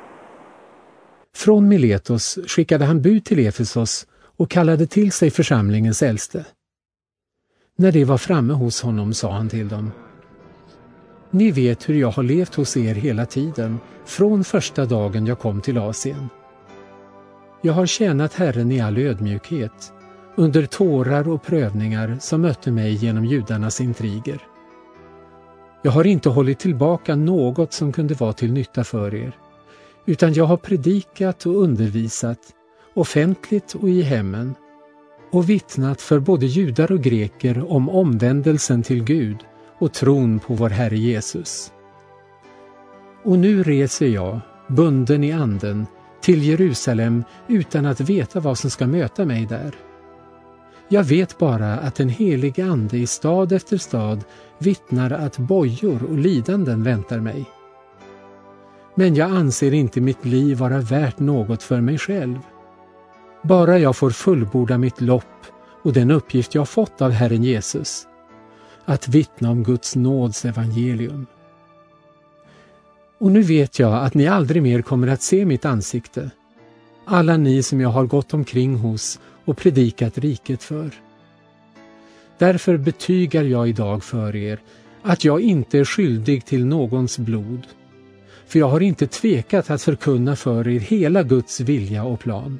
Från Miletos skickade han bud till Efesos och kallade till sig församlingens äldste. När de var framme hos honom sa han till dem: Ni vet hur jag har levt hos er hela tiden, från första dagen jag kom till Asien. Jag har tjänat Herren i all ödmjukhet, under tårar och prövningar som mötte mig genom judarnas intriger. Jag har inte hållit tillbaka något som kunde vara till nytta för er, utan jag har predikat och undervisat, offentligt och i hemmen, och vittnat för både judar och greker om omvändelsen till Gud och tron på vår Herre Jesus. Och nu reser jag, bunden i anden, till Jerusalem utan att veta vad som ska möta mig där. Jag vet bara att den helige ande i stad efter stad vittnar att bojor och lidanden väntar mig. Men jag anser inte mitt liv vara värt något för mig själv. Bara jag får fullborda mitt lopp och den uppgift jag fått av Herren Jesus, att vittna om Guds nåds evangelium. Och nu vet jag att ni aldrig mer kommer att se mitt ansikte, alla ni som jag har gått omkring hos och predikat riket för. Därför betygar jag idag för er att jag inte är skyldig till någons blod, för jag har inte tvekat att förkunna för er hela Guds vilja och plan.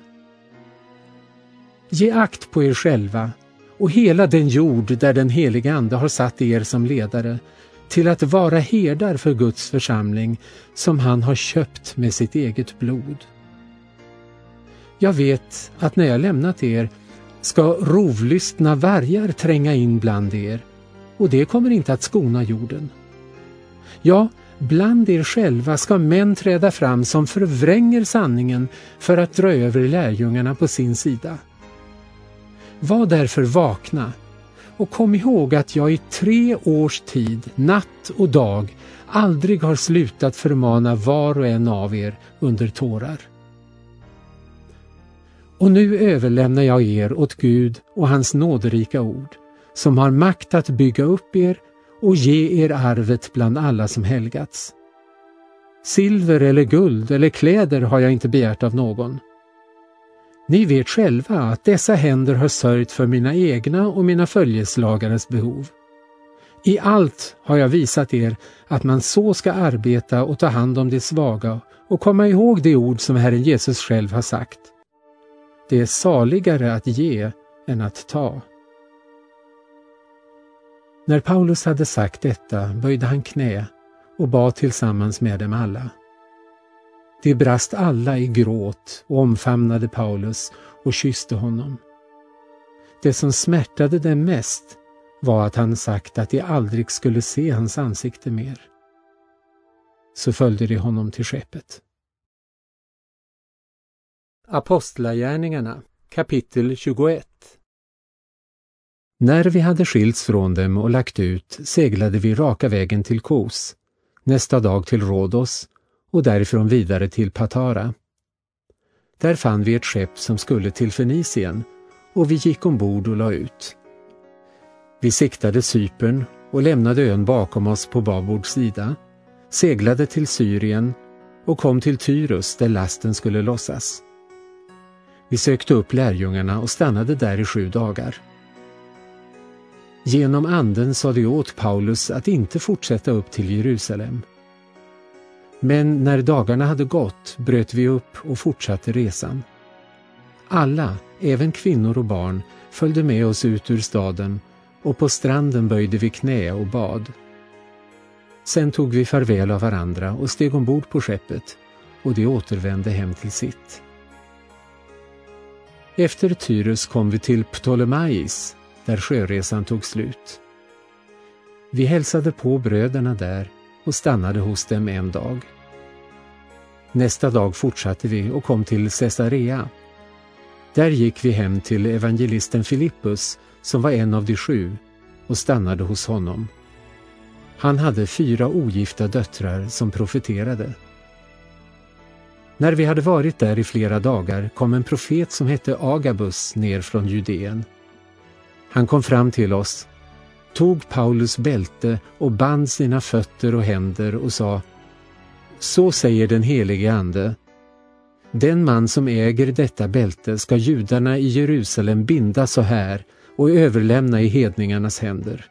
Ge akt på er själva och hela den jord där den heliga ande har satt er som ledare, till att vara herdar för Guds församling som han har köpt med sitt eget blod. Jag vet att när jag lämnat er ska rovlystna vargar tränga in bland er, och det kommer inte att skona jorden. Ja, bland er själva ska män träda fram som förvränger sanningen för att dra över lärjungarna på sin sida. Var därför vakna och kom ihåg att jag i tre års tid, natt och dag, aldrig har slutat förmana var och en av er under tårar. Och nu överlämnar jag er åt Gud och hans nåderika ord, som har makt att bygga upp er och ge er arvet bland alla som helgats. Silver eller guld eller kläder har jag inte begärt av någon. Ni vet själva att dessa händer har sörjt för mina egna och mina följeslagares behov. I allt har jag visat er att man så ska arbeta och ta hand om de svaga och komma ihåg de ord som Herren Jesus själv har sagt. Det är saligare att ge än att ta. När Paulus hade sagt detta böjde han knä och bad tillsammans med dem alla. De brast alla i gråt och omfamnade Paulus och kysste honom. Det som smärtade dem mest var att han sagt att de aldrig skulle se hans ansikte mer. Så följde de honom till skeppet. Apostlagärningarna, kapitel tjugoett. När vi hade skilts från dem och lagt ut seglade vi raka vägen till Kos, nästa dag till Rhodos och därifrån vidare till Patara. Där fann vi ett skepp som skulle till Fenicien och vi gick ombord och la ut. Vi siktade Cypern och lämnade ön bakom oss på babord sida, seglade till Syrien och kom till Tyrus där lasten skulle lossas. Vi sökte upp lärjungarna och stannade där i sju dagar. Genom anden sa de åt Paulus att inte fortsätta upp till Jerusalem. Men när dagarna hade gått bröt vi upp och fortsatte resan. Alla, även kvinnor och barn, följde med oss ut ur staden och på stranden böjde vi knä och bad. Sen tog vi farväl av varandra och steg ombord på skeppet och de återvände hem till sitt. Efter Tyrus kom vi till Ptolemais, där sjöresan tog slut. Vi hälsade på bröderna där och stannade hos dem en dag. Nästa dag fortsatte vi och kom till Caesarea. Där gick vi hem till evangelisten Filippus, som var en av de sju, och stannade hos honom. Han hade fyra ogifta döttrar som profeterade. När vi hade varit där i flera dagar kom en profet som hette Agabus ner från Judeen. Han kom fram till oss, tog Paulus bälte och band sina fötter och händer och sa: Så säger den helige ande, den man som äger detta bälte ska judarna i Jerusalem binda så här och överlämna i hedningarnas händer.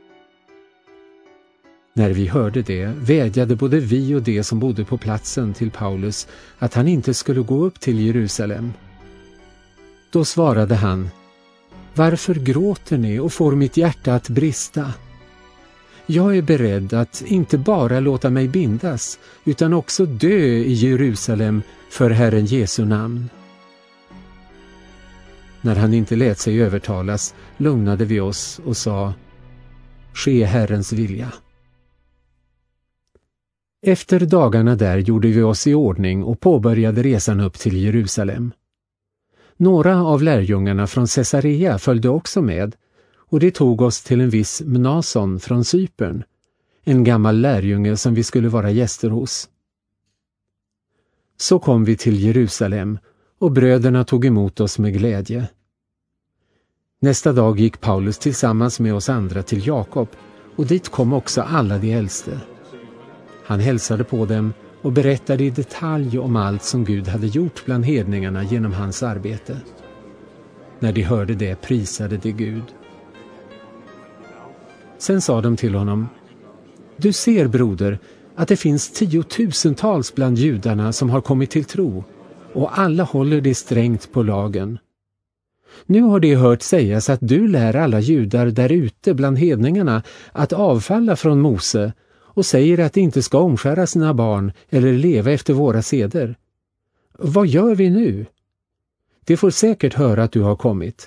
När vi hörde det vädjade både vi och de som bodde på platsen till Paulus att han inte skulle gå upp till Jerusalem, Då svarade han: varför gråter ni och får mitt hjärta att brista? Jag är beredd att inte bara låta mig bindas, utan också dö i Jerusalem för Herren Jesu namn. När han inte lät sig övertalas lugnade vi oss och sa: ske Herrens vilja. Efter dagarna där gjorde vi oss i ordning och påbörjade resan upp till Jerusalem. Några av lärjungarna från Caesarea följde också med, och det tog oss till en viss Mnason från Cypern, en gammal lärjunge som vi skulle vara gäster hos. Så kom vi till Jerusalem, och bröderna tog emot oss med glädje. Nästa dag gick Paulus tillsammans med oss andra till Jakob, och dit kom också alla de äldste. Han hälsade på dem och berättade i detalj om allt som Gud hade gjort bland hedningarna genom hans arbete. När de hörde det prisade de Gud. Sen sa de till honom: du ser, broder, att det finns tiotusentals bland judarna som har kommit till tro, och alla håller det strängt på lagen. Nu har de hört sägas att du lär alla judar där ute bland hedningarna att avfalla från Mose, och säger att de inte ska omskära sina barn eller leva efter våra seder. Vad gör vi nu? De får säkert höra att du har kommit.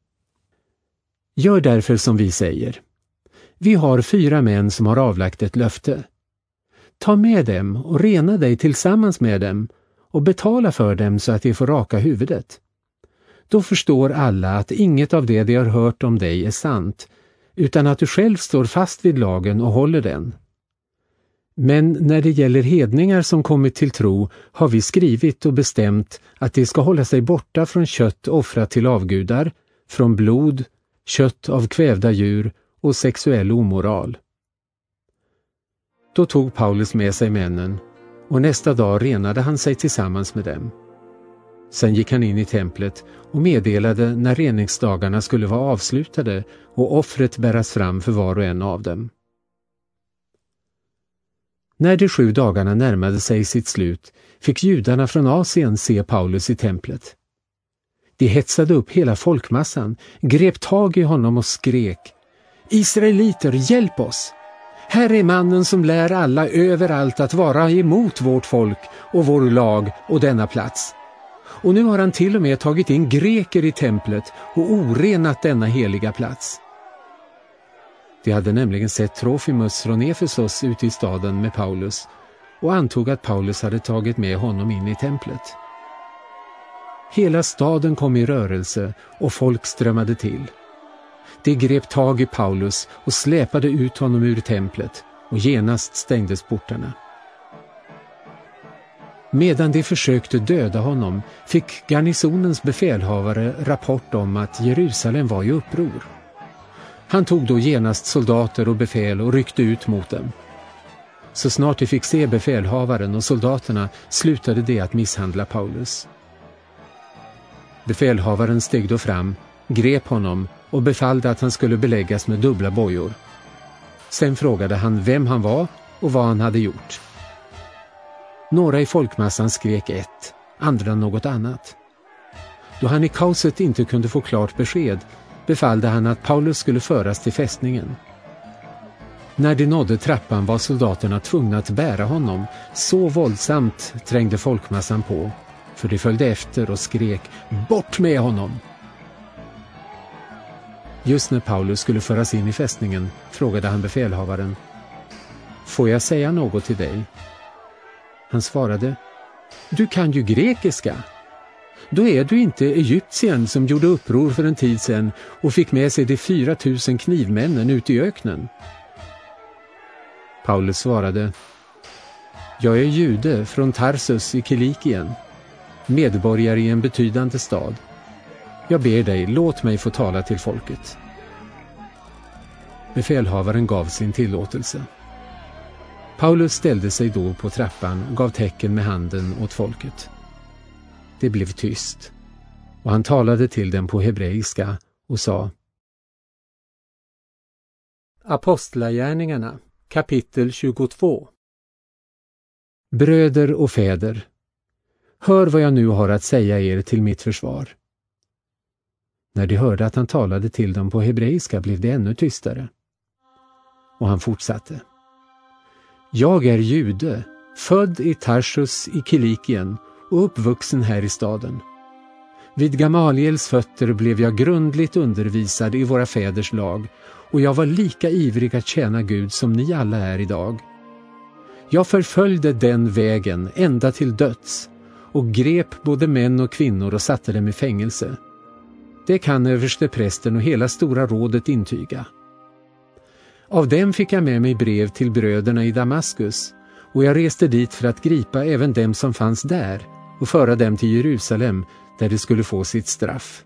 Gör därför som vi säger. Vi har fyra män som har avlagt ett löfte. Ta med dem och rena dig tillsammans med dem och betala för dem så att de får raka huvudet. Då förstår alla att inget av det de har hört om dig är sant, utan att du själv står fast vid lagen och håller den. Men när det gäller hedningar som kommit till tro har vi skrivit och bestämt att de ska hålla sig borta från kött offrat till avgudar, från blod, kött av kvävda djur och sexuell omoral. Då tog Paulus med sig männen, och nästa dag renade han sig tillsammans med dem. Sen gick han in i templet och meddelade när reningsdagarna skulle vara avslutade och offret bäras fram för var och en av dem. När de sju dagarna närmade sig sitt slut fick judarna från Asien se Paulus i templet. De hetsade upp hela folkmassan, grep tag i honom och skrek: Israeliter, hjälp oss! Här är mannen som lär alla överallt att vara emot vårt folk och vår lag och denna plats. Och nu har han till och med tagit in greker i templet och orenat denna heliga plats. De hade nämligen sett Trofimus från Efesos ute i staden med Paulus och antog att Paulus hade tagit med honom in i templet. Hela staden kom i rörelse och folk strömmade till. De grep tag i Paulus och släpade ut honom ur templet, och genast stängdes portarna. Medan de försökte döda honom fick garnisonens befälhavare rapport om att Jerusalem var i uppror. Han tog då genast soldater och befäl och ryckte ut mot dem. Så snart de fick se befälhavaren och soldaterna slutade de att misshandla Paulus. Befälhavaren steg då fram, grep honom och befallde att han skulle beläggas med dubbla bojor. Sen frågade han vem han var och vad han hade gjort. Några i folkmassan skrek ett, andra något annat. Då han i kaoset inte kunde få klart besked befallde han att Paulus skulle föras till fästningen. När de nådde trappan var soldaterna tvungna att bära honom. Så våldsamt trängde folkmassan på, för de följde efter och skrek: bort med honom! Just när Paulus skulle föras in i fästningen frågade han befälhavaren: får jag säga något till dig? Han svarade: du kan ju grekiska. Då är du inte egyptien som gjorde uppror för en tid sedan och fick med sig de fyra tusen knivmännen ut i öknen. Paulus svarade: jag är jude från Tarsus i Kilikien, medborgare i en betydande stad. Jag ber dig, låt mig få tala till folket. Befälhavaren gav sin tillåtelse. Paulus ställde sig då på trappan och gav tecken med handen åt folket. Det blev tyst, och han talade till dem på hebreiska och sa: Apostlagärningarna, kapitel tjugotvå. Bröder och fäder, hör vad jag nu har att säga er till mitt försvar. När de hörde att han talade till dem på hebreiska blev det ännu tystare. Och han fortsatte. Jag är jude, född i Tarsus i Kilikien och uppvuxen här i staden. Vid Gamaliels fötter blev jag grundligt undervisad i våra fäders lag och jag var lika ivrig att tjäna Gud som ni alla är idag. Jag förföljde den vägen ända till döds och grep både män och kvinnor och satte dem i fängelse. Det kan översteprästen och hela stora rådet intyga. Av dem fick jag med mig brev till bröderna i Damaskus och jag reste dit för att gripa även dem som fanns där och föra dem till Jerusalem där de skulle få sitt straff.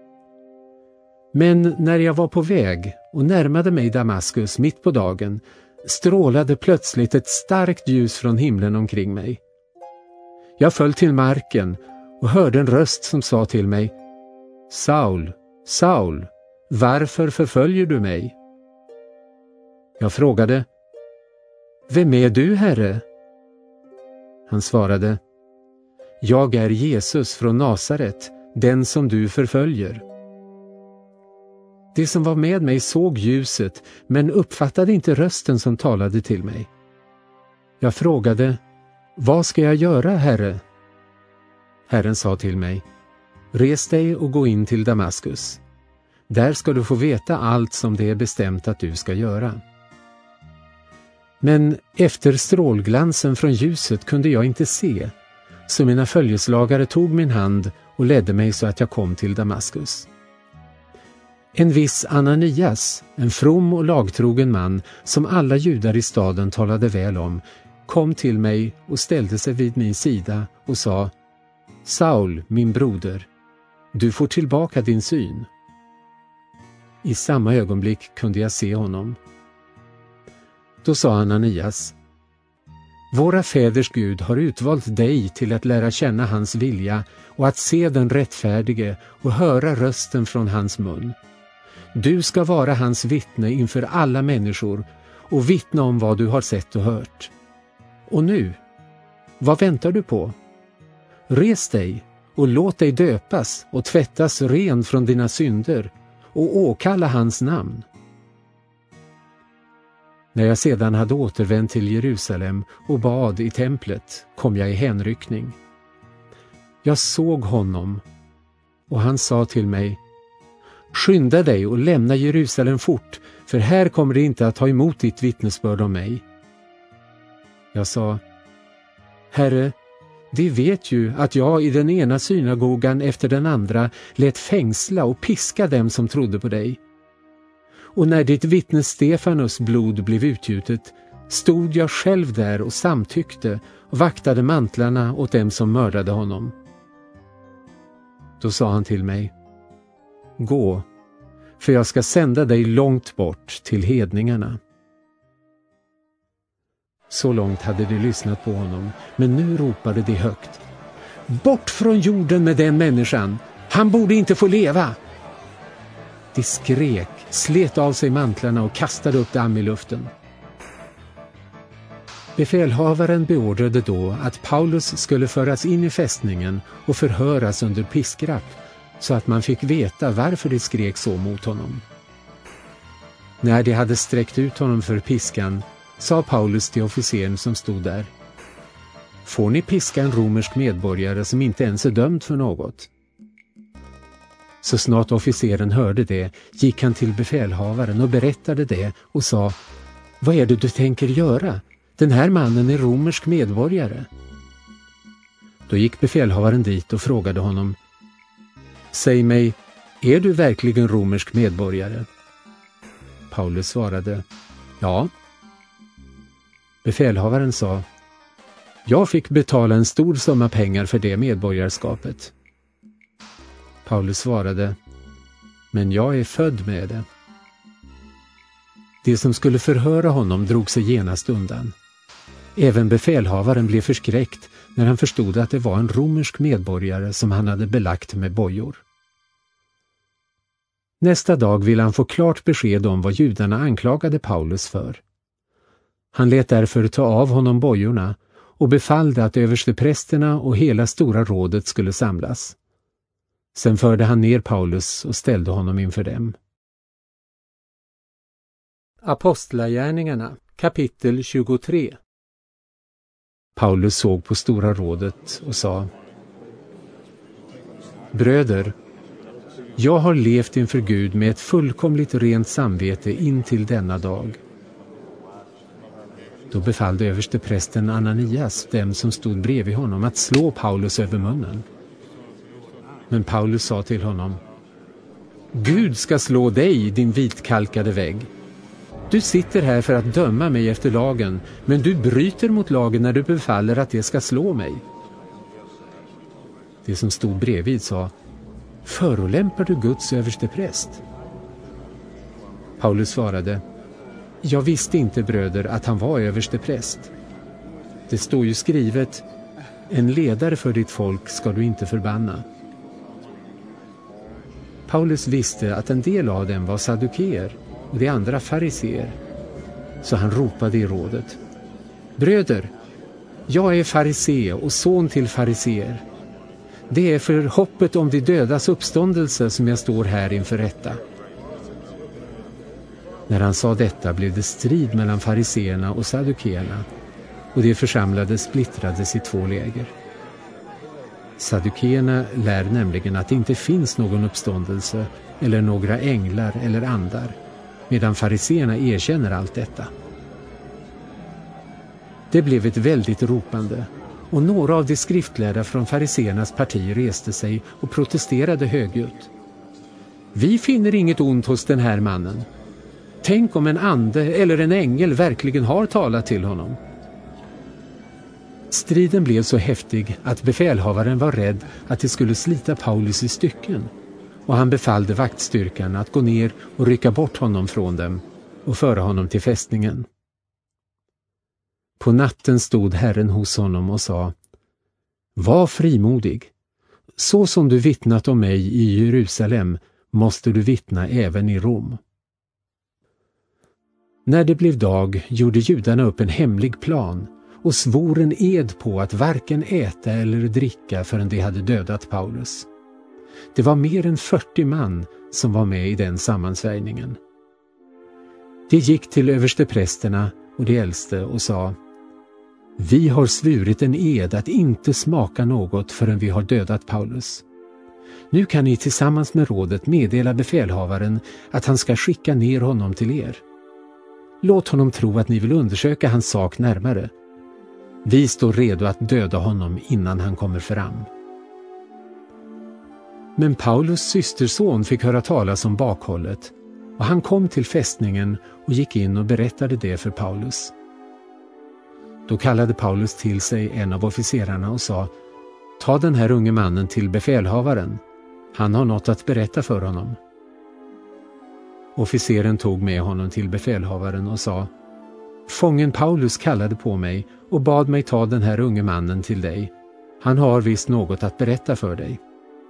Men när jag var på väg och närmade mig Damaskus mitt på dagen strålade plötsligt ett starkt ljus från himlen omkring mig. Jag föll till marken och hörde en röst som sa till mig: Saul, Saul, varför förföljer du mig? Jag frågade: Vem är du, Herre? Han svarade: Jag är Jesus från Nasaret, den som du förföljer. De som var med mig såg ljuset, men uppfattade inte rösten som talade till mig. Jag frågade: Vad ska jag göra, Herre? Herren sa till mig: Res dig och gå in till Damaskus. Där ska du få veta allt som det är bestämt att du ska göra. Men efter strålglansen från ljuset kunde jag inte se, så mina följeslagare tog min hand och ledde mig så att jag kom till Damaskus. En viss Ananias, en from och lagtrogen man som alla judar i staden talade väl om, kom till mig och ställde sig vid min sida och sa: Saul, min broder, du får tillbaka din syn. I samma ögonblick kunde jag se honom. Då sa Ananias: Våra fäders Gud har utvalt dig till att lära känna hans vilja och att se den rättfärdige och höra rösten från hans mun. Du ska vara hans vittne inför alla människor och vittna om vad du har sett och hört. Och nu, vad väntar du på? Res dig och låt dig döpas och tvättas ren från dina synder och åkalla hans namn. När jag sedan hade återvänt till Jerusalem och bad i templet kom jag i hänryckning. Jag såg honom och han sa till mig: Skynda dig och lämna Jerusalem fort, för här kommer det inte att ta emot ditt vittnesbörd om mig. Jag sa: Herre, de vet ju att jag i den ena synagogan efter den andra lät fängsla och piska dem som trodde på dig. Och när ditt vittne Stefanus blod blev utgjutet stod jag själv där och samtyckte och vaktade mantlarna åt dem som mördade honom. Då sa han till mig: Gå, för jag ska sända dig långt bort till hedningarna. Så långt hade de lyssnat på honom, men nu ropade de högt: Bort från jorden med den människan! Han borde inte få leva! De skrek, slet av sig mantlarna och kastade upp dem i luften. Befälhavaren beordrade då att Paulus skulle föras in i fästningen och förhöras under piskrapp, så att man fick veta varför de skrek så mot honom. När de hade sträckt ut honom för piskan sa Paulus till officeren som stod där: Får ni piska en romersk medborgare som inte ens är dömd för något? Så snart officeren hörde det gick han till befälhavaren och berättade det och sa: Vad är det du tänker göra? Den här mannen är romersk medborgare. Då gick befälhavaren dit och frågade honom: Säg mig, är du verkligen romersk medborgare? Paulus svarade: Ja. Befälhavaren sa: Jag fick betala en stor summa pengar för det medborgarskapet. Paulus svarade: Men jag är född med det. De som skulle förhöra honom drog sig genast undan. Även befälhavaren blev förskräckt när han förstod att det var en romersk medborgare som han hade belagt med bojor. Nästa dag ville han få klart besked om vad judarna anklagade Paulus för. Han lät därför ta av honom bojorna och befallde att översteprästerna och hela stora rådet skulle samlas. Sen förde han ner Paulus och ställde honom inför dem. Apostlagärningarna, kapitel tjugotre. Paulus såg på Stora rådet och sa: Bröder, jag har levt inför Gud med ett fullkomligt rent samvete in till denna dag. Då befallde översteprästen Ananias dem som stod bredvid honom att slå Paulus över munnen. Men Paulus sa till honom: Gud ska slå dig, din vitkalkade vägg. Du sitter här för att döma mig efter lagen, men du bryter mot lagen när du befaller att det ska slå mig. Det som stod bredvid sa: Förolämpar du Guds överstepräst? Paulus svarade: Jag visste inte, bröder, att han var överstepräst. Det står ju skrivet: En ledare för ditt folk ska du inte förbanna. Paulus visste att en del av dem var saddukeer och de andra fariseer. Så han ropade i rådet: Bröder, jag är farisé och son till fariseer. Det är för hoppet om de dödas uppståndelse som jag står här inför rätta. När han sa detta blev det strid mellan fariseerna och saddukeerna, och de församlade splittrades i två läger. Saddukeerna lär nämligen att det inte finns någon uppståndelse eller några änglar eller andar, medan fariseerna erkänner allt detta. Det blev ett väldigt ropande, och några av de skriftlärda från fariseernas parti reste sig och protesterade högljutt. Vi finner inget ont hos den här mannen. Tänk om en ande eller en ängel verkligen har talat till honom. Striden blev så häftig att befälhavaren var rädd att det skulle slita Paulus i stycken, och han befallde vaktstyrkan att gå ner och rycka bort honom från dem och föra honom till fästningen. På natten stod Herren hos honom och sa: Var frimodig. Så som du vittnat om mig i Jerusalem måste du vittna även i Rom. När det blev dag gjorde judarna upp en hemlig plan och svor en ed på att varken äta eller dricka förrän de hade dödat Paulus. Det var mer än fyrtio man som var med i den sammansvärjningen. De gick till översteprästerna och de äldste och sa: Vi har svurit en ed att inte smaka något förrän vi har dödat Paulus. Nu kan ni tillsammans med rådet meddela befälhavaren att han ska skicka ner honom till er. Låt honom tro att ni vill undersöka hans sak närmare. Vi står redo att döda honom innan han kommer fram. Men Paulus systerson fick höra talas om bakhållet, och han kom till fästningen och gick in och berättade det för Paulus. Då kallade Paulus till sig en av officerarna och sa: Ta den här unge mannen till befälhavaren. Han har något att berätta för honom. Officeren tog med honom till befälhavaren och sa: Fången Paulus kallade på mig och bad mig ta den här unge mannen till dig. Han har visst något att berätta för dig.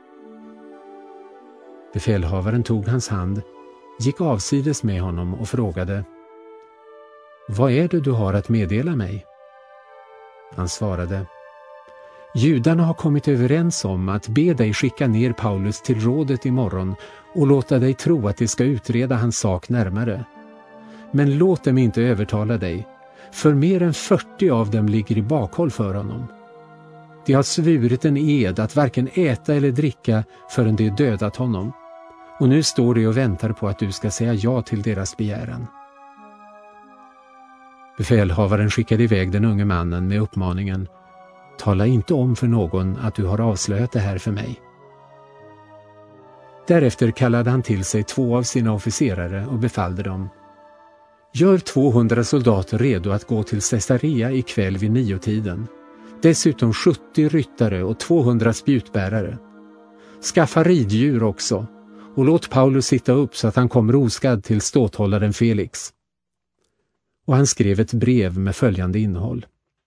Befälhavaren tog hans hand, gick avsides med honom och frågade: Vad är det du har att meddela mig? Han svarade: Judarna har kommit överens om att be dig skicka ner Paulus till rådet imorgon och låta dig tro att de ska utreda hans sak närmare. Men låt dem inte övertala dig, för mer än fyrtio av dem ligger i bakhåll för honom. De har svurit en ed att varken äta eller dricka förrän de dödat honom, och nu står de och väntar på att du ska säga ja till deras begäran. Befälhavaren skickade iväg den unge mannen med uppmaningen: Tala inte om för någon att du har avslöjat det här för mig. Därefter kallade han till sig två av sina officerare och befallde dem: Gör tvåhundra soldater redo att gå till Caesarea ikväll vid niotiden. Dessutom sjuttio ryttare och tvåhundra spjutbärare. Skaffa riddjur också, och låt Paulus sitta upp så att han kommer oskadd till ståthållaren Felix. Och han skrev ett brev med följande innehåll: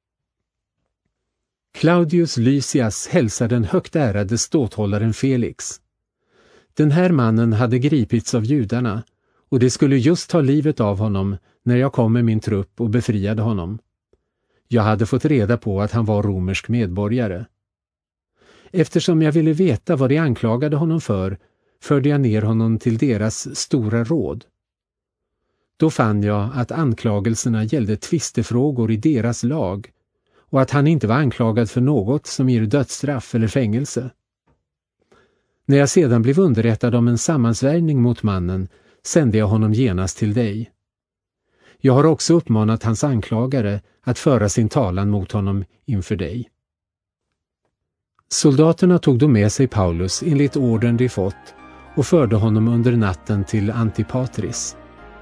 Claudius Lysias hälsar den högt ärade ståthållaren Felix. Den här mannen hade gripits av judarna, och det skulle just ta livet av honom när jag kom med min trupp och befriade honom. Jag hade fått reda på att han var romersk medborgare. Eftersom jag ville veta vad de anklagade honom för, förde jag ner honom till deras stora råd. Då fann jag att anklagelserna gällde tvistefrågor i deras lag och att han inte var anklagad för något som ger dödsstraff eller fängelse. När jag sedan blev underrättad om en sammansvärjning mot mannen sände jag honom genast till dig. Jag har också uppmanat hans anklagare att föra sin talan mot honom inför dig. Soldaterna tog då med sig Paulus enligt orden de fått och förde honom under natten till Antipatris.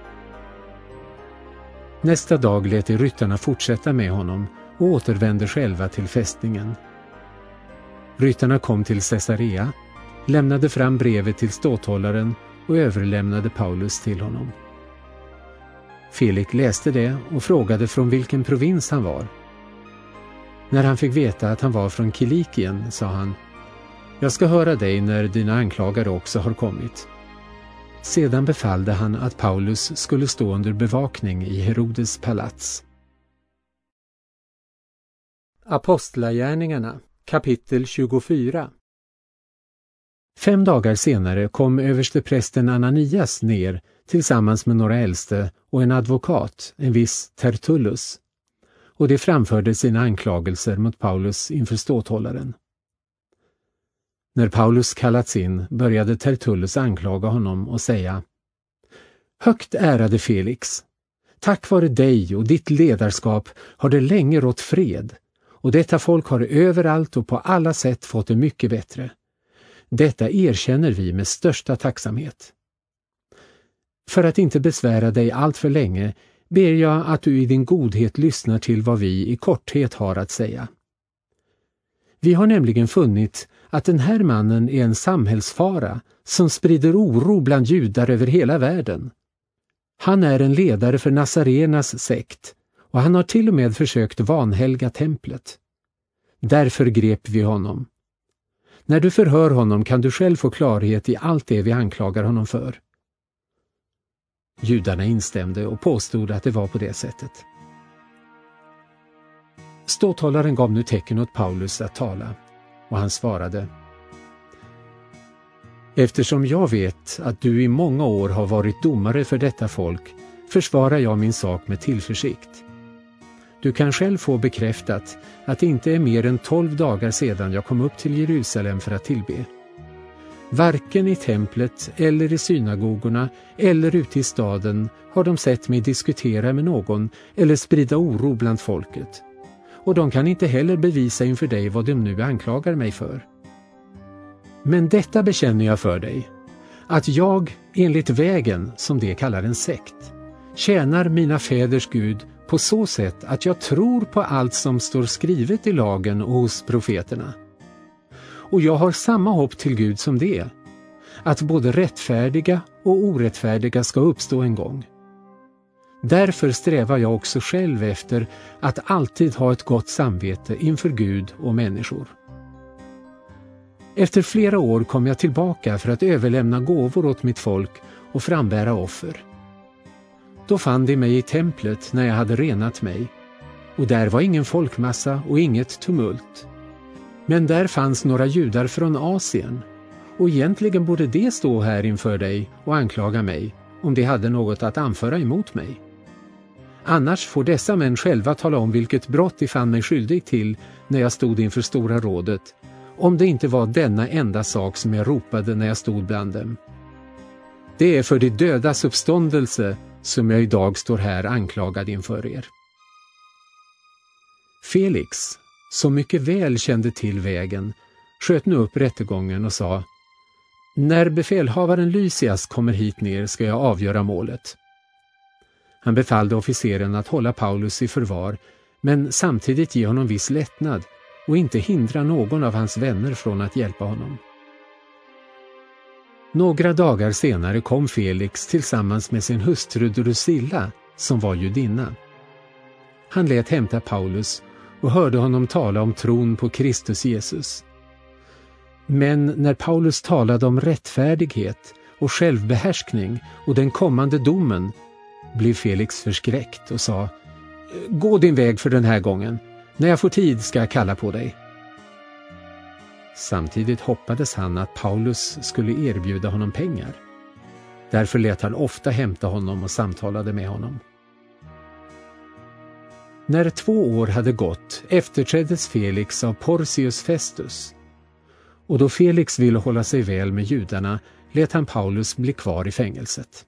Nästa dag lät de ryttarna fortsätta med honom och återvände själva till fästningen. Ryttarna kom till Caesarea, lämnade fram brevet till ståthållaren och överlämnade Paulus till honom. Felix läste det och frågade från vilken provins han var. När han fick veta att han var från Kilikien sa han: Jag ska höra dig när dina anklagare också har kommit. Sedan befallde han att Paulus skulle stå under bevakning i Herodes palats. Apostlagärningarna, kapitel tjugofyra. Fem dagar senare kom översteprästen Ananias ner tillsammans med några äldste och en advokat, en viss Tertullus, och de framförde sina anklagelser mot Paulus inför ståthållaren. När Paulus kallats in började Tertullus anklaga honom och säga: Högt ärade Felix, tack vare dig och ditt ledarskap har det länge rått fred, och detta folk har överallt och på alla sätt fått det mycket bättre. Detta erkänner vi med största tacksamhet. För att inte besvära dig allt för länge ber jag att du i din godhet lyssnar till vad vi i korthet har att säga. Vi har nämligen funnit att den här mannen är en samhällsfara som sprider oro bland judar över hela världen. Han är en ledare för Nazarenas sekt och han har till och med försökt vanhelga templet. Därför grep vi honom. När du förhör honom kan du själv få klarhet i allt det vi anklagar honom för. Judarna instämde och påstod att det var på det sättet. Ståthållaren gav nu tecken åt Paulus att tala, och han svarade: Eftersom jag vet att du i många år har varit domare för detta folk, försvarar jag min sak med tillförsikt. Du kan själv få bekräftat att det inte är mer än tolv dagar sedan jag kom upp till Jerusalem för att tillbe. Varken i templet eller i synagogorna eller ute i staden har de sett mig diskutera med någon eller sprida oro bland folket. Och de kan inte heller bevisa inför dig vad de nu anklagar mig för. Men detta bekänner jag för dig, att jag, enligt vägen som det kallar en sekt, tjänar mina fäders Gud på så sätt att jag tror på allt som står skrivet i lagen och hos profeterna. Och jag har samma hopp till Gud som det, att både rättfärdiga och orättfärdiga ska uppstå en gång. Därför strävar jag också själv efter att alltid ha ett gott samvete inför Gud och människor. Efter flera år kom jag tillbaka för att överlämna gåvor åt mitt folk och frambära offer. Då fann de mig i templet när jag hade renat mig, och där var ingen folkmassa och inget tumult. Men där fanns några judar från Asien, och egentligen borde de stå här inför dig och anklaga mig om de hade något att anföra emot mig. Annars får dessa män själva tala om vilket brott de fann mig skyldig till när jag stod inför Stora rådet, om det inte var denna enda sak som jag ropade när jag stod bland dem. Det är för de dödas uppståndelse som jag idag står här anklagad inför er. Felix, som mycket väl kände till vägen, sköt nu upp rättegången och sa: När befälhavaren Lysias kommer hit ner ska jag avgöra målet. Han befallde officeren att hålla Paulus i förvar, men samtidigt ge honom viss lättnad och inte hindra någon av hans vänner från att hjälpa honom. Några dagar senare kom Felix tillsammans med sin hustru Drusilla, som var judinna. Han lät hämta Paulus och hörde honom tala om tron på Kristus Jesus. Men när Paulus talade om rättfärdighet och självbehärskning och den kommande domen, blev Felix förskräckt och sa: Gå din väg för den här gången. När jag får tid ska jag kalla på dig. Samtidigt hoppades han att Paulus skulle erbjuda honom pengar. Därför lät han ofta hämta honom och samtalade med honom. När två år hade gått efterträddes Felix av Porcius Festus. Och då Felix ville hålla sig väl med judarna lät han Paulus bli kvar i fängelset.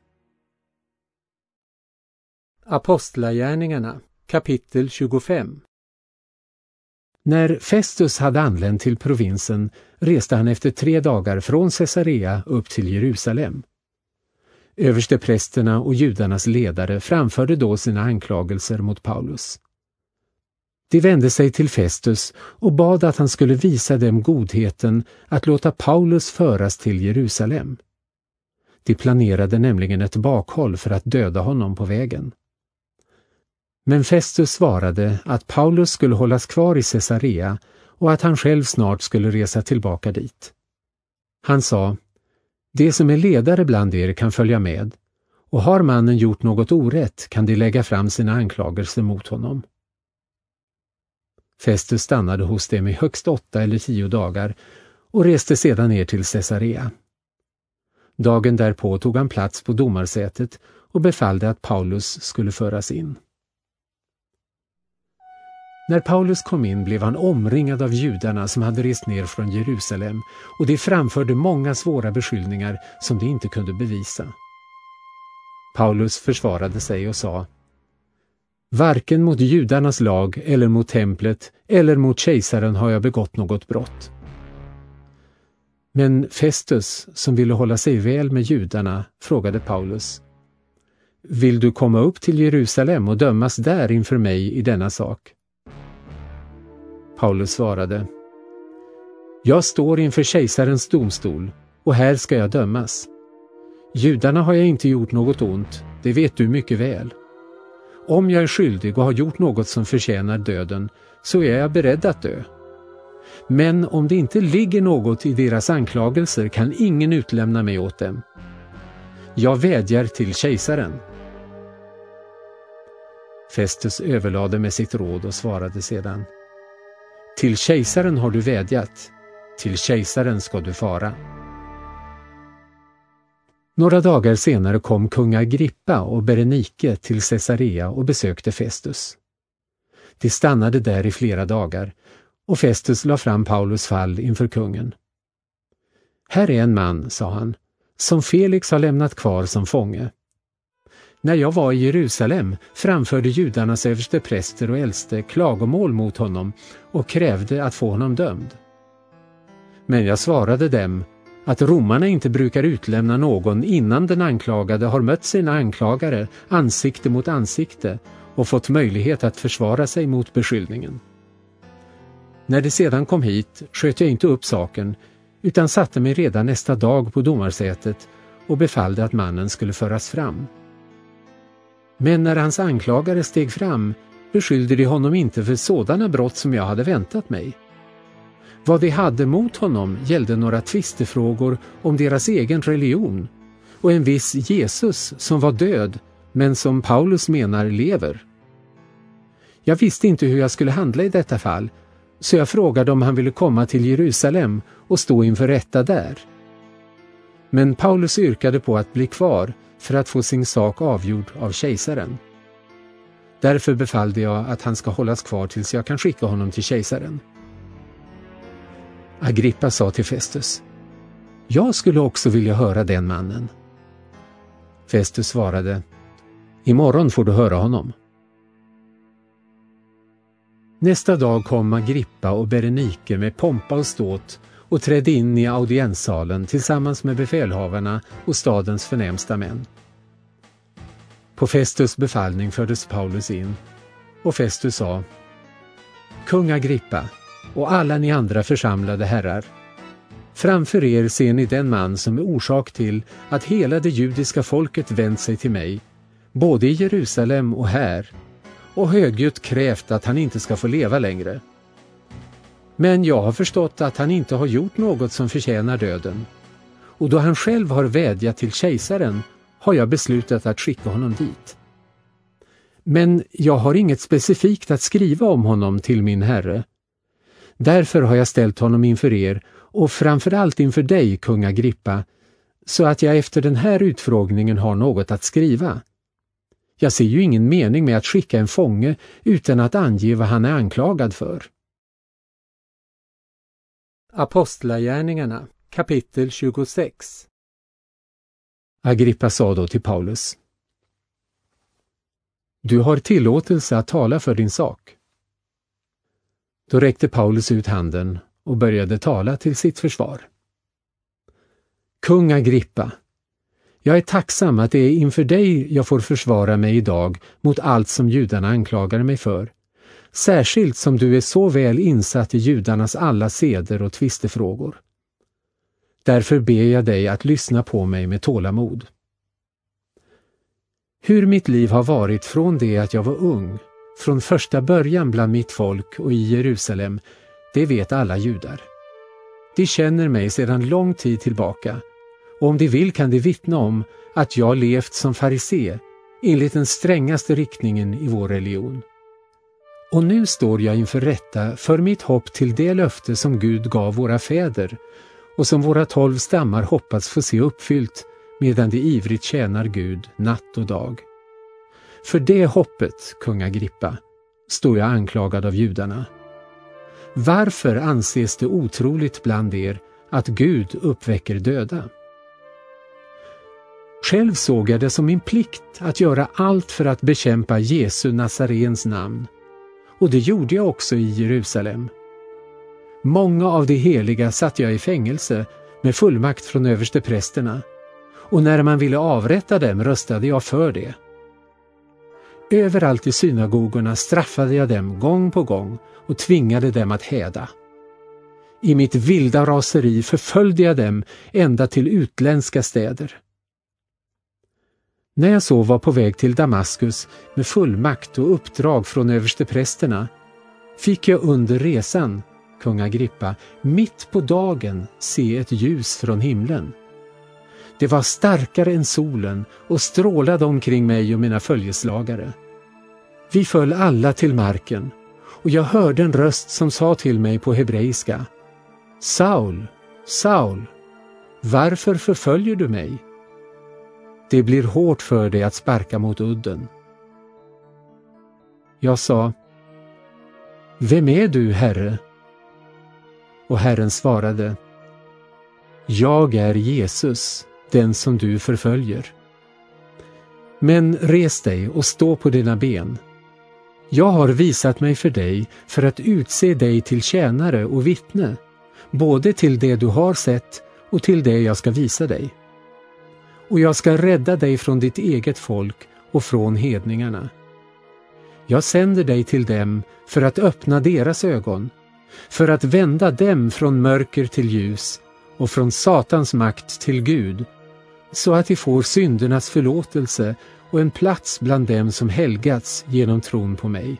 Apostlagärningarna, kapitel tjugofem. När Festus hade anlänt till provinsen reste han efter tre dagar från Caesarea upp till Jerusalem. Översteprästerna och judarnas ledare framförde då sina anklagelser mot Paulus. De vände sig till Festus och bad att han skulle visa dem godheten att låta Paulus föras till Jerusalem. De planerade nämligen ett bakhåll för att döda honom på vägen. Men Festus svarade att Paulus skulle hållas kvar i Caesarea och att han själv snart skulle resa tillbaka dit. Han sa: "Det som är ledare bland er kan följa med, och har mannen gjort något orätt kan de lägga fram sina anklagelser mot honom." Festus stannade hos dem i högst åtta eller tio dagar och reste sedan ner till Caesarea. Dagen därpå tog han plats på domarsätet och befallde att Paulus skulle föras in. När Paulus kom in blev han omringad av judarna som hade rest ner från Jerusalem, och de framförde många svåra beskyllningar som de inte kunde bevisa. Paulus försvarade sig och sa: "Varken mot judarnas lag eller mot templet eller mot kejsaren har jag begått något brott." Men Festus, som ville hålla sig väl med judarna, frågade Paulus: "Vill du komma upp till Jerusalem och dömas där inför mig i denna sak?" Paulus svarade: "Jag står inför kejsarens domstol, och här ska jag dömas. Judarna har jag inte gjort något ont, det vet du mycket väl. Om jag är skyldig och har gjort något som förtjänar döden, så är jag beredd att dö. Men om det inte ligger något i deras anklagelser kan ingen utlämna mig åt dem. Jag vädjar till kejsaren." Festus överlade med sitt råd och svarade sedan: "Till kejsaren har du vädjat, till kejsaren ska du fara." Några dagar senare kom kung Agrippa och Berenike till Caesarea och besökte Festus. De stannade där i flera dagar, och Festus la fram Paulus fall inför kungen. "Här är en man", sa han, "som Felix har lämnat kvar som fånge. När jag var i Jerusalem framförde judarnas överstepräster och äldste klagomål mot honom och krävde att få honom dömd. Men jag svarade dem att romarna inte brukar utlämna någon innan den anklagade har mött sina anklagare ansikte mot ansikte och fått möjlighet att försvara sig mot beskyllningen. När det sedan kom hit sköt jag inte upp saken, utan satte mig redan nästa dag på domarsätet och befallde att mannen skulle föras fram. Men när hans anklagare steg fram beskyllde de honom inte för sådana brott som jag hade väntat mig. Vad de hade mot honom gällde några tvistefrågor om deras egen religion och en viss Jesus som var död men som Paulus menar lever. Jag visste inte hur jag skulle handla i detta fall, så jag frågade om han ville komma till Jerusalem och stå inför rätta där. Men Paulus yrkade på att bli kvar för att få sin sak avgjord av kejsaren. Därför befallde jag att han ska hållas kvar tills jag kan skicka honom till kejsaren." Agrippa sa till Festus: "Jag skulle också vilja höra den mannen." Festus svarade: "Imorgon får du höra honom." Nästa dag kom Agrippa och Berenike med pompa och ståt och trädde in i audienssalen tillsammans med befälhavarna och stadens förnämsta män. På Festus befallning fördes Paulus in, och Festus sa: "Kung Agrippa och alla ni andra församlade herrar, framför er ser ni den man som är orsak till att hela det judiska folket vänt sig till mig, både i Jerusalem och här, och högljutt krävt att han inte ska få leva längre. Men jag har förstått att han inte har gjort något som förtjänar döden, och då han själv har vädjat till kejsaren har jag beslutat att skicka honom dit. Men jag har inget specifikt att skriva om honom till min herre. Därför har jag ställt honom inför er och framförallt inför dig, kung Agrippa, så att jag efter den här utfrågningen har något att skriva. Jag ser ju ingen mening med att skicka en fånge utan att ange vad han är anklagad för. Apostlagärningarna, kapitel tjugosex. Agrippa sa då till Paulus: Du har tillåtelse att tala för din sak. Då räckte Paulus ut handen och började tala till sitt försvar. Kung Agrippa, jag är tacksam att det är inför dig jag får försvara mig idag mot allt som judarna anklagar mig för, särskilt som du är så väl insatt i judarnas alla seder och tvistefrågor. Därför ber jag dig att lyssna på mig med tålamod. Hur mitt liv har varit från det att jag var ung, från första början bland mitt folk och i Jerusalem, det vet alla judar. De känner mig sedan lång tid tillbaka, och om de vill kan de vittna om att jag levt som farisé enligt den strängaste riktningen i vår religion. Och nu står jag inför rätta för mitt hopp till det löfte som Gud gav våra fäder och som våra tolv stammar hoppats få se uppfyllt medan de ivrigt tjänar Gud natt och dag. För det hoppet, kung Agrippa, står jag anklagad av judarna. Varför anses det otroligt bland er att Gud uppväcker döda? Själv såg jag det som min plikt att göra allt för att bekämpa Jesu Nazarens namn, och det gjorde jag också i Jerusalem. Många av de heliga satt jag i fängelse med fullmakt från översteprästerna, och när man ville avrätta dem röstade jag för det. Överallt i synagogorna straffade jag dem gång på gång och tvingade dem att häda. I mitt vilda raseri förföljde jag dem ända till utländska städer. När jag så var på väg till Damaskus med fullmakt och uppdrag från översteprästerna, fick jag under resan, kung Agrippa, mitt på dagen se ett ljus från himlen. Det var starkare än solen och strålade omkring mig och mina följeslagare. Vi föll alla till marken, och jag hörde en röst som sa till mig på hebreiska: Saul, Saul, varför förföljer du mig? Det blir hårt för dig att sparka mot udden. Jag sa: Vem är du, Herre? Och Herren svarade: Jag är Jesus, den som du förföljer. Men res dig och stå på dina ben. Jag har visat mig för dig för att utse dig till tjänare och vittne, både till det du har sett och till det jag ska visa dig. Och jag ska rädda dig från ditt eget folk och från hedningarna. Jag sänder dig till dem för att öppna deras ögon, för att vända dem från mörker till ljus och från Satans makt till Gud, så att de får syndernas förlåtelse och en plats bland dem som helgats genom tron på mig.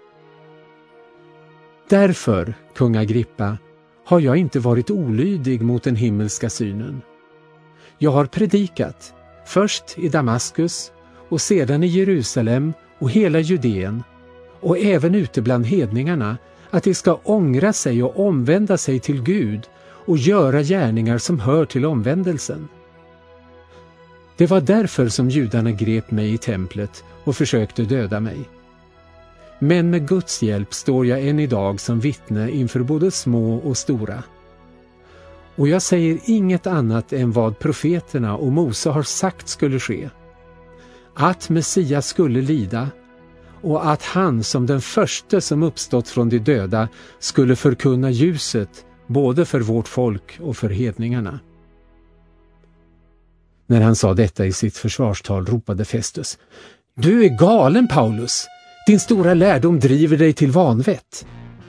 Därför, kung Agrippa, har jag inte varit olydig mot den himmelska synen. Jag har predikat, först i Damaskus och sedan i Jerusalem och hela Judeen, och även ute bland hedningarna, att de ska ångra sig och omvända sig till Gud och göra gärningar som hör till omvändelsen. Det var därför som judarna grep mig i templet och försökte döda mig. Men med Guds hjälp står jag än idag som vittne inför både små och stora. Och jag säger inget annat än vad profeterna och Mose har sagt skulle ske: att Messias skulle lida, och att han som den första som uppstått från de döda skulle förkunna ljuset både för vårt folk och för hedningarna. När han sa detta i sitt försvarstal ropade Festus: Du är galen, Paulus! Din stora lärdom driver dig till vanvett.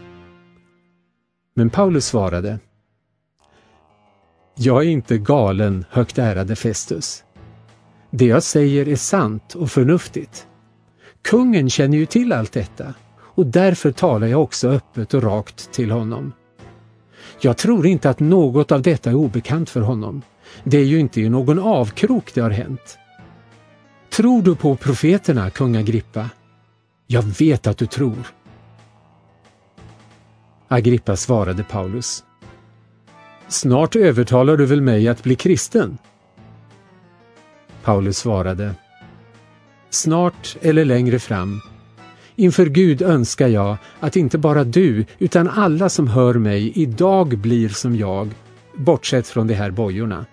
Men Paulus svarade: Jag är inte galen, högt ärade Festus. Det jag säger är sant och förnuftigt. Kungen känner ju till allt detta, och därför talar jag också öppet och rakt till honom. Jag tror inte att något av detta är obekant för honom. Det är ju inte i någon avkrok det har hänt. Tror du på profeterna, kung Agrippa? Jag vet att du tror. Agrippa svarade Paulus: Snart övertalar du väl mig att bli kristen? Paulus svarade: Snart eller längre fram. Inför Gud önskar jag att inte bara du utan alla som hör mig idag blir som jag, bortsett från de här bojorna.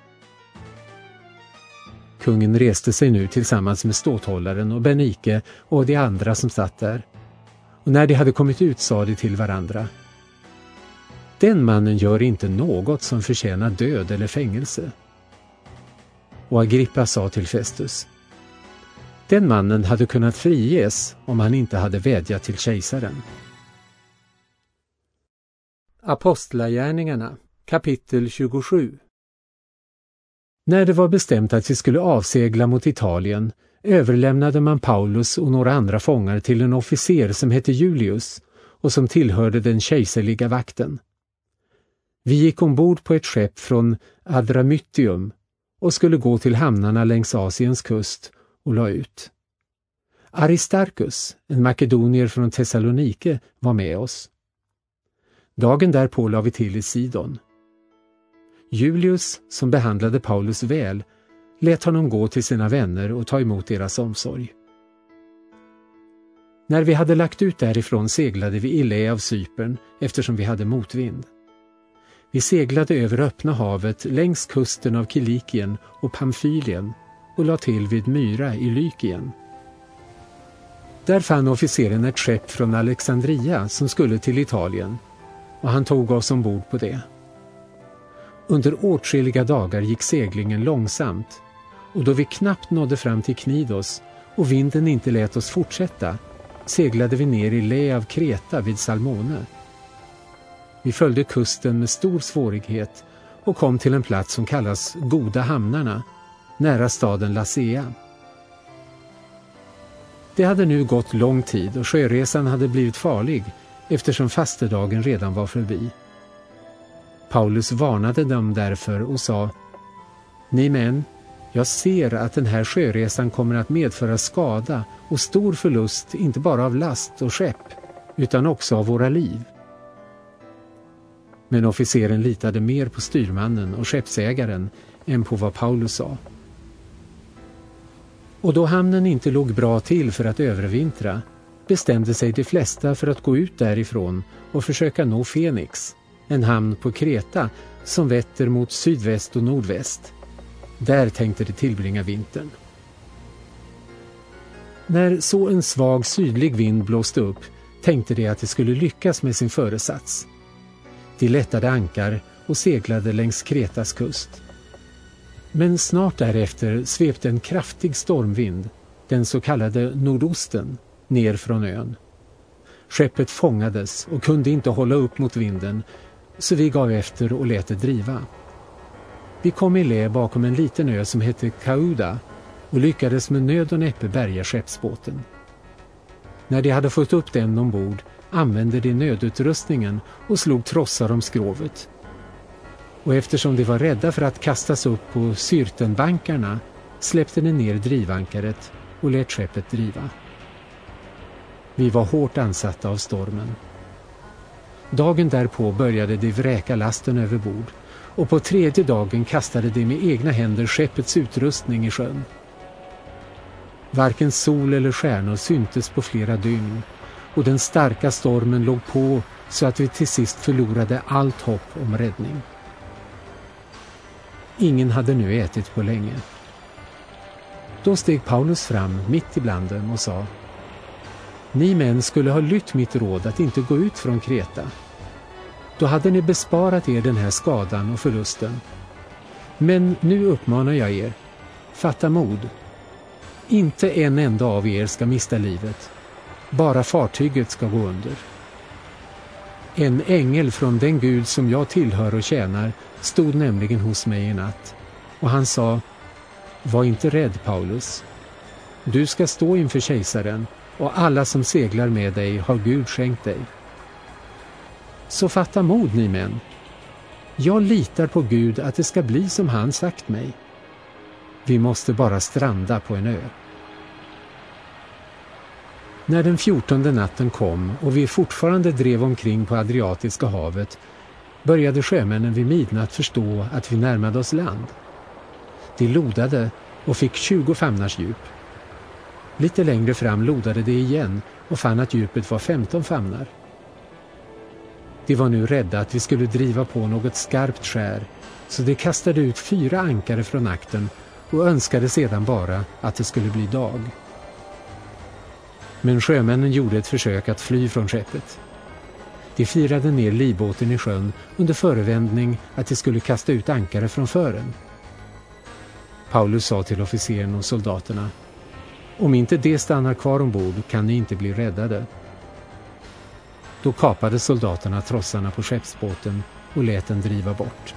Kungen reste sig nu tillsammans med ståthållaren och Bernike och de andra som satt där. Och när de hade kommit ut sa de till varandra: Den mannen gör inte något som förtjänar död eller fängelse. Och Agrippa sa till Festus: Den mannen hade kunnat friges om han inte hade vädjat till kejsaren. Apostlagärningarna, kapitel tjugosju. När det var bestämt att vi skulle avsegla mot Italien överlämnade man Paulus och några andra fångar till en officer som hette Julius och som tillhörde den kejserliga vakten. Vi gick ombord på ett skepp från Adramyttium och skulle gå till hamnarna längs Asiens kust och la ut. Aristarchus, en makedonier från Thessalonike, var med oss. Dagen därpå la vi till i Sidon. Julius, som behandlade Paulus väl, lät honom gå till sina vänner och ta emot deras omsorg. När vi hade lagt ut därifrån seglade vi i lä av Cypern eftersom vi hade motvind. Vi seglade över öppna havet längs kusten av Kilikien och Pamfylien och la till vid Myra i Lykien. Där fann officeren ett skepp från Alexandria som skulle till Italien och han tog oss ombord på det. Under åtskilliga dagar gick seglingen långsamt och då vi knappt nådde fram till Knidos och vinden inte lät oss fortsätta seglade vi ner i lä av Kreta vid Salmone. Vi följde kusten med stor svårighet och kom till en plats som kallas Goda hamnarna, nära staden Lasea. Det hade nu gått lång tid och sjöresan hade blivit farlig eftersom fastedagen redan var förbi. Paulus varnade dem därför och sa: Ni män, jag ser att den här sjöresan kommer att medföra skada och stor förlust inte bara av last och skepp utan också av våra liv. Men officeren litade mer på styrmannen och skeppsägaren än på vad Paulus sa. Och då hamnen inte låg bra till för att övervintra bestämde sig de flesta för att gå ut därifrån och försöka nå Fenix, en hamn på Kreta som vetter mot sydväst och nordväst. Där tänkte de tillbringa vintern. När så en svag sydlig vind blåste upp tänkte de att de skulle lyckas med sin föresats. De lättade ankar och seglade längs Kretas kust. Men snart därefter svepte en kraftig stormvind, den så kallade nordosten, ner från ön. Skeppet fångades och kunde inte hålla upp mot vinden, så vi gav efter och lät det driva. Vi kom i lä bakom en liten ö som hette Kauda och lyckades med nöd och näppe bärga skeppsbåten. När de hade fått upp den ombord använde de nödutrustningen och slog trossar om skrovet. Och eftersom de var rädda för att kastas upp på syrtenbankarna släppte de ner drivankaret och lät skeppet driva. Vi var hårt ansatta av stormen. Dagen därpå började de vräka lasten över bord och på tredje dagen kastade de med egna händer skeppets utrustning i sjön. Varken sol eller stjärnor syntes på flera dygn och den starka stormen låg på så att vi till sist förlorade allt hopp om räddning. Ingen hade nu ätit på länge. Då steg Paulus fram mitt ibland dem och sa: Ni män skulle ha lytt mitt råd att inte gå ut från Kreta. Då hade ni besparat er den här skadan och förlusten. Men nu uppmanar jag er, fatta mod. Inte en enda av er ska mista livet. Bara fartyget ska gå under. En ängel från den Gud som jag tillhör och tjänar stod nämligen hos mig i natt. Och han sa: Var inte rädd, Paulus. Du ska stå inför kejsaren och alla som seglar med dig har Gud skänkt dig. Så fatta mod, ni män. Jag litar på Gud att det ska bli som han sagt mig. Vi måste bara stranda på en ö. När den fjortonde natten kom och vi fortfarande drev omkring på Adriatiska havet började sjömännen vid midnatt förstå att vi närmade oss land. De lodade och fick tjugo famnars djup. Lite längre fram lodade de igen och fann att djupet var femton famnar. De var nu rädda att vi skulle driva på något skarpt skär, så de kastade ut fyra ankare från akten och önskade sedan bara att det skulle bli dag. Men sjömännen gjorde ett försök att fly från skeppet. De firade ner livbåten i sjön under förevändning att de skulle kasta ut ankare från fören. Paulus sa till officeren och soldaterna: "Om inte de stannar kvar ombord kan ni inte bli räddade." Då kapade soldaterna trossarna på skeppsbåten och lät den driva bort.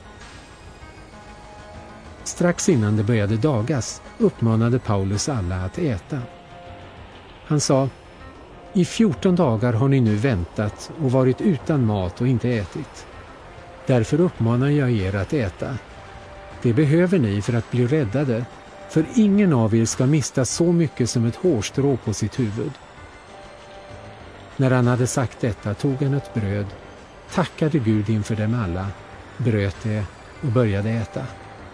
Strax innan det började dagas uppmanade Paulus alla att äta. Han sa: "I fjorton dagar har ni nu väntat och varit utan mat och inte ätit. Därför uppmanar jag er att äta. Det behöver ni för att bli räddade, för ingen av er ska mista så mycket som ett hårstrå på sitt huvud." När han hade sagt detta tog han ett bröd, tackade Gud inför dem alla, bröt det och började äta.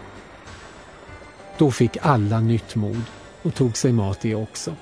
Då fick alla nytt mod och tog sig mat det också.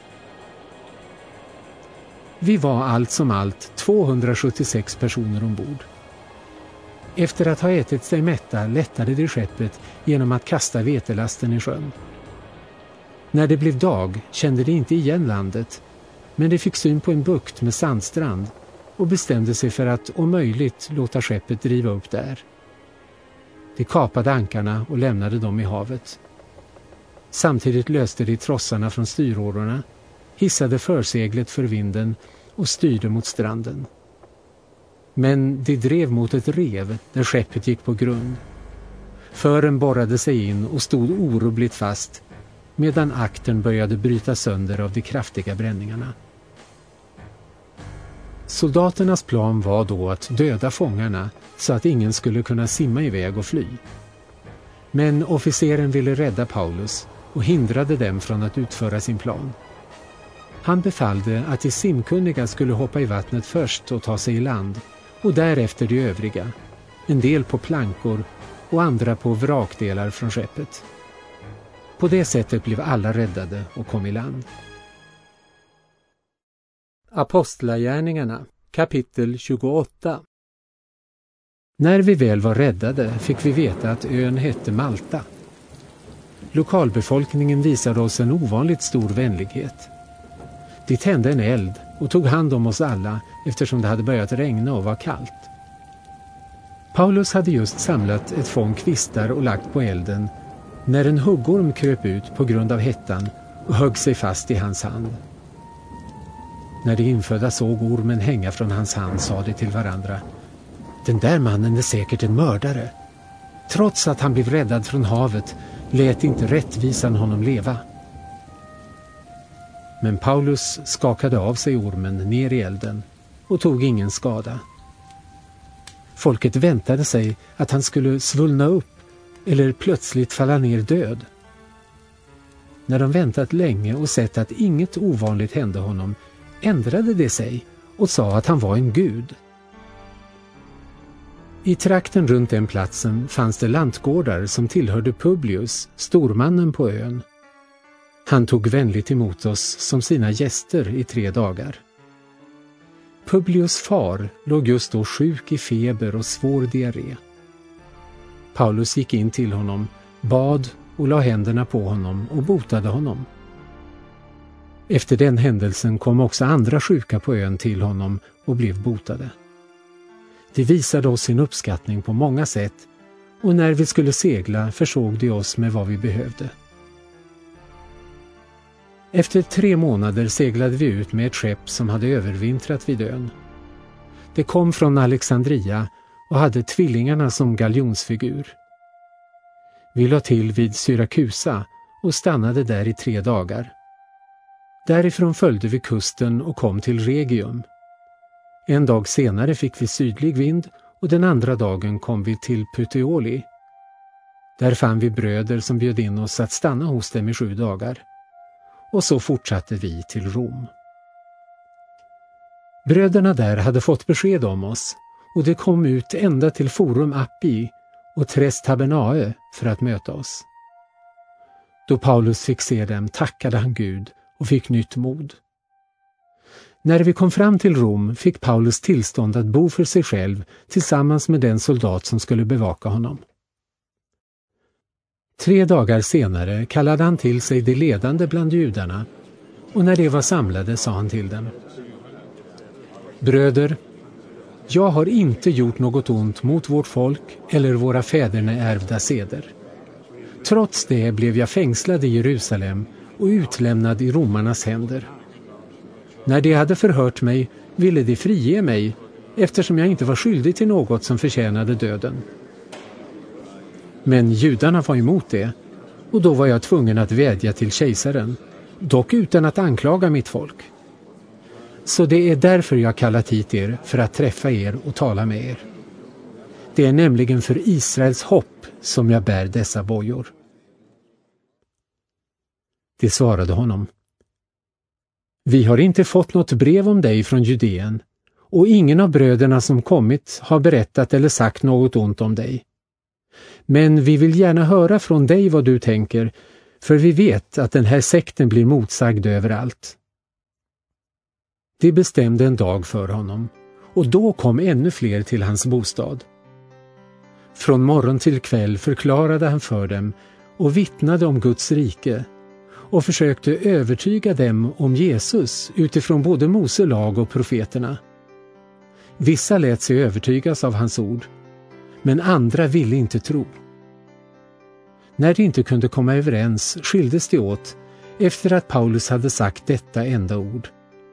Vi var allt som allt tvåhundrasjuttiosex personer ombord. Efter att ha ätit sig mätta lättade de skeppet genom att kasta vetelasten i sjön. När det blev dag kände de inte igen landet, men de fick syn på en bukt med sandstrand och bestämde sig för att om möjligt låta skeppet driva upp där. De kapade ankarna och lämnade dem i havet. Samtidigt löste de trossarna från styrårorna, hissade förseglet för vinden och styrde mot stranden. Men de drev mot ett rev där skeppet gick på grund. Fören borrade sig in och stod orubbligt fast, medan aktern började bryta sönder av de kraftiga bränningarna. Soldaternas plan var då att döda fångarna så att ingen skulle kunna simma iväg och fly. Men officeren ville rädda Paulus och hindrade dem från att utföra sin plan. Han befallde att de simkunniga skulle hoppa i vattnet först och ta sig i land, och därefter de övriga, en del på plankor och andra på vrakdelar från skeppet. På det sättet blev alla räddade och kom i land. Apostlagärningarna, kapitel tjugoåtta. När vi väl var räddade fick vi veta att ön hette Malta. Lokalbefolkningen visade oss en ovanligt stor vänlighet. De tände en eld och tog hand om oss alla eftersom det hade börjat regna och var kallt. Paulus hade just samlat ett fång kvistar och lagt på elden när en huggorm kröp ut på grund av hettan och högg sig fast i hans hand. När de infödda såg ormen hänga från hans hand sa de till varandra: "Den där mannen är säkert en mördare. Trots att han blev räddad från havet lät inte rättvisan honom leva." Men Paulus skakade av sig ormen ner i elden och tog ingen skada. Folket väntade sig att han skulle svullna upp eller plötsligt falla ner död. När de väntat länge och sett att inget ovanligt hände honom ändrade de sig och sa att han var en gud. I trakten runt den platsen fanns det lantgårdar som tillhörde Publius, stormannen på ön. Han tog vänligt emot oss som sina gäster i tre dagar. Publius far låg just då sjuk i feber och svår diarré. Paulus gick in till honom, bad och la händerna på honom och botade honom. Efter den händelsen kom också andra sjuka på ön till honom och blev botade. De visade oss sin uppskattning på många sätt, och när vi skulle segla försåg de oss med vad vi behövde. Efter tre månader seglade vi ut med ett skepp som hade övervintrat vid ön. Det kom från Alexandria och hade tvillingarna som galjonsfigur. Vi la till vid Syrakusa och stannade där i tre dagar. Därifrån följde vi kusten och kom till Regium. En dag senare fick vi sydlig vind och den andra dagen kom vi till Puteoli. Där fann vi bröder som bjöd in oss att stanna hos dem i sju dagar. Och så fortsatte vi till Rom. Bröderna där hade fått besked om oss och de kom ut ända till Forum Appi och Tres Tabernae för att möta oss. Då Paulus fick se dem tackade han Gud och fick nytt mod. När vi kom fram till Rom fick Paulus tillstånd att bo för sig själv tillsammans med den soldat som skulle bevaka honom. Tre dagar senare kallade han till sig de ledande bland judarna, och när de var samlade sa han till dem: Bröder, jag har inte gjort något ont mot vårt folk eller våra fäderna ärvda seder. Trots det blev jag fängslad i Jerusalem och utlämnad i romarnas händer. När de hade förhört mig ville de frige mig, eftersom jag inte var skyldig till något som förtjänade döden. Men judarna var emot det, och då var jag tvungen att vädja till kejsaren, dock utan att anklaga mitt folk. Så det är därför jag kallat hit er, för att träffa er och tala med er. Det är nämligen för Israels hopp som jag bär dessa bojor. De svarade honom: Vi har inte fått något brev om dig från Judeen, och ingen av bröderna som kommit har berättat eller sagt något ont om dig. Men vi vill gärna höra från dig vad du tänker, för vi vet att den här sekten blir motsagd överallt. De bestämde en dag för honom, och då kom ännu fler till hans bostad. Från morgon till kväll förklarade han för dem och vittnade om Guds rike, och försökte övertyga dem om Jesus utifrån både Mose lag och profeterna. Vissa lät sig övertygas av hans ord, men andra ville inte tro. När de inte kunde komma överens skildes de åt efter att Paulus hade sagt detta enda ord.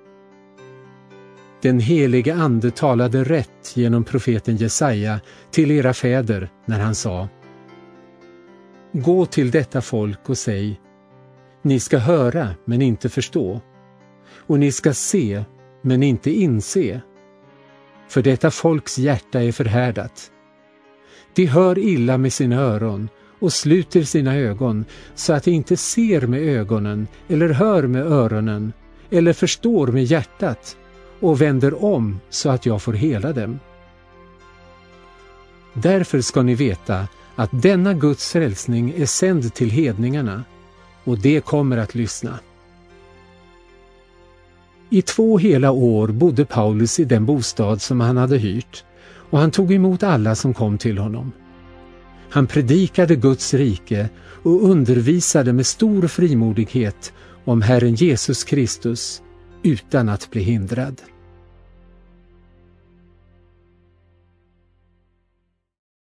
Den helige ande talade rätt genom profeten Jesaja till era fäder när han sa: Gå till detta folk och säg: Ni ska höra men inte förstå, och ni ska se men inte inse. För detta folks hjärta är förhärdat. De hör illa med sina öron och sluter sina ögon, så att de inte ser med ögonen eller hör med öronen eller förstår med hjärtat, och vänder om så att jag får hela dem. Därför ska ni veta att denna Guds frälsning är sänd till hedningarna, och det kommer att lyssna. I två hela år bodde Paulus i den bostad som han hade hyrt, och han tog emot alla som kom till honom. Han predikade Guds rike och undervisade med stor frimodighet om Herren Jesus Kristus utan att bli hindrad.